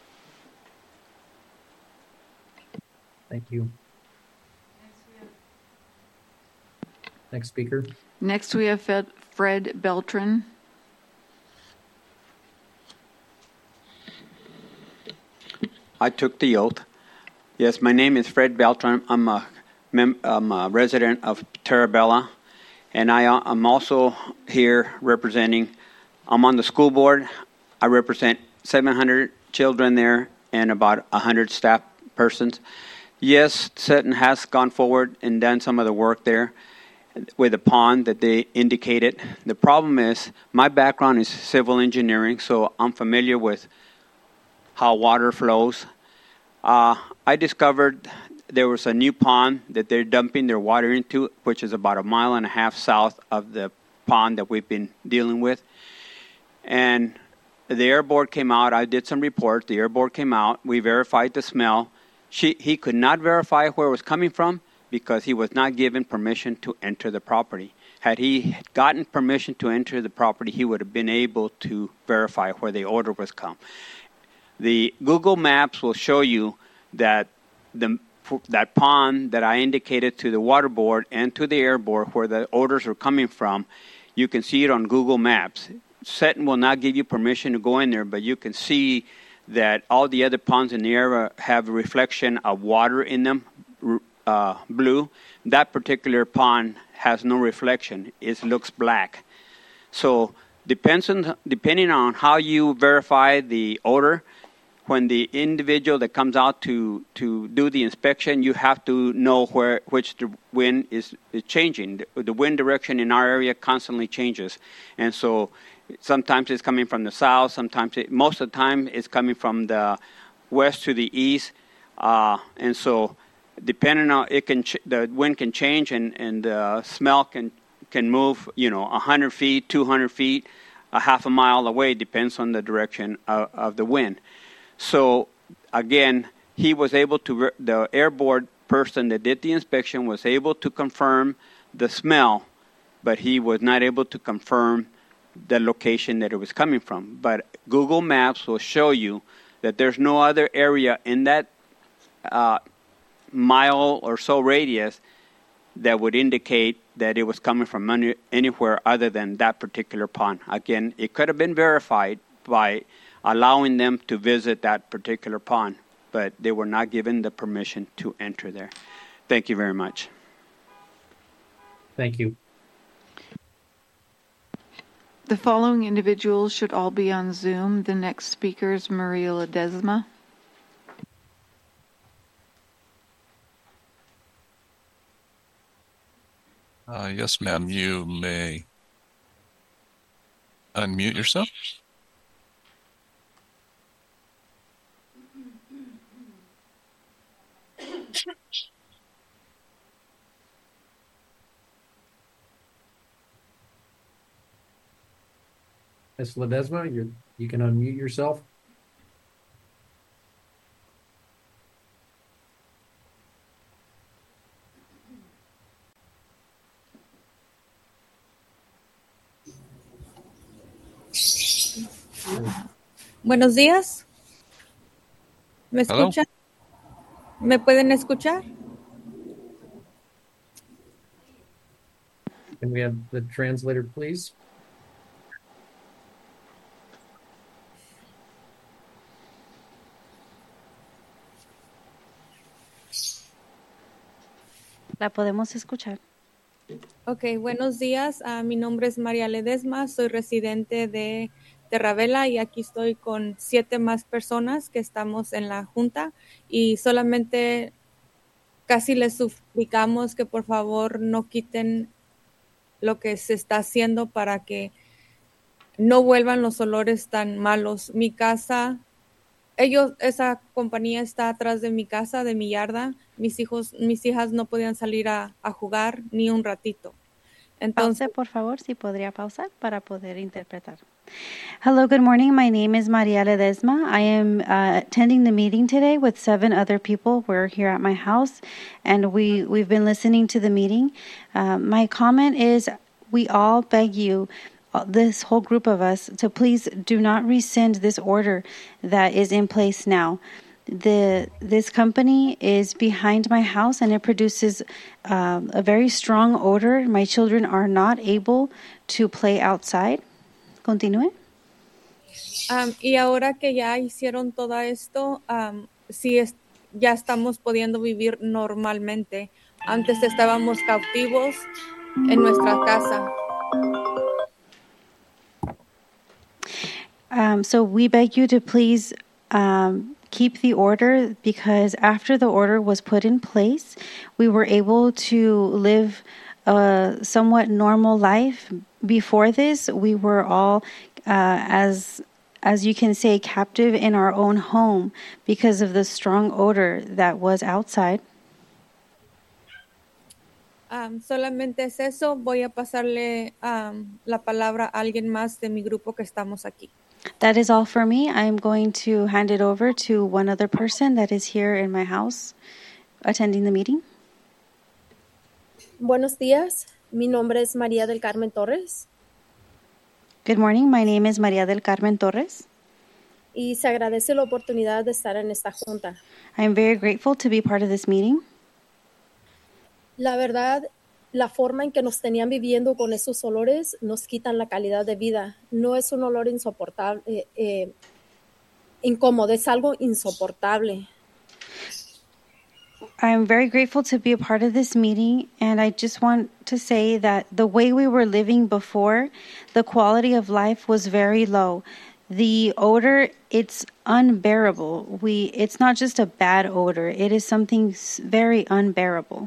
Thank you. Next speaker. Next, we have Fed, Fred Beltran. I took the oath. Yes, my name is Fred Beltran. I'm a, mem- I'm a resident of Terabella, and I, uh, I'm also here representing, I'm on the school board. I represent seven hundred children there and about one hundred staff persons. Yes, S E T N has gone forward and done some of the work there with the pond that they indicated. The problem is my background is civil engineering, so I'm familiar with how water flows. Uh, I discovered there was a new pond that they're dumping their water into, which is about a mile and a half south of the pond that we've been dealing with. And the air board came out. I did some reports. The air board came out. We verified the smell. She, he could not verify where it was coming from because he was not given permission to enter the property. Had he gotten permission to enter the property, he would have been able to verify where the odor was come. The Google Maps will show you that the that pond that I indicated to the water board and to the air board where the odors are coming from, you can see it on Google Maps. S E T N will not give you permission to go in there, but you can see that all the other ponds in the area have a reflection of water in them, uh, blue. That particular pond has no reflection. It looks black. So depends on, depending on how you verify the odor, when the individual that comes out to, to do the inspection, you have to know where which the wind is, is changing. The, the wind direction in our area constantly changes. And so sometimes it's coming from the south. Sometimes, it, most of the time, it's coming from the west to the east. Uh, and so, depending on it, can ch- the wind can change, and and the smell can can move. You know, a hundred feet, two hundred feet, a half a mile away. Depends on the direction of, of the wind. So, again, he was able to. Re- the air board person that did the inspection was able to confirm the smell, but he was not able to confirm the location that it was coming from. But Google Maps will show you that there's no other area in that uh, mile or so radius that would indicate that it was coming from any, anywhere other than that particular pond. Again, it could have been verified by allowing them to visit that particular pond, but they were not given the permission to enter there. Thank you very much. Thank you. The following individuals should all be on Zoom. The next speaker is Maria Ledesma. Uh, yes, ma'am. You may unmute yourself. Miz Ledesma, you you can unmute yourself. Buenos días. ¿Me Hello. escuchan? ¿Me pueden escuchar? Can we have the translator, please? La podemos escuchar. Ok, buenos días. Ah, mi nombre es María Ledesma, soy residente de Terravela y aquí estoy con siete más personas que estamos en la junta y solamente casi les suplicamos que por favor no quiten lo que se está haciendo para que no vuelvan los olores tan malos. Mi casa, ellos, esa compañía está atrás de mi casa, de mi yarda. Mis hijos, mis hijas no podían salir a, a jugar ni un ratito. Entonces, Pause, por favor, si podría pausar para poder interpretar. Hello, good morning. My name is Maria Ledesma. I am uh, attending the meeting today with seven other people. We're here at my house, and we, we've been listening to the meeting. Uh, my comment is we all beg you, this whole group of us, to please do not rescind this order that is in place now. The this company is behind my house and it produces um, a very strong odor. My children are not able to play outside. Continúe. Um, y ahora que ya hicieron todo esto, um, sí es, ya estamos pudiendo vivir normalmente. Antes estábamos cautivos en nuestra casa. Um, so we beg you to please um, keep the order, because after the order was put in place, we were able to live a somewhat normal life. Before this, we were all, uh, as as you can say, captive in our own home because of the strong odor that was outside. Um, solamente es eso. Voy a pasarle um, la palabra a alguien más de mi grupo que estamos aquí. That is all for me. I'm going to hand it over to one other person that is here in my house attending the meeting. Buenos días. Mi nombre es María del Carmen Torres. Good morning. My name is María del Carmen Torres. Y se agradece la oportunidad de estar en esta junta. I am very grateful to be part of this meeting. La verdad, la forma en que nos tenían viviendo con esos olores nos quitan la calidad de vida. No es un olor insoportable, eh, eh, incómodo, es algo insoportable. I'm very grateful to be a part of this meeting, and I just want to say that the way we were living before, the quality of life was very low. The odor, it's unbearable. We, it's not just a bad odor, it is something very unbearable.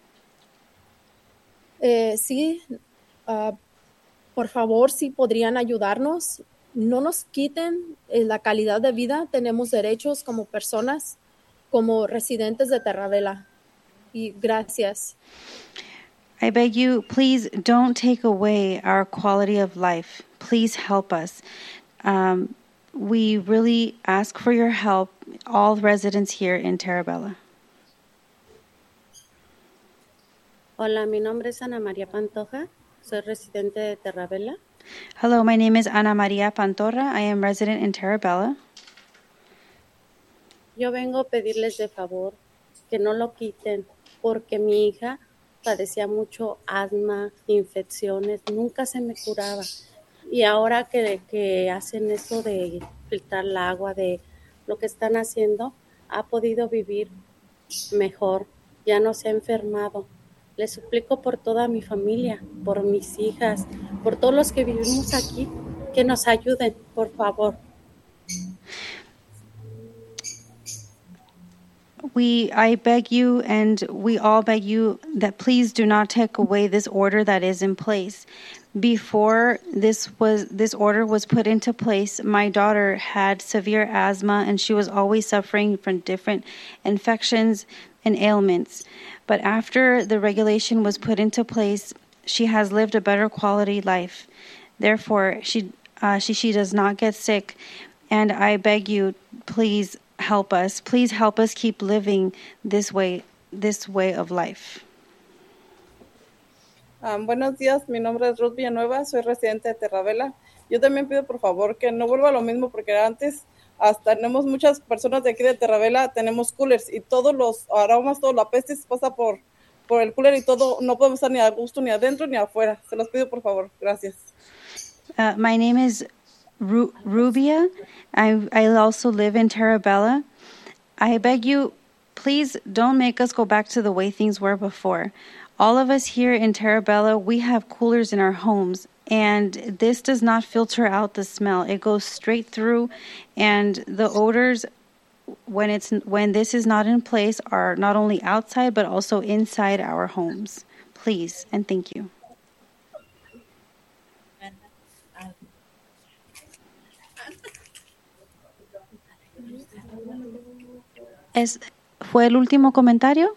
Eh, sí, uh, por favor, si podrían ayudarnos, no nos quiten eh, la calidad de vida. Tenemos derechos como personas, como residentes de Terravela. Y gracias. I beg you, please don't take away our quality of life. Please help us. Um, we really ask for your help, all residents here in Terravela. Hola, mi nombre es Ana María Pantoja. Soy residente de Terravela. Hello, my name is Ana María Pantorra. I am resident in Terravela. Yo vengo a pedirles de favor que no lo quiten, porque mi hija padecía mucho asma, infecciones, nunca se me curaba. Y ahora que, que hacen eso de filtrar el agua, de lo que están haciendo, ha podido vivir mejor, ya no se ha enfermado. Les suplico por toda mi familia, por mis hijas, por todos los que vivimos aquí, que nos ayuden, por favor. We, I beg you, and we all beg you, that please do not take away this order that is in place. Before this was this order was put into place, my daughter had severe asthma, and she was always suffering from different infections and ailments. But after the regulation was put into place, she has lived a better quality life. Therefore, she uh, she, she does not get sick. And I beg you, please help us. Please help us keep living this way, this way of life. Um, buenos días, mi nombre es Ruth Villanueva, soy residente de Terravela. Yo también pido por favor que no vuelva a lo mismo porque antes hasta tenemos muchas personas de aquí de Terravela, tenemos coolers y todos los aromas, toda la peste se pasa por, por el cooler y todo, no podemos estar ni a gusto ni adentro ni afuera. Se los pido por favor, gracias. Uh, my name is Ru- Rubia. I, I also live in Terabella. I beg you, please don't make us go back to the way things were before. All of us here in Terabella, we have coolers in our homes, and this does not filter out the smell. It goes straight through, and the odors, when it's when this is not in place, are not only outside but also inside our homes. Please and thank you. Es, ¿Fue el último comentario?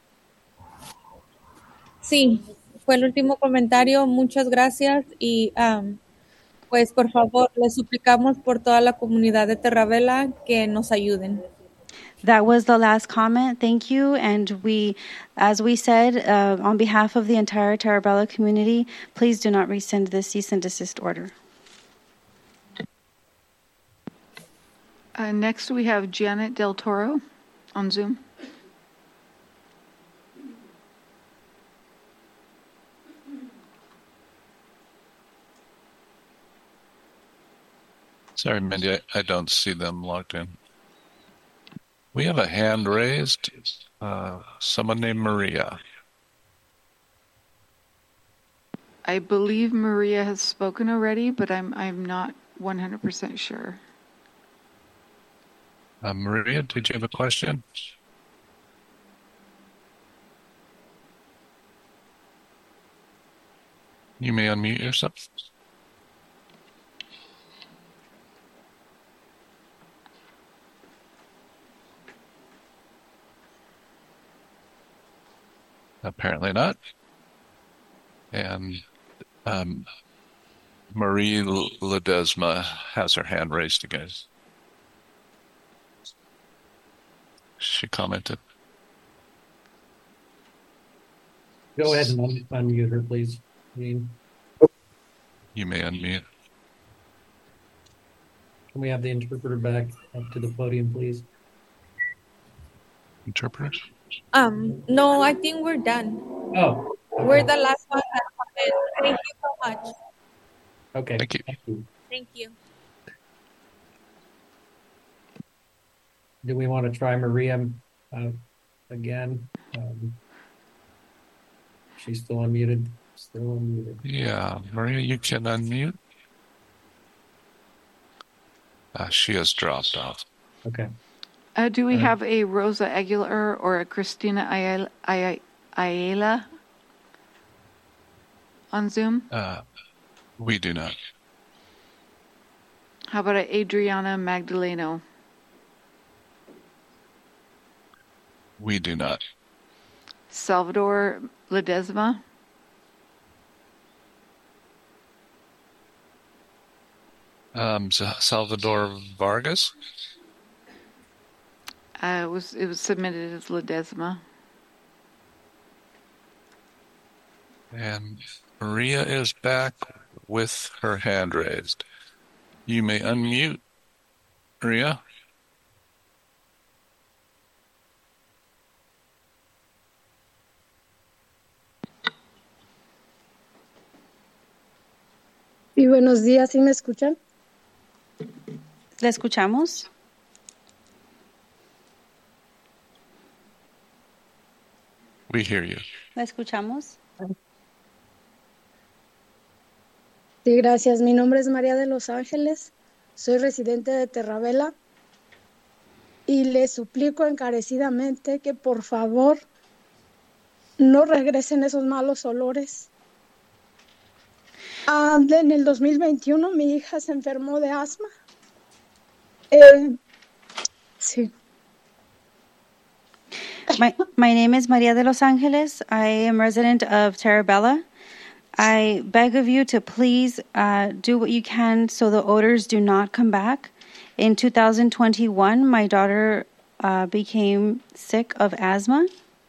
Sí, fue el último comentario. Muchas gracias y um, pues por favor les suplicamos por toda la comunidad de Terravela que nos ayuden. That was the last comment. Thank you. And we, as we said, uh, on behalf of the entire Terabella community, please do not rescind this cease and desist order. Uh, next, we have Janet Del Toro on Zoom. Sorry, Mindy, I, I don't see them logged in. We have a hand raised. Uh, someone named Maria. I believe Maria has spoken already, but I'm I'm not one hundred percent sure. Uh, Maria, did you have a question? You may unmute yourself. Apparently not. And um, Marie Ledesma has her hand raised again. She commented. Go ahead and un- unmute her, please. Jean. You may unmute. Can we have the interpreter back up to the podium, please? Interpreters? Um, no, I think we're done. Oh. Okay. We're the last one that commented. Thank you so much. Okay. Thank you. Thank you. Thank you. Do we want to try Maria uh, again? Um, she's still unmuted. Still unmuted. Yeah, Maria, you can unmute. Uh, she has dropped off. Okay. Uh, do we Uh, have a Rosa Aguilar or a Christina Ayala, Ay- Ayala on Zoom? Uh, we do not. How about a Adriana Magdaleno? We do not. Salvador Ledesma? Um, Sa- Salvador Vargas? Uh, it was it was submitted as Ledesma. And Maria is back with her hand raised. You may unmute, Maria. Y buenos días, ¿sí me escuchan? ¿Le escuchamos? We hear you. ¿La escuchamos? Sí, gracias. Mi nombre es María de Los Ángeles. Soy residente de Terravela. Y le suplico encarecidamente que por favor no regresen esos malos olores. Ah, en el dos mil veintiuno mi hija se enfermó de asma. Eh, sí. My, my name is Maria de Los Angeles. I am resident of Terabella. I beg of you to please uh, do what you can so the odors do not come back. In two thousand twenty-one, my daughter uh, became sick of asthma.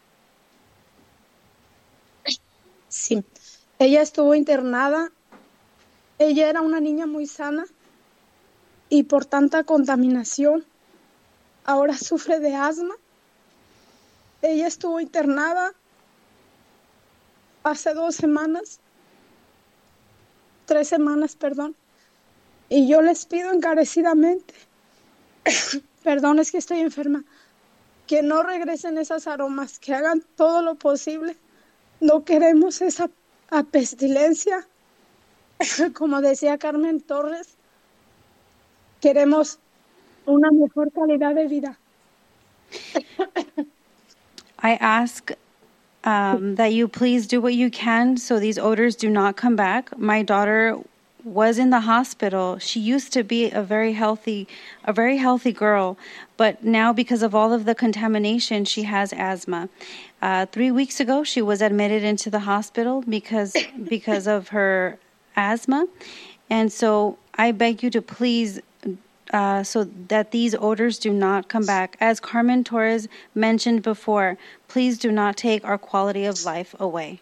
Sí, ella estuvo internada. Ella era una niña muy sana y por tanta contaminación ahora sufre de asma. Ella estuvo internada hace dos semanas, tres semanas, perdón, y yo les pido encarecidamente, perdón, es que estoy enferma, que no regresen esas aromas, que hagan todo lo posible. No queremos esa pestilencia, como decía Carmen Torres, queremos una mejor calidad de vida. I ask um, that you please do what you can so these odors do not come back. My daughter was in the hospital. She used to be a very healthy, a very healthy girl, but now because of all of the contamination, she has asthma. Uh, three weeks ago, she was admitted into the hospital because because of her asthma, and so I beg you to please. Uh, so that these odors do not come back. As Carmen Torres mentioned before, please do not take our quality of life away.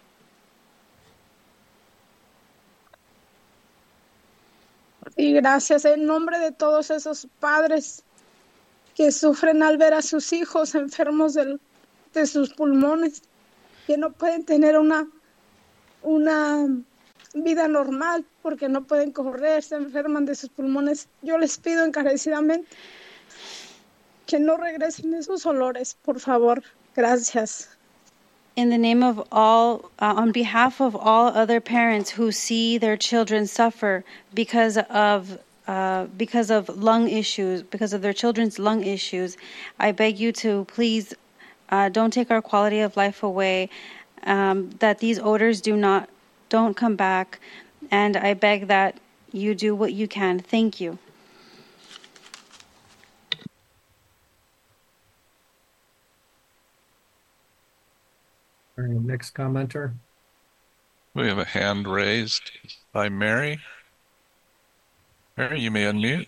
Y gracias en nombre de todos esos padres que sufren al ver a sus hijos enfermos del, de sus pulmones, que no pueden tener una, una vida normal porque no pueden correr, se enferman de sus pulmones. Yo les pido encarecidamente que no regresen esos olores, por favor. Gracias. In the name of all, uh, on behalf of all other parents who see their children suffer because of uh, because of lung issues, because of their children's lung issues, I beg you to please uh, don't take our quality of life away. Um, that these odors do not don't come back, and I beg that you do what you can. Thank you. All right, next commenter. We have a hand raised by Mary. Mary, you may unmute.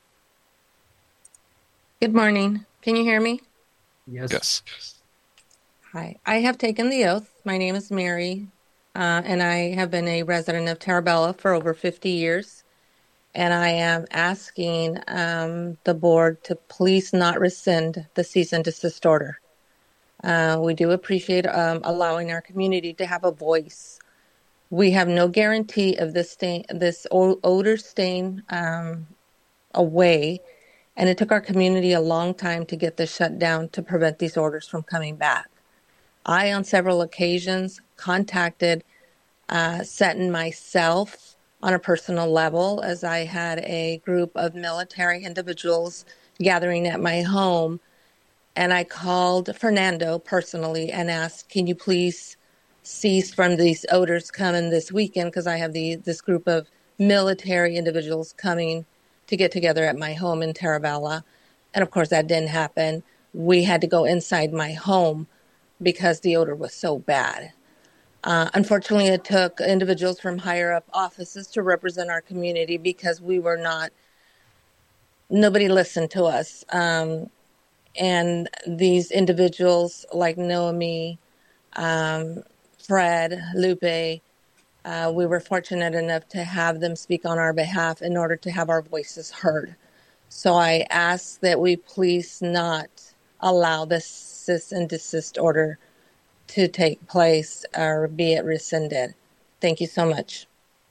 Good morning. Can you hear me? Yes. Yes. Hi. I have taken the oath. My name is Mary, uh, and I have been a resident of Tarabella for over fifty years. And I am asking um, the board to please not rescind the cease and desist order. Uh, we do appreciate um, allowing our community to have a voice. We have no guarantee of this stain, this o- odor stain um, away, and it took our community a long time to get this shut down to prevent these orders from coming back. I, on several occasions, contacted uh, Seton myself on a personal level, as I had a group of military individuals gathering at my home. And I called Fernando personally and asked, can you please cease from these odors coming this weekend? Because I have the this group of military individuals coming to get together at my home in Tarabella. And of course, that didn't happen. We had to go inside my home because the odor was so bad. Uh, unfortunately, it took individuals from higher up offices to represent our community because we were not, nobody listened to us. Um, And these individuals like Noemi, um, Fred, Lupe, uh, we were fortunate enough to have them speak on our behalf in order to have our voices heard. So I ask that we please not allow this cease and desist order to take place or be it rescinded. Thank you so much.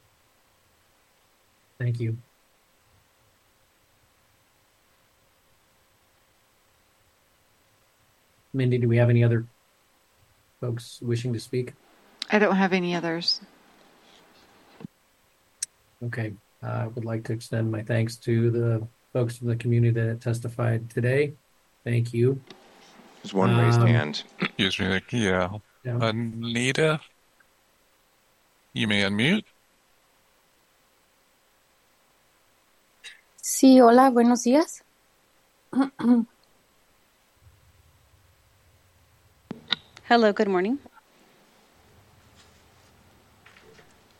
Thank you. Mindy, do we have any other folks wishing to speak? I don't have any others. Okay. I would like to extend my thanks to the folks from the community that testified today. Thank you. There's one raised Um, hand. Excuse me. Yeah. Yeah. Anita, you may unmute. Sí, hola, buenos días. Hello, good morning.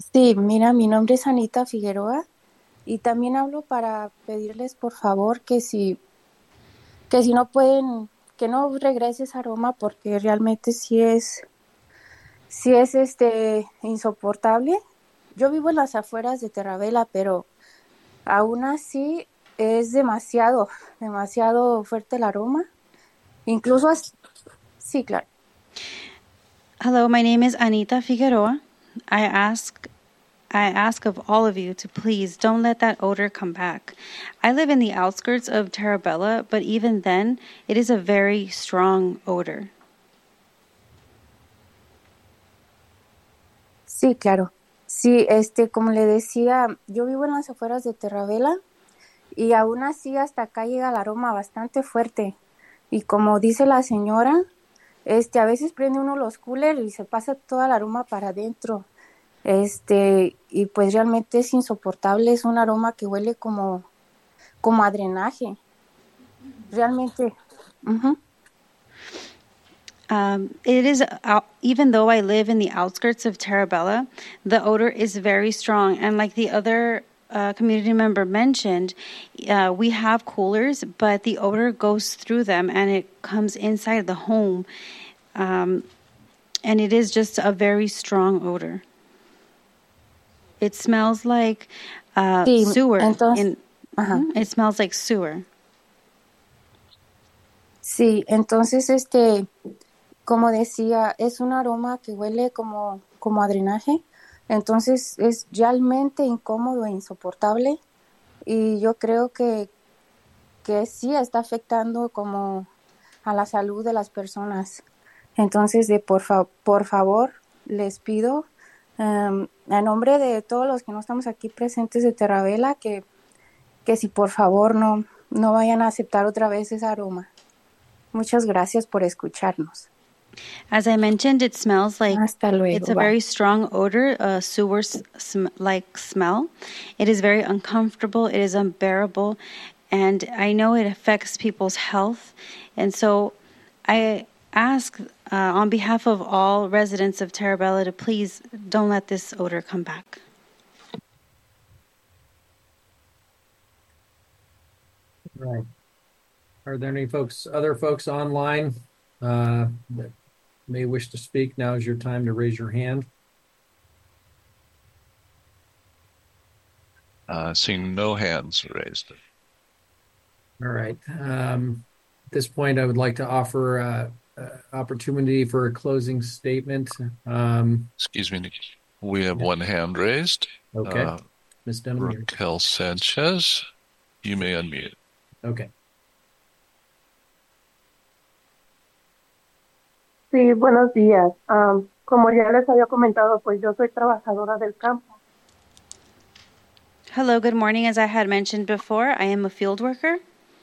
Sí, mira, mi nombre es Anita Figueroa y también hablo para pedirles por favor que si, que si no pueden, que no regrese ese aroma porque realmente sí es, sí es este insoportable. Yo vivo en las afueras de Terravela, pero aún así es demasiado, demasiado fuerte el aroma. Incluso, as- sí, claro. Hello, my name is Anita Figueroa. I ask I ask of all of you to please don't let that odor come back. I live in the outskirts of Terabella, but even then, it is a very strong odor. Sí, claro. Sí, este, como le decía, yo vivo en las afueras de Terravela y aún así hasta acá llega el aroma bastante fuerte. Y como dice la señora, este, a veces prende uno los coolers y se pasa toda el aroma para adentro. Este, y pues realmente es insoportable, es un aroma que huele como, como a drenaje. Realmente. Ujú. Um, it is, uh, even though I live in the outskirts of Terabella, the odor is very strong. And like the other uh, community member mentioned, uh, we have coolers, but the odor goes through them and it comes inside the home. Um, and it is just a very strong odor. It smells like uh, Sí, sewer. entonces, In, ajá. Mhm, it smells like sewer. Sí, entonces, este, como decía, es un aroma que huele como, como a drenaje. Entonces es realmente incómodo e insoportable. Y yo creo que, que sí está afectando como a la salud de las personas. Entonces, de por, fa- por favor, les pido, um, a nombre de todos los que no estamos aquí presentes de Terravela, que, que si por favor no, no vayan a aceptar otra vez ese aroma. Muchas gracias por escucharnos. As I mentioned, it smells like Hasta luego. it's a Bye. very strong odor, a sewer s- sm- like smell. It is very uncomfortable, it is unbearable, and I know it affects people's health. And so I ask uh, on behalf of all residents of Terabella to please don't let this odor come back. Right. Are there any folks, other folks online uh, that may wish to speak? Now is your time to raise your hand. Uh, seeing no hands raised. All right. Um, at this point, I would like to offer uh, uh, opportunity for a closing statement. Um, Excuse me, Nikki. We have one hand raised. Okay. Uh, Miz Dunham, you're- Raquel Sanchez, you may unmute. Okay. Sí, buenos días. Am, como ya les había comentado, pues yo soy trabajadora del campo. Hello, good morning. As I had mentioned before, I am a field worker.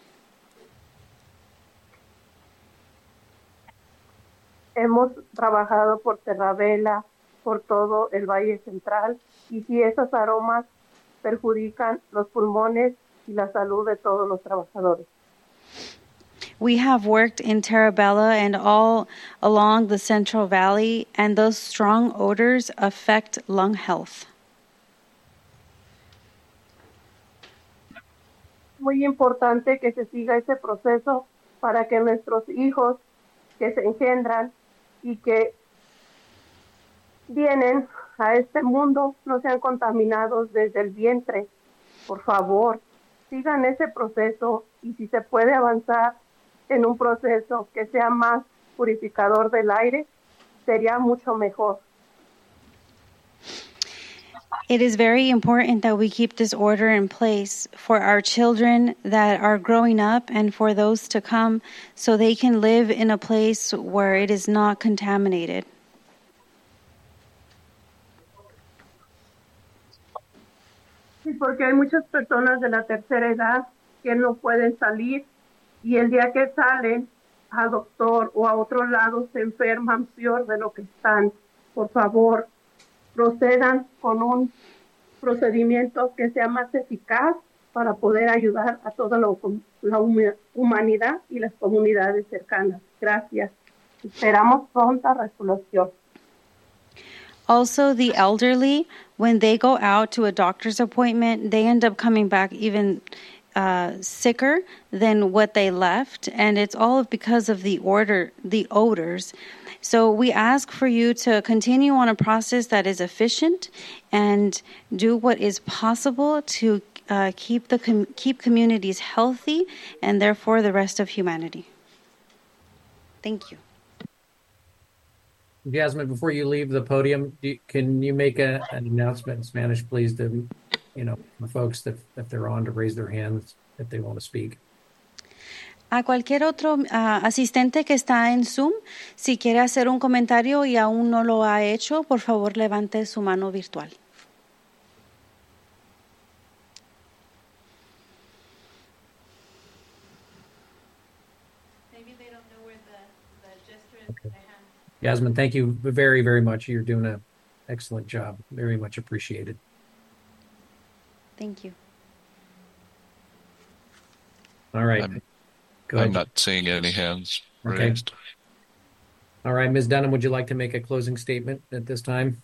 Hemos trabajado por Terravela, por todo el Valle Central, y si esos aromas perjudican los pulmones y la salud de todos los trabajadores. We have worked in Terabella and all along the Central Valley, and those strong odors affect lung health. Muy importante que se siga ese proceso para que nuestros hijos que se engendran y que vienen a este mundo no sean contaminados desde el vientre. Por favor, sigan ese proceso y si se puede avanzar en un proceso que sea más purificador del aire, sería mucho mejor. It is very important that we keep this order in place for our children that are growing up and for those to come so they can live in a place where it is not contaminated. Sí, porque hay muchas personas de la tercera edad que no pueden salir y el día que salen al doctor o a otro lado se enferman peor de lo que están. Por favor, procedan con un procedimiento que sea más eficaz para poder ayudar a toda la, la humanidad y las comunidades cercanas. Gracias. Esperamos pronta resolución. Also, the elderly, when they go out to a doctor's appointment, they end up coming back even uh, sicker than what they left, and it's all because of the order, the odors. So we ask for you to continue on a process that is efficient and do what is possible to uh, keep the com- keep communities healthy and therefore the rest of humanity. Thank you. Jasmine, before you leave the podium, do you, can you make a, an announcement in Spanish, please, to, you know, for folks that if they're on to raise their hands if they want to speak? A cualquier otro uh, asistente que está en Zoom, si quiere hacer un comentario y aún no lo ha hecho, por favor levante su mano virtual. Yasmin, thank you very, very much. You're doing an excellent job. Very much appreciated. Thank you. All right. I'm, Go ahead. I'm not seeing any hands Okay. raised. All right, Miz Dunham, would you like to make a closing statement at this time?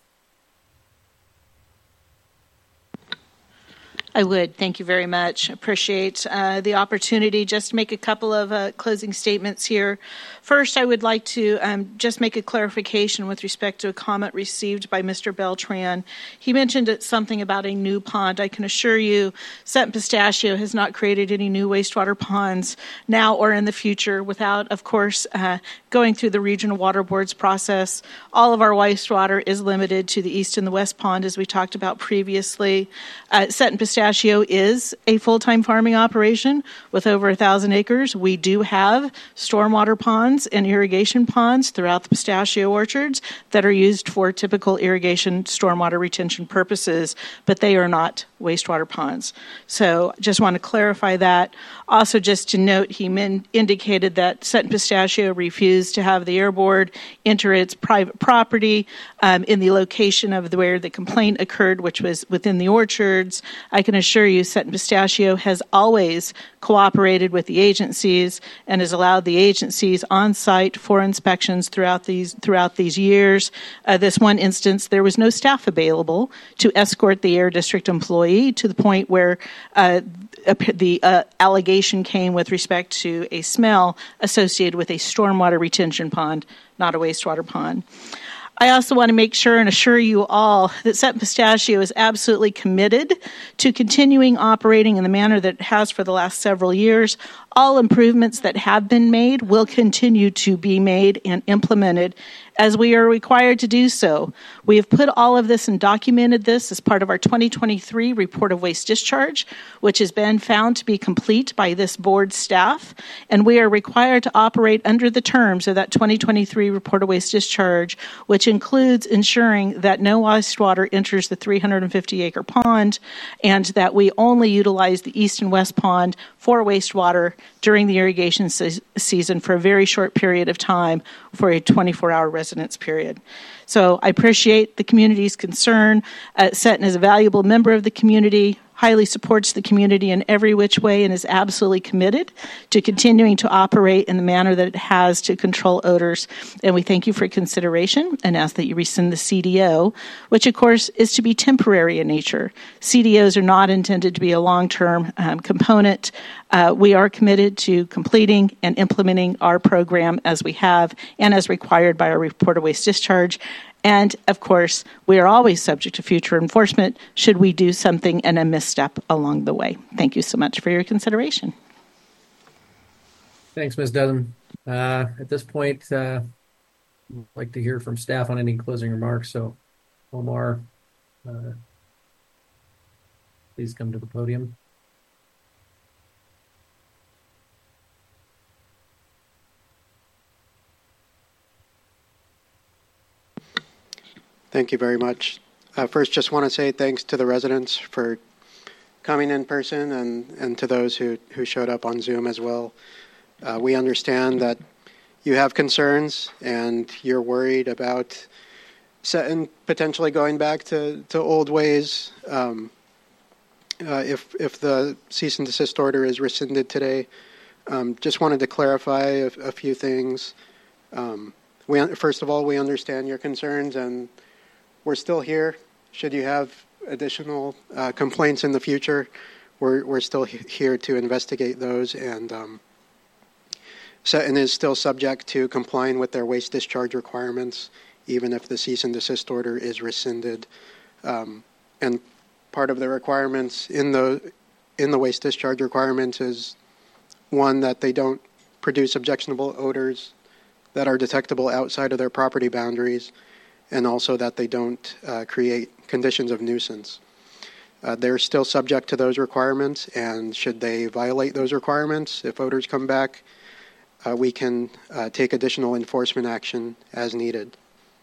I would. Thank you very much. Appreciate uh, the opportunity. Just to make a couple of uh, closing statements here. First, I would like to um, just make a clarification with respect to a comment received by Mister Beltran. He mentioned something about a new pond. I can assure you, Sutton Pistachio has not created any new wastewater ponds now or in the future without, of course, uh, going through the regional water boards process. All of our wastewater is limited to the east and the west pond, as we talked about previously. Uh, Sutton Pistachio is a full-time farming operation with over a thousand acres. We do have stormwater ponds and irrigation ponds throughout the pistachio orchards that are used for typical irrigation stormwater retention purposes, but they are not wastewater ponds. So just want to clarify that. Also, just to note, he min- indicated that Sutton Pistachio refused to have the Air Board enter its private property um, in the location of the, where the complaint occurred, which was within the orchards. I can assure you Sutton Pistachio has always cooperated with the agencies and has allowed the agencies on site for inspections throughout these throughout these years. Uh, this one instance, there was no staff available to escort the Air District employee to the point where uh, the uh, allegation came with respect to a smell associated with a stormwater retention pond, not a wastewater pond. I also want to make sure and assure you all that Sutton Pistachio is absolutely committed to continuing operating in the manner that it has for the last several years. All improvements that have been made will continue to be made and implemented as we are required to do so. We have put all of this and documented this as part of our twenty twenty-three Report of Waste Discharge, which has been found to be complete by this board staff, and we are required to operate under the terms of that twenty twenty-three Report of Waste Discharge, which includes ensuring that no wastewater enters the three hundred fifty acre pond and that we only utilize the east and west pond for wastewater during the irrigation se- season for a very short period of time for a twenty-four hour residence period. So I appreciate the community's concern. Uh, Sutton is a valuable member of the community, highly supports the community in every which way, and is absolutely committed to continuing to operate in the manner that it has to control odors. And we thank you for consideration and ask that you rescind the C D O, which of course is to be temporary in nature. C D Os are not intended to be a long-term um, component. Uh, we are committed to completing and implementing our program as we have and as required by our Report of Waste Discharge. And, of course, we are always subject to future enforcement should we do something and a misstep along the way. Thank you so much for your consideration. Thanks, Miz Dunham. Uh, at this point, uh, I'd like to hear from staff on any closing remarks. So, Omar, uh, please come to the podium. Thank you very much. Uh, first, just want to say thanks to the residents for coming in person and, and to those who, who showed up on Zoom as well. Uh, we understand that you have concerns and you're worried about Sutton potentially going back to, to old ways. Um, uh, if, if the cease and desist order is rescinded today, um, just wanted to clarify a, a few things. Um, we, first of all, we understand your concerns and we're still here. Should you have additional uh, complaints in the future, we're we're still he- here to investigate those. And um, Seton is still subject to complying with their waste discharge requirements, even if the cease and desist order is rescinded. Um, and part of the requirements in the in the waste discharge requirements is one, that they don't produce objectionable odors that are detectable outside of their property boundaries, and also that they don't uh, create conditions of nuisance. Uh, they're still subject to those requirements, and should they violate those requirements, if odors come back, uh, we can uh, take additional enforcement action as needed.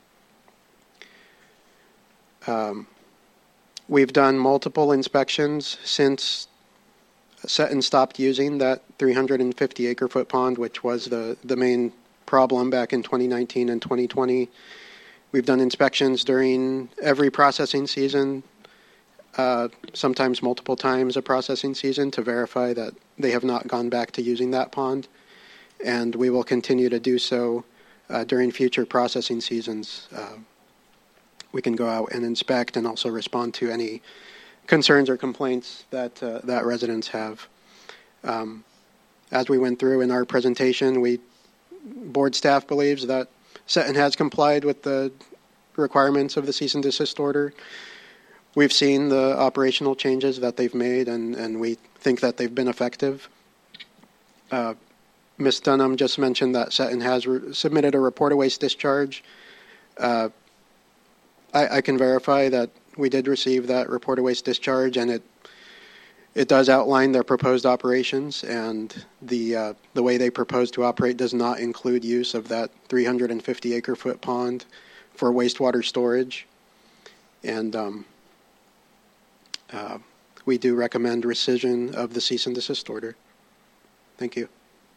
Um, we've done multiple inspections since Seton stopped using that three hundred fifty acre foot pond, which was the, the main problem back in twenty nineteen and twenty twenty. We've done inspections during every processing season, uh, sometimes multiple times a processing season, to verify that they have not gone back to using that pond. And we will continue to do so uh, during future processing seasons. Uh, we can go out and inspect and also respond to any concerns or complaints that uh, that residents have. Um, as we went through in our presentation, we board staff believes that Seton has complied with the requirements of the cease and desist order. We've seen the operational changes that they've made, and, and we think that they've been effective. Uh, Miz Dunham just mentioned that Seton has re- submitted a report of waste discharge. Uh, I, I can verify that we did receive that report of waste discharge, and it it does outline their proposed operations, and the uh, the way they propose to operate does not include use of that three hundred fifty acre foot pond for wastewater storage. And um, uh, we do recommend rescission of the cease and desist order. Thank you.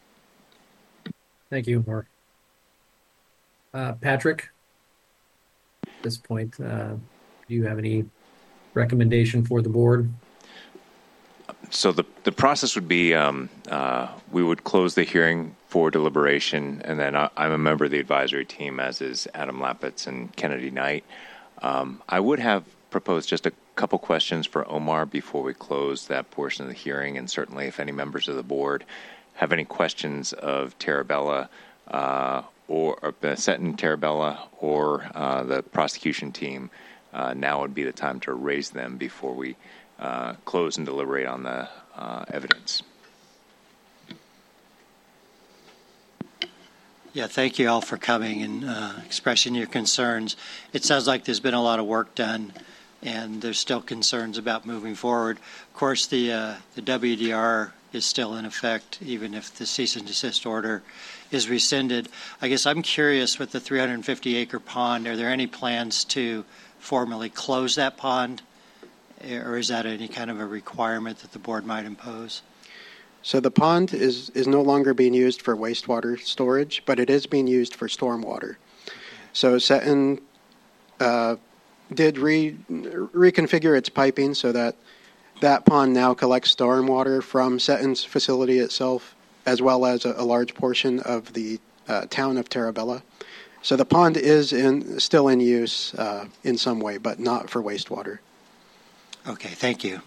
Thank you, Mark. Uh, Patrick, at this point, uh, do you have any recommendation for the board? So the the process would be um, uh, we would close the hearing for deliberation, and then I, I'm a member of the advisory team, as is Adam Lapitz and Kennedy Knight. Um, I would have proposed just a couple questions for Omar before we close that portion of the hearing, and certainly if any members of the board have any questions of Terabella uh, or, or Seton Terabella or uh, the prosecution team, uh, now would be the time to raise them before we uh, close and deliberate on the uh, evidence. Yeah, thank you all for coming and uh, expressing your concerns. It sounds like there's been a lot of work done, and there's still concerns about moving forward. Of course, the uh, the W D R is still in effect, even if the cease and desist order is rescinded. I guess I'm curious, with the three hundred fifty acre pond, are there any plans to formally close that pond, or is that any kind of a requirement that the board might impose? So the pond is, is no longer being used for wastewater storage, but it is being used for stormwater. So Seton uh, did re, reconfigure its piping so that that pond now collects stormwater from Seton's facility itself, as well as a, a large portion of the uh, town of Terabella. So the pond is in, still in use uh, in some way, but not for wastewater. Okay, thank you.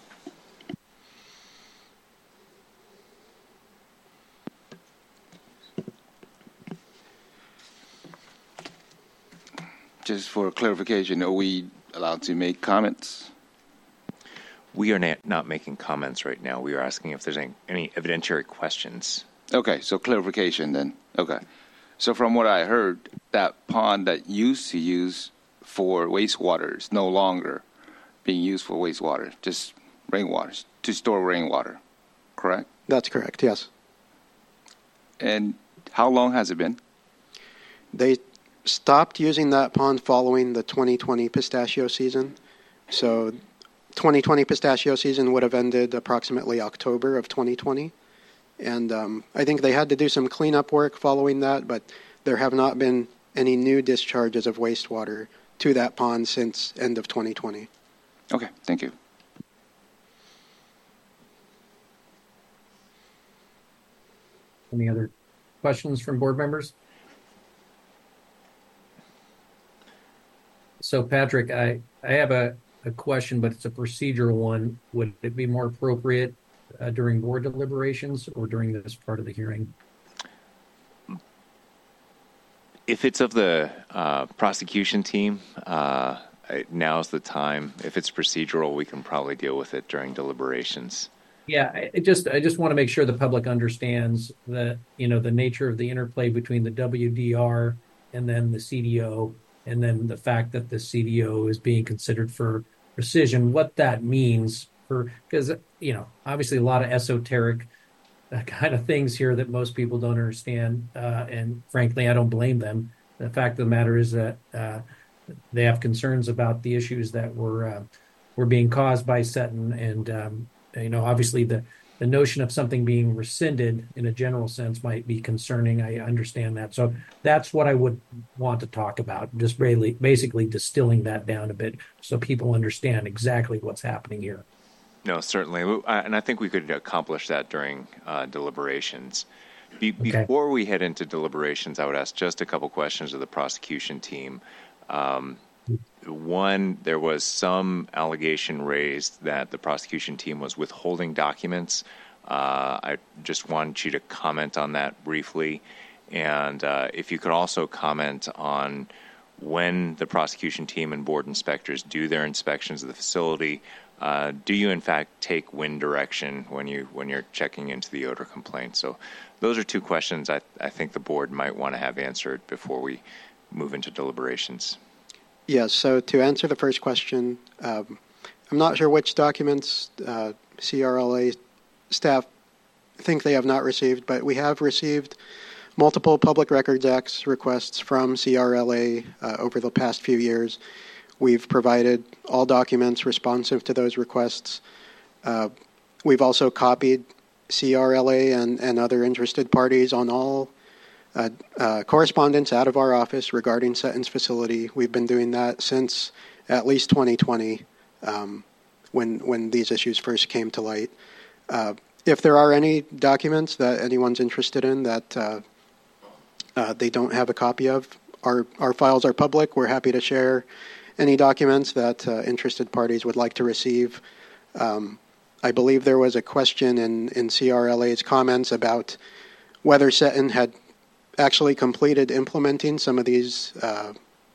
Just for clarification, are we allowed to make comments? We are not, not making comments right now. We are asking if there's any, any evidentiary questions. Okay, so clarification then. Okay. So from what I heard, that pond that used to use for wastewater is no longer being used for wastewater, just rainwater, to store rainwater, correct? That's correct, yes. And how long has it been? They stopped using that pond following the twenty twenty pistachio season. So twenty twenty pistachio season would have ended approximately October of twenty twenty. And um, I think they had to do some cleanup work following that, but there have not been any new discharges of wastewater to that pond since end of twenty twenty. Okay, thank you. Any other questions from board members? So, Patrick, I, I have a, a question, but it's a procedural one. Would it be more appropriate uh, during board deliberations or during this part of the hearing? If it's of the uh, prosecution team, uh, now's the time. If it's procedural, we can probably deal with it during deliberations. Yeah, I just I just want to make sure the public understands that, you know, the nature of the interplay between the W D R and then the C D O, and then the fact that the C D O is being considered for rescission, what that means for, because, you know, obviously a lot of esoteric uh, kind of things here that most people don't understand. Uh, and frankly, I don't blame them. The fact of the matter is that uh, they have concerns about the issues that were uh, were being caused by Sutton. And, um, you know, obviously the, the notion of something being rescinded in a general sense might be concerning. I understand that. So that's what I would want to talk about, just really basically distilling that down a bit so people understand exactly what's happening here. No, certainly. And I think we could accomplish that during uh, deliberations. Be- Okay. Before we head into deliberations, I would ask just a couple questions of the prosecution team. Um, one, there was some allegation raised that the prosecution team was withholding documents. Uh, I just wanted you to comment on that briefly. And uh, if you could also comment on when the prosecution team and board inspectors do their inspections of the facility, uh, do you in fact take wind direction when you when you're checking into the odor complaint? So those are two questions I, I think the board might want to have answered before we move into deliberations. Yes, so to answer the first question, um, I'm not sure which documents uh, C R L A staff think they have not received, but we have received multiple Public Records Act requests from C R L A uh, over the past few years. We've provided all documents responsive to those requests. Uh, we've also copied C R L A and, and other interested parties on all uh, uh, correspondence out of our office regarding Sutton's facility. We've been doing that since at least twenty twenty, um, when when these issues first came to light. Uh, if there are any documents that anyone's interested in that uh, uh, they don't have a copy of, our our files are public. We're happy to share any documents that uh, interested parties would like to receive. Um, I believe there was a question in, in C R L A's comments about whether Sutton had actually completed implementing some of these uh,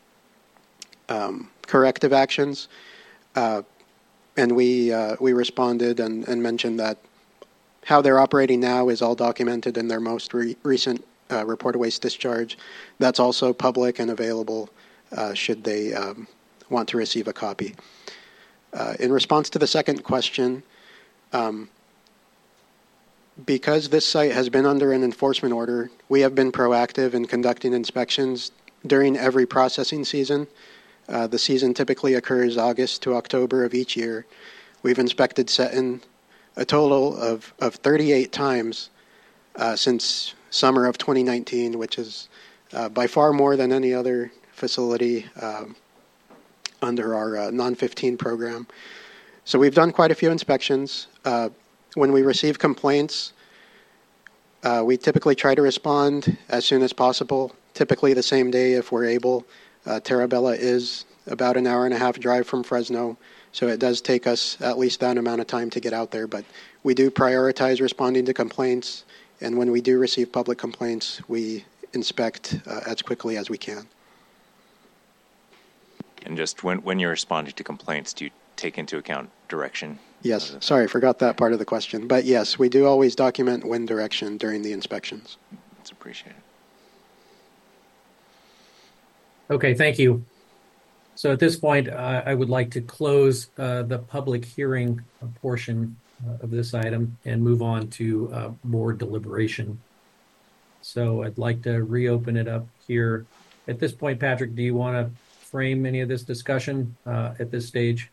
um, corrective actions. Uh, and we uh, we responded and, and mentioned that how they're operating now is all documented in their most re- recent uh, report of waste discharge. That's also public and available uh, should they um, want to receive a copy. Uh, in response to the second question, um, because this site has been under an enforcement order, we have been proactive in conducting inspections during every processing season. Uh, the season typically occurs August to October of each year. We've inspected Sutton a total of, of thirty-eight times uh, since summer of twenty nineteen, which is uh, by far more than any other facility um, under our uh, non fifteen program. So we've done quite a few inspections. Uh, when we receive complaints, uh, we typically try to respond as soon as possible, typically the same day if we're able. Uh, Terabella is about an hour and a half drive from Fresno, so it does take us at least that amount of time to get out there. But we do prioritize responding to complaints, and when we do receive public complaints, we inspect uh, as quickly as we can. And just when, when you're responding to complaints, do you take into account direction? Yes, sorry, I forgot that part of the question. But yes, we do always document wind direction during the inspections. That's appreciated. Okay, thank you. So at this point, uh, I would like to close uh, the public hearing portion uh, of this item and move on to uh, board deliberation. So I'd like to reopen it up here. At this point, Patrick, do you want to frame any of this discussion uh, at this stage?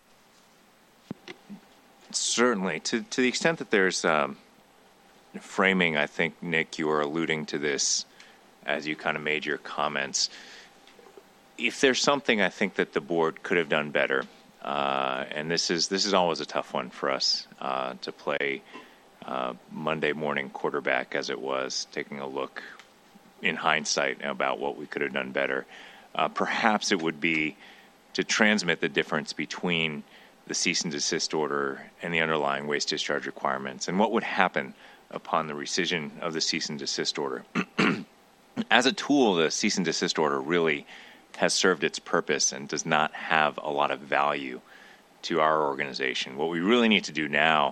Certainly. To to the extent that there's um, framing, I think, Nick, you were alluding to this as you kind of made your comments. If there's something I think that the board could have done better, uh, and this is this is always a tough one for us uh, to play uh, Monday morning quarterback as it was, taking a look in hindsight about what we could have done better. Uh, perhaps it would be to transmit the difference between the cease and desist order and the underlying waste discharge requirements, and what would happen upon the rescission of the cease and desist order. As a tool, the cease and desist order really has served its purpose and does not have a lot of value to our organization. What we really need to do now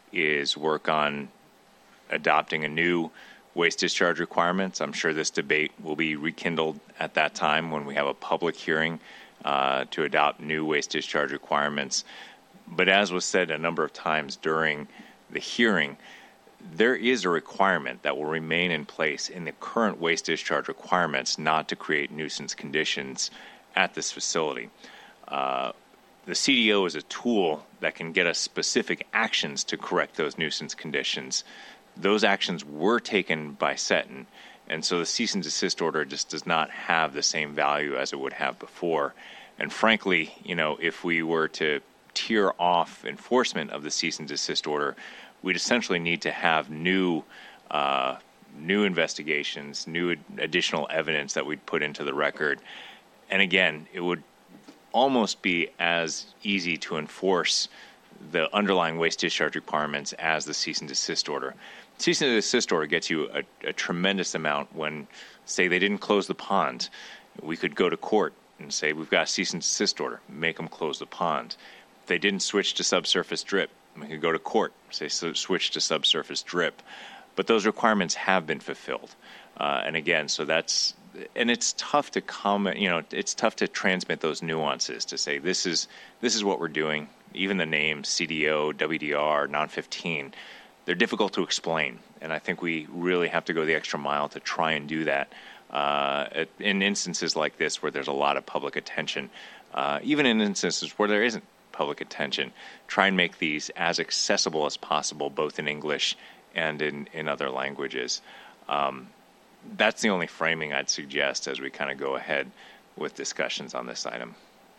is work on adopting a new waste discharge requirements. I'm sure this debate will be rekindled at that time when we have a public hearing uh, to adopt new waste discharge requirements. But as was said a number of times during the hearing, there is a requirement that will remain in place in the current waste discharge requirements not to create nuisance conditions at this facility. Uh, the C D O is a tool that can get us specific actions to correct those nuisance conditions. Those actions were taken by Seton, and so the cease and desist order just does not have the same value as it would have before. And frankly, you know, if we were to tier off enforcement of the cease and desist order, we'd essentially need to have new uh, new investigations, new ad- additional evidence that we'd put into the record. And again, it would almost be as easy to enforce the underlying waste discharge requirements as the cease and desist order. Cease and desist order gets you a, a tremendous amount when, say, they didn't close the pond. We could go to court and say, we've got a cease and desist order, make them close the pond. If they didn't switch to subsurface drip, we could go to court, say, so switch to subsurface drip. But those requirements have been fulfilled. Uh, and again, so that's, and it's tough to comment, you know, it's tough to transmit those nuances to say, this is, this is what we're doing. Even the names C D O, W D R, non fifteen, they're difficult to explain. And I think we really have to go the extra mile to try and do that uh, in instances like this where there's a lot of public attention. Uh, even in instances where there isn't public attention, try and make these as accessible as possible, both in English and in, in other languages. Um, that's the only framing I'd suggest as we kind of go ahead with discussions on this item.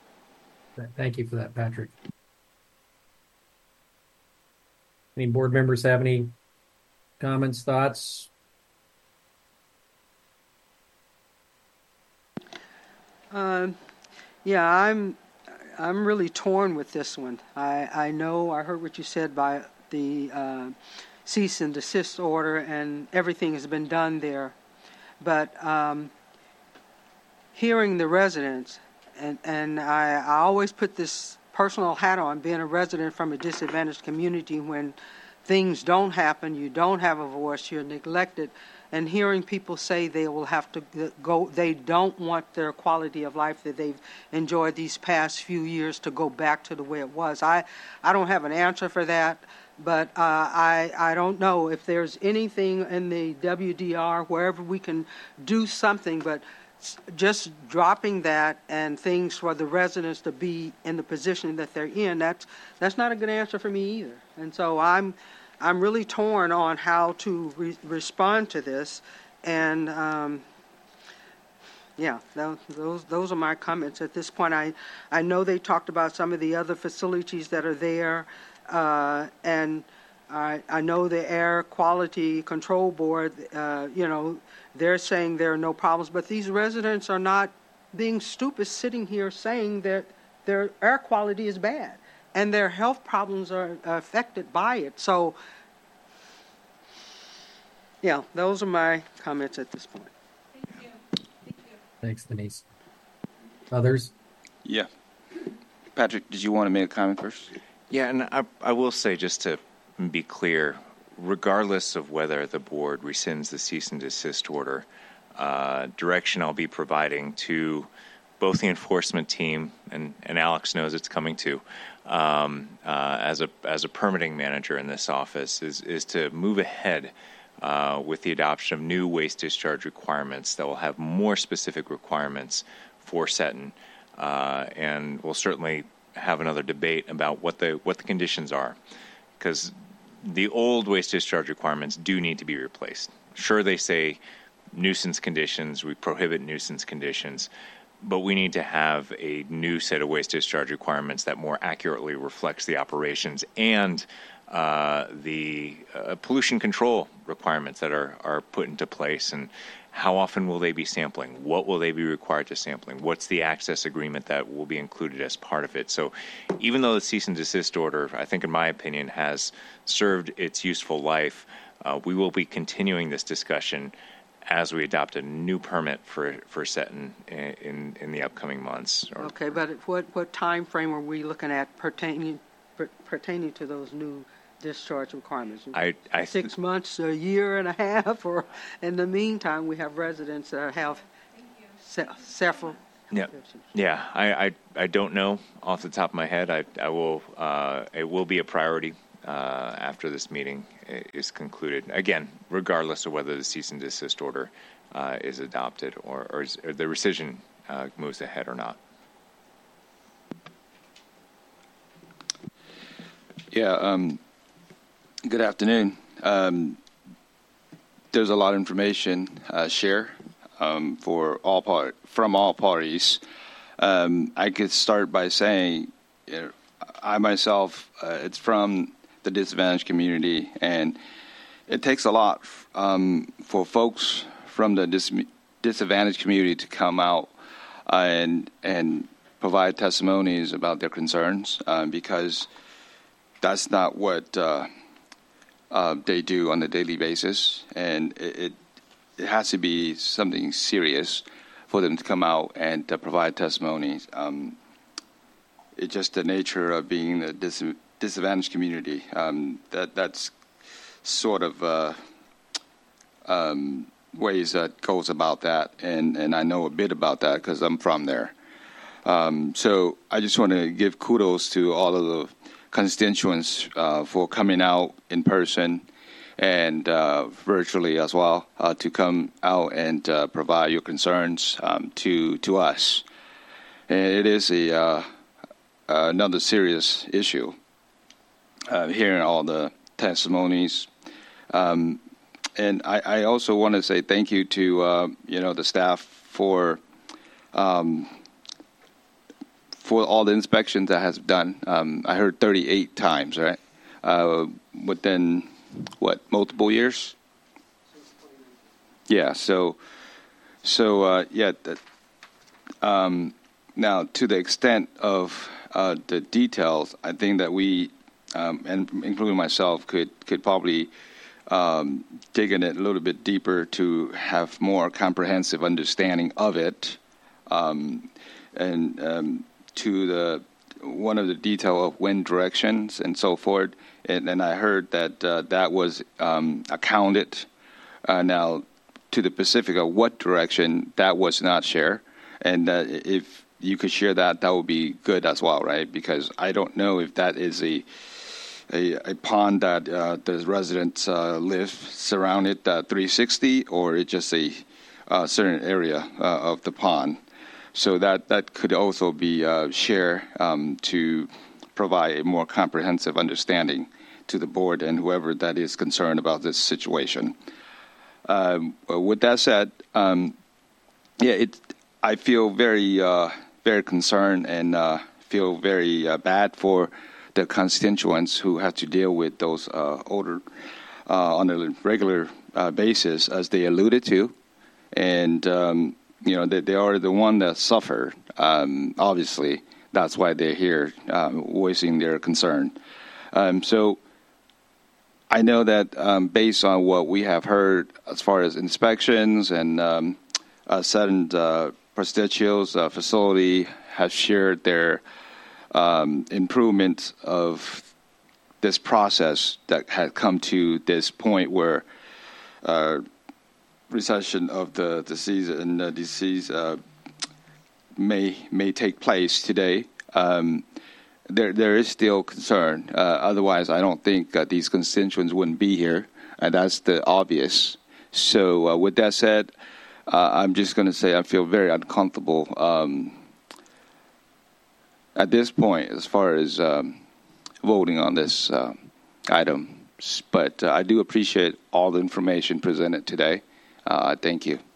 Thank you for that, Patrick. Any board members have any comments, thoughts? Uh, yeah, I'm I'm really torn with this one. I, I know I heard what you said by the uh, cease and desist order, and everything has been done there. But um, hearing the residents, and, and I, I always put this personal hat on, being a resident from a disadvantaged community, when things don't happen, you don't have a voice, you're neglected, and hearing people say they will have to go, they don't want their quality of life that they've enjoyed these past few years to go back to the way it was. I, I don't have an answer for that, but uh, I, I don't know if there's anything in the W D R, wherever we can do something, but just dropping that and things for the residents to be in the position that they're in, that's that's not a good answer for me either. And so I'm I'm really torn on how to re- respond to this. And um, yeah, those, those those are my comments at this point. I I know they talked about some of the other facilities that are there, uh, and I I know the Air Quality Control Board, uh, you know, they're saying there are no problems, but these residents are not being stupid sitting here saying that their air quality is bad and their health problems are affected by it. So, yeah, those are my comments at this point. Thank you. Thank you. Thanks, Denise. Others? Yeah. Patrick, did you want to make a comment first? Yeah, and I, I will say, just to be clear, regardless of whether the board rescinds the cease and desist order, uh, direction I'll be providing to both the enforcement team, and, and Alex knows it's coming too, um, uh, as a as a permitting manager in this office, is is to move ahead uh, with the adoption of new waste discharge requirements that will have more specific requirements for Seton, uh, and we'll certainly have another debate about what the what the conditions are, because the old waste discharge requirements do need to be replaced. Sure, they say nuisance conditions, we prohibit nuisance conditions, but we need to have a new set of waste discharge requirements that more accurately reflects the operations and uh, the uh, pollution control requirements that are, are put into place, and how often will they be sampling? What will they be required to sampling? What's the access agreement that will be included as part of it? So even though the cease and desist order, I think in my opinion, has served its useful life, uh, we will be continuing this discussion as we adopt a new permit for, for Seton in, in, in the upcoming months. Or, okay, but what, what time frame are we looking at pertaining, per, pertaining to those new discharge requirements? I, I th- Six months, a year and a half, or in the meantime, we have residents that have se- several. Yeah, yeah. I, I, I don't know off the top of my head. I, I will. Uh, it will be a priority uh, after this meeting is concluded. Again, regardless of whether the cease and desist order uh, is adopted or, or, is, or the rescission uh, moves ahead or not. Yeah. Um, Good afternoon. Um, there's a lot of information uh, shared um, for all part from all parties. Um, I could start by saying, you know, I myself, uh, it's from the disadvantaged community, and it takes a lot um, for folks from the dis- disadvantaged community to come out uh, and and provide testimonies about their concerns, uh, because that's not what. Uh, Uh, they do on a daily basis, and it, it, it has to be something serious for them to come out and uh, provide testimonies. Um, it's just the nature of being a dis- disadvantaged community. Um, that that's sort of uh, um, ways that goes about that, and, and I know a bit about that because I'm from there. Um, so I just want to give kudos to all of the constituents uh, for coming out in person and uh, virtually as well uh, to come out and uh, provide your concerns um, to to us. And it is a uh, another serious issue. Uh, hearing all the testimonies, um, and I, I also want to say thank you to uh, you know the staff for. Um, For all the inspections that has done. um, I heard thirty-eight times, right? Uh, within what, multiple years? Yeah. So, so uh, yeah. That, um, now, to the extent of uh, the details, I think that we, um, and including myself, could could probably um, dig in it a little bit deeper to have more comprehensive understanding of it, um, and. Um, to the one of the detail of wind directions and so forth, and, and I heard that uh, that was um, accounted. Uh, now, to the specific of what direction, that was not shared, and uh, if you could share that, that would be good as well, right? Because I don't know if that is a a, a pond that uh, the residents uh, live surrounded uh, three sixty, or it's just a uh, certain area uh, of the pond. So that, that could also be uh, shared um, to provide a more comprehensive understanding to the board and whoever that is concerned about this situation. Um, with that said, um, yeah, it. I feel very, uh, very concerned and uh, feel very uh, bad for the constituents who have to deal with those uh, odor uh, on a regular uh, basis, as they alluded to, and. Um, You know, they, they are the one that suffer. Um, obviously, that's why they're here, uh, voicing their concern. Um, so I know that um, based on what we have heard as far as inspections and um, uh, Seton uh, Prestigios uh, facility have shared their um, improvement of this process that had come to this point where uh, recession of the disease and the disease uh, may may take place today. Um, there there is still concern. Uh, otherwise, I don't think uh, these constituents wouldn't be here, and that's the obvious. So, uh, with that said, uh, I'm just going to say I feel very uncomfortable um, at this point as far as um, voting on this uh, item. But uh, I do appreciate all the information presented today. Uh, thank you.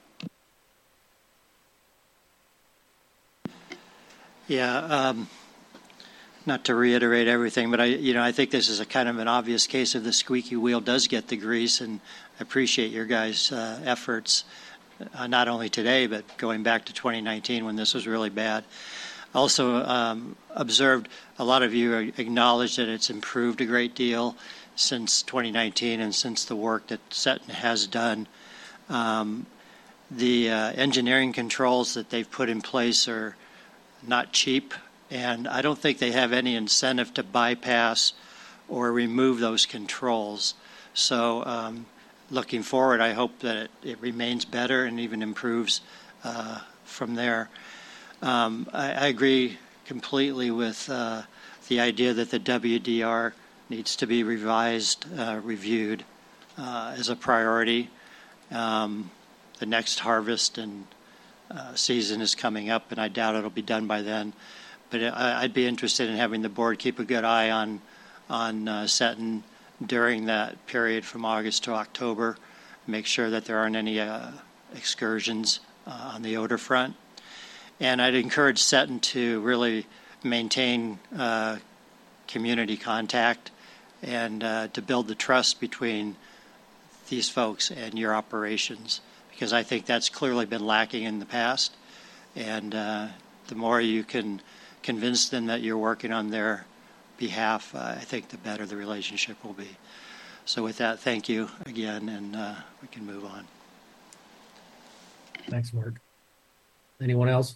Yeah, um, not to reiterate everything, but I, you know, I think this is a kind of an obvious case of the squeaky wheel does get the grease, and I appreciate your guys' uh, efforts. uh, not only today, but going back to twenty nineteen when this was really bad. Also um, observed a lot of you acknowledge that it's improved a great deal since twenty nineteen and since the work that Seton has done. Um, the uh, engineering controls that they've put in place are not cheap, and I don't think they have any incentive to bypass or remove those controls. So um, looking forward, I hope that it, it remains better and even improves uh, from there. Um, I, I agree completely with uh, the idea that the W D R needs to be revised, uh, reviewed uh, as a priority. Um, the next harvest and uh, season is coming up, and I doubt it'll be done by then. But I, I'd be interested in having the board keep a good eye on on uh, Seton during that period from August to October, make sure that there aren't any uh, excursions uh, on the odor front. And I'd encourage Seton to really maintain uh, community contact and uh, to build the trust between these folks and your operations, because I think that's clearly been lacking in the past. And uh, the more you can convince them that you're working on their behalf, uh, I think the better the relationship will be. So with that, thank you again, and uh, we can move on. Thanks, Mark. Anyone else?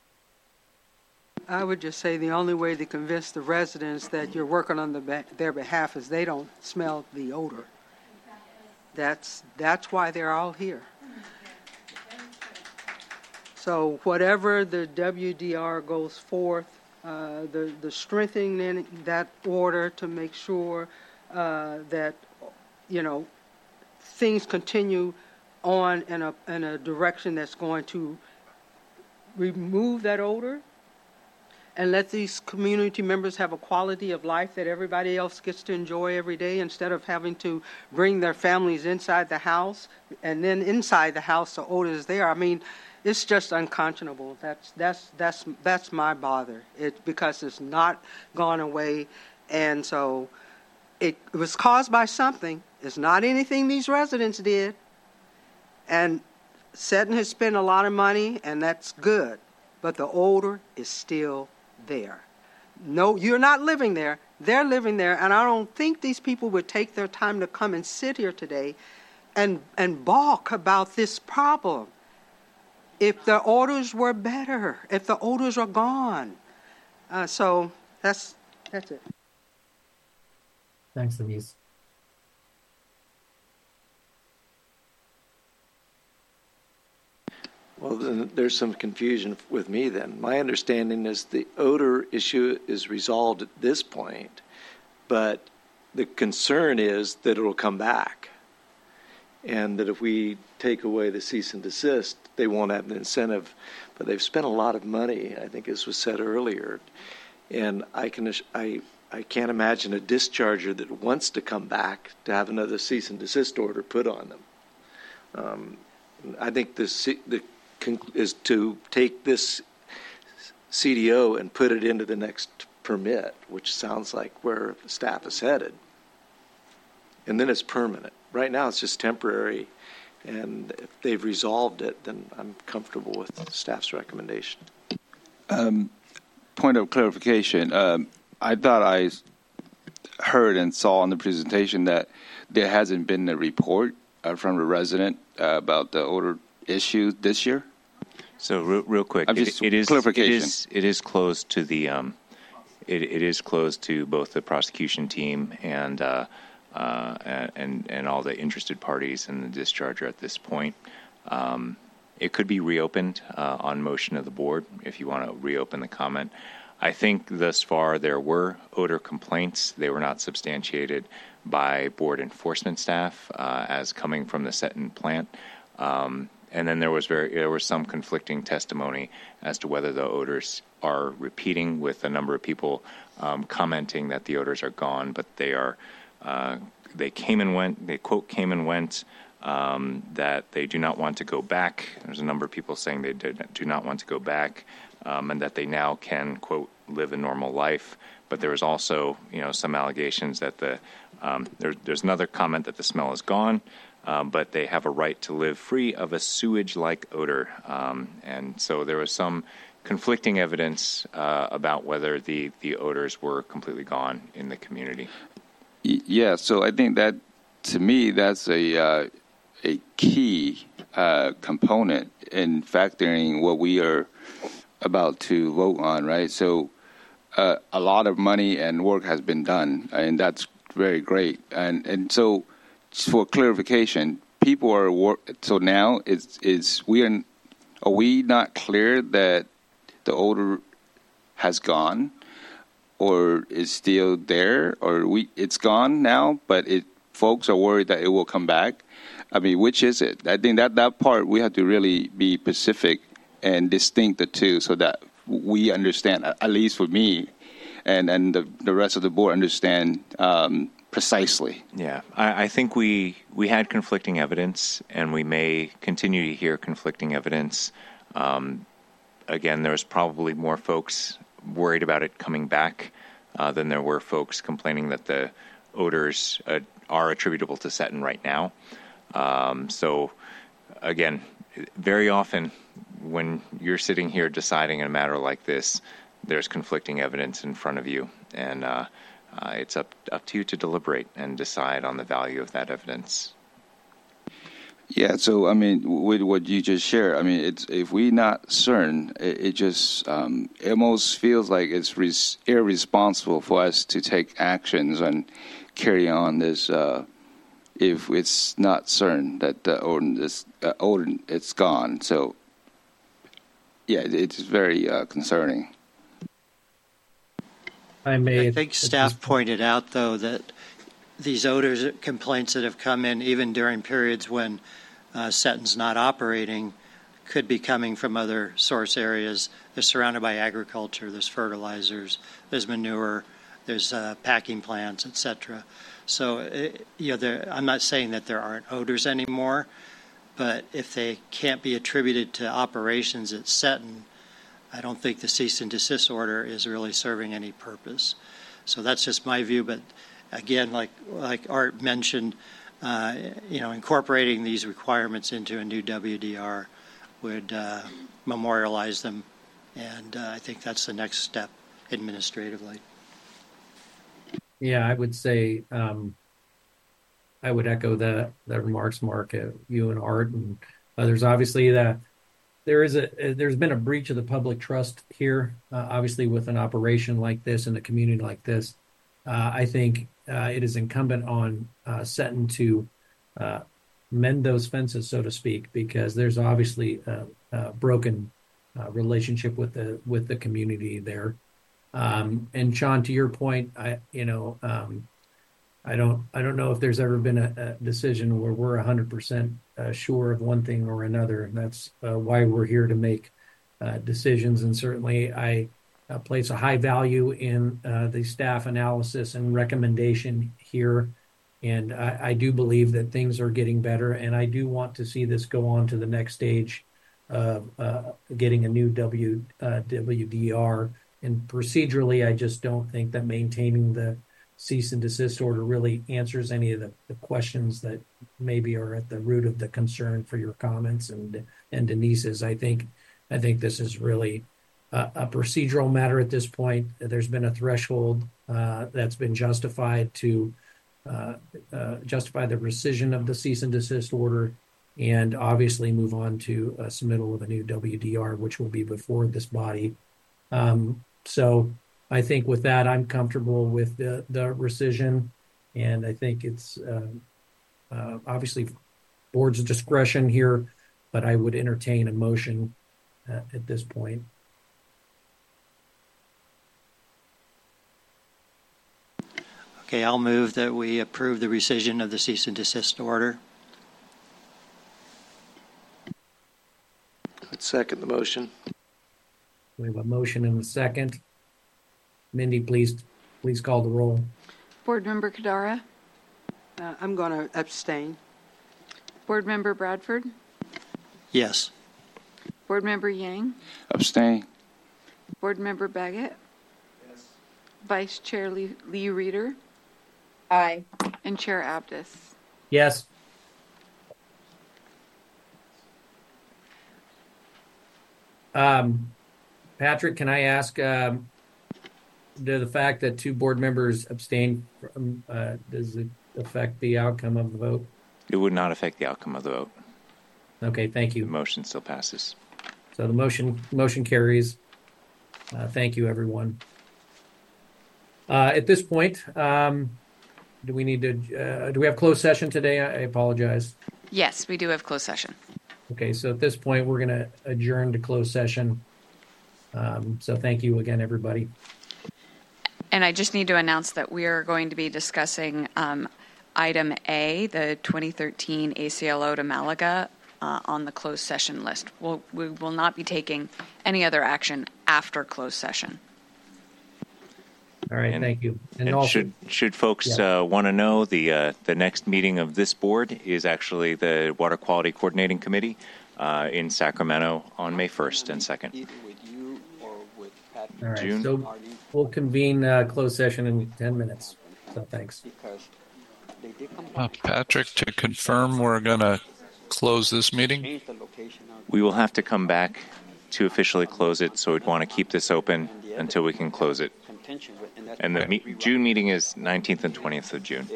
I would just say the only way to convince the residents that you're working on the be- their behalf is they don't smell the odor. That's that's why they're all here. So whatever the W D R goes forth, uh, the the strengthening in that order to make sure uh, that you know things continue on in a in a direction that's going to remove that odor and let these community members have a quality of life that everybody else gets to enjoy every day, instead of having to bring their families inside the house, and then inside the house the odor is there. I mean, it's just unconscionable. That's that's that's that's my bother. It because it's not gone away, and so it, it was caused by something. It's not anything these residents did, and Seton has spent a lot of money, and that's good, but the odor is still there. No, you're not living there. They're living there, and I don't think these people would take their time to come and sit here today and and balk about this problem if the odors were better, if the odors are gone. Uh, so that's that's it. Thanks, Denise. Well, then there's some confusion with me then. My understanding is the odor issue is resolved at this point, but the concern is that it will come back, and that if we take away the cease and desist, they won't have an incentive. But they've spent a lot of money, I think as was said earlier, and I can I I can't imagine a discharger that wants to come back to have another cease and desist order put on them. Um, I think the the is to take this C D O and put it into the next permit, which sounds like where the staff is headed. And then it's permanent. Right now it's just temporary, and if they've resolved it, then I'm comfortable with staff's recommendation. Um, point of clarification. Um, I thought I heard and saw in the presentation that there hasn't been a report uh, from the resident uh, about the odor issue this year. So real, real quick, I'm just it, it is clarification. it is it is closed to the um, it, it is closed to both the prosecution team and uh, uh, and and all the interested parties in the discharger at this point. Um, it could be reopened uh, on motion of the board if you want to reopen the comment. I think thus far there were odor complaints. They were not substantiated by board enforcement staff uh, as coming from the Seton plant. Um, And then there was very there was some conflicting testimony as to whether the odors are repeating, with a number of people um, commenting that the odors are gone, but they are uh, they came and went. They quote came and went. Um, that they do not want to go back. There's a number of people saying they do, do not want to go back, um, and that they now can quote live a normal life. But there was also you know some allegations that the um, there, there's another comment that the smell is gone. um, but they have a right to live free of a sewage-like odor. Um, and so there was some conflicting evidence uh, about whether the, the odors were completely gone in the community. Yeah, so I think that, to me, that's a uh, a key uh, component in factoring what we are about to vote on, right? So uh, a lot of money and work has been done, and that's very great. And and so for clarification, people are work. So now is is we are are we not clear that the odor has gone, or is still there, or we it's gone now, but it folks are worried that it will come back? I mean, which is it? I think that that part we have to really be specific and distinct the two, so that we understand, at least for me, and and the, the rest of the board understand um, precisely. Yeah, I, I think we we had conflicting evidence, and we may continue to hear conflicting evidence. Um, again, there was probably more folks worried about it coming back uh, than there were folks complaining that the odors uh, are attributable to Seton right now. Um, so, again, very often when you're sitting here deciding in a matter like this, there's conflicting evidence in front of you, and uh, uh, it's up up to you to deliberate and decide on the value of that evidence. Yeah, so I mean, with what you just shared, I mean, it's if we not certain, it, it just um, it almost feels like it's res- irresponsible for us to take actions and carry on this. Uh, if it's not certain that the ordinance, uh, ordinance it's gone. So, yeah, it's very uh, concerning. I may. I think staff pointed out, though, that these odors complaints that have come in even during periods when uh, Seton's not operating could be coming from other source areas. They're surrounded by agriculture, there's fertilizers, there's manure, there's uh, packing plants, et cetera. So, it, you know, there, I'm not saying that there aren't odors anymore, but if they can't be attributed to operations at Seton, I don't think the cease and desist order is really serving any purpose. So that's just my view. But again, like like Art mentioned, uh, you know, incorporating these requirements into a new W D R would uh, memorialize them, and uh, I think that's the next step administratively. Yeah, I would say um, I would echo the the remarks, Mark, uh, you and Art and others. Obviously, that there is a there's been a breach of the public trust here. Uh, obviously, with an operation like this in a community like this, uh, I think uh, it is incumbent on uh, Seton to uh, mend those fences, so to speak, because there's obviously a, a broken uh, relationship with the with the community there. Um, and Sean, to your point, I, you know, um, I don't, I don't know if there's ever been a, a decision where we're a hundred percent sure of one thing or another, and that's uh, why we're here to make uh, decisions. And certainly, I uh, place a high value in uh, the staff analysis and recommendation here. And I, I do believe that things are getting better, and I do want to see this go on to the next stage of uh, getting a new W uh, W D R. And procedurally, I just don't think that maintaining the cease and desist order really answers any of the, the questions that maybe are at the root of the concern for your comments and and Denise's. I think I think this is really a, a procedural matter at this point. There's been a threshold uh, that's been justified to uh, uh, justify the rescission of the cease and desist order, and obviously move on to a submittal of a new W D R, which will be before this body. Um, So I think with that, I'm comfortable with the, the rescission, and I think it's uh, uh, obviously board's discretion here, but I would entertain a motion uh, at this point. Okay, I'll move that we approve the rescission of the cease and desist order. I'd second the motion. We have a motion and a second. Mindy, please, please call the roll. Board Member Kadara. Uh, I'm going to abstain. Board Member Bradford. Yes. Board Member Yang. Abstain. Board Member Baggett. Yes. Vice Chair Lee, Lee Reeder. Aye. And Chair Abdus. Yes. Um, Patrick, can I ask, um, do the fact that two board members abstain from, uh, does it affect the outcome of the vote? It would not affect the outcome of the vote. Okay, thank you. The motion still passes. So the motion motion carries. Uh, thank you, everyone. Uh, at this point, um, do we need to, uh, do we have closed session today? I, I apologize. Yes, we do have closed session. Okay, so at this point, we're going to adjourn to closed session. Um, so thank you again, everybody. And I just need to announce that we are going to be discussing um, item A, the twenty thirteen A C L O to Malaga, uh, on the closed session list. We'll, we will not be taking any other action after closed session. All right, and, thank you. And, and also, should should folks yeah. uh, want to know, the uh, the next meeting of this board is actually the Water Quality Coordinating Committee uh, in Sacramento on May first and second. Either with you or with Pat. All right, June. So we'll convene uh, closed session in ten minutes. So thanks. Uh, Patrick, to confirm, we're going to close this meeting? We will have to come back to officially close it, so we'd want to keep this open until we can close it. And the me- June meeting is nineteenth and twentieth of June.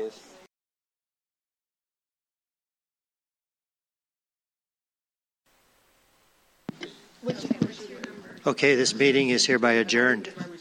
Okay, this meeting is hereby adjourned.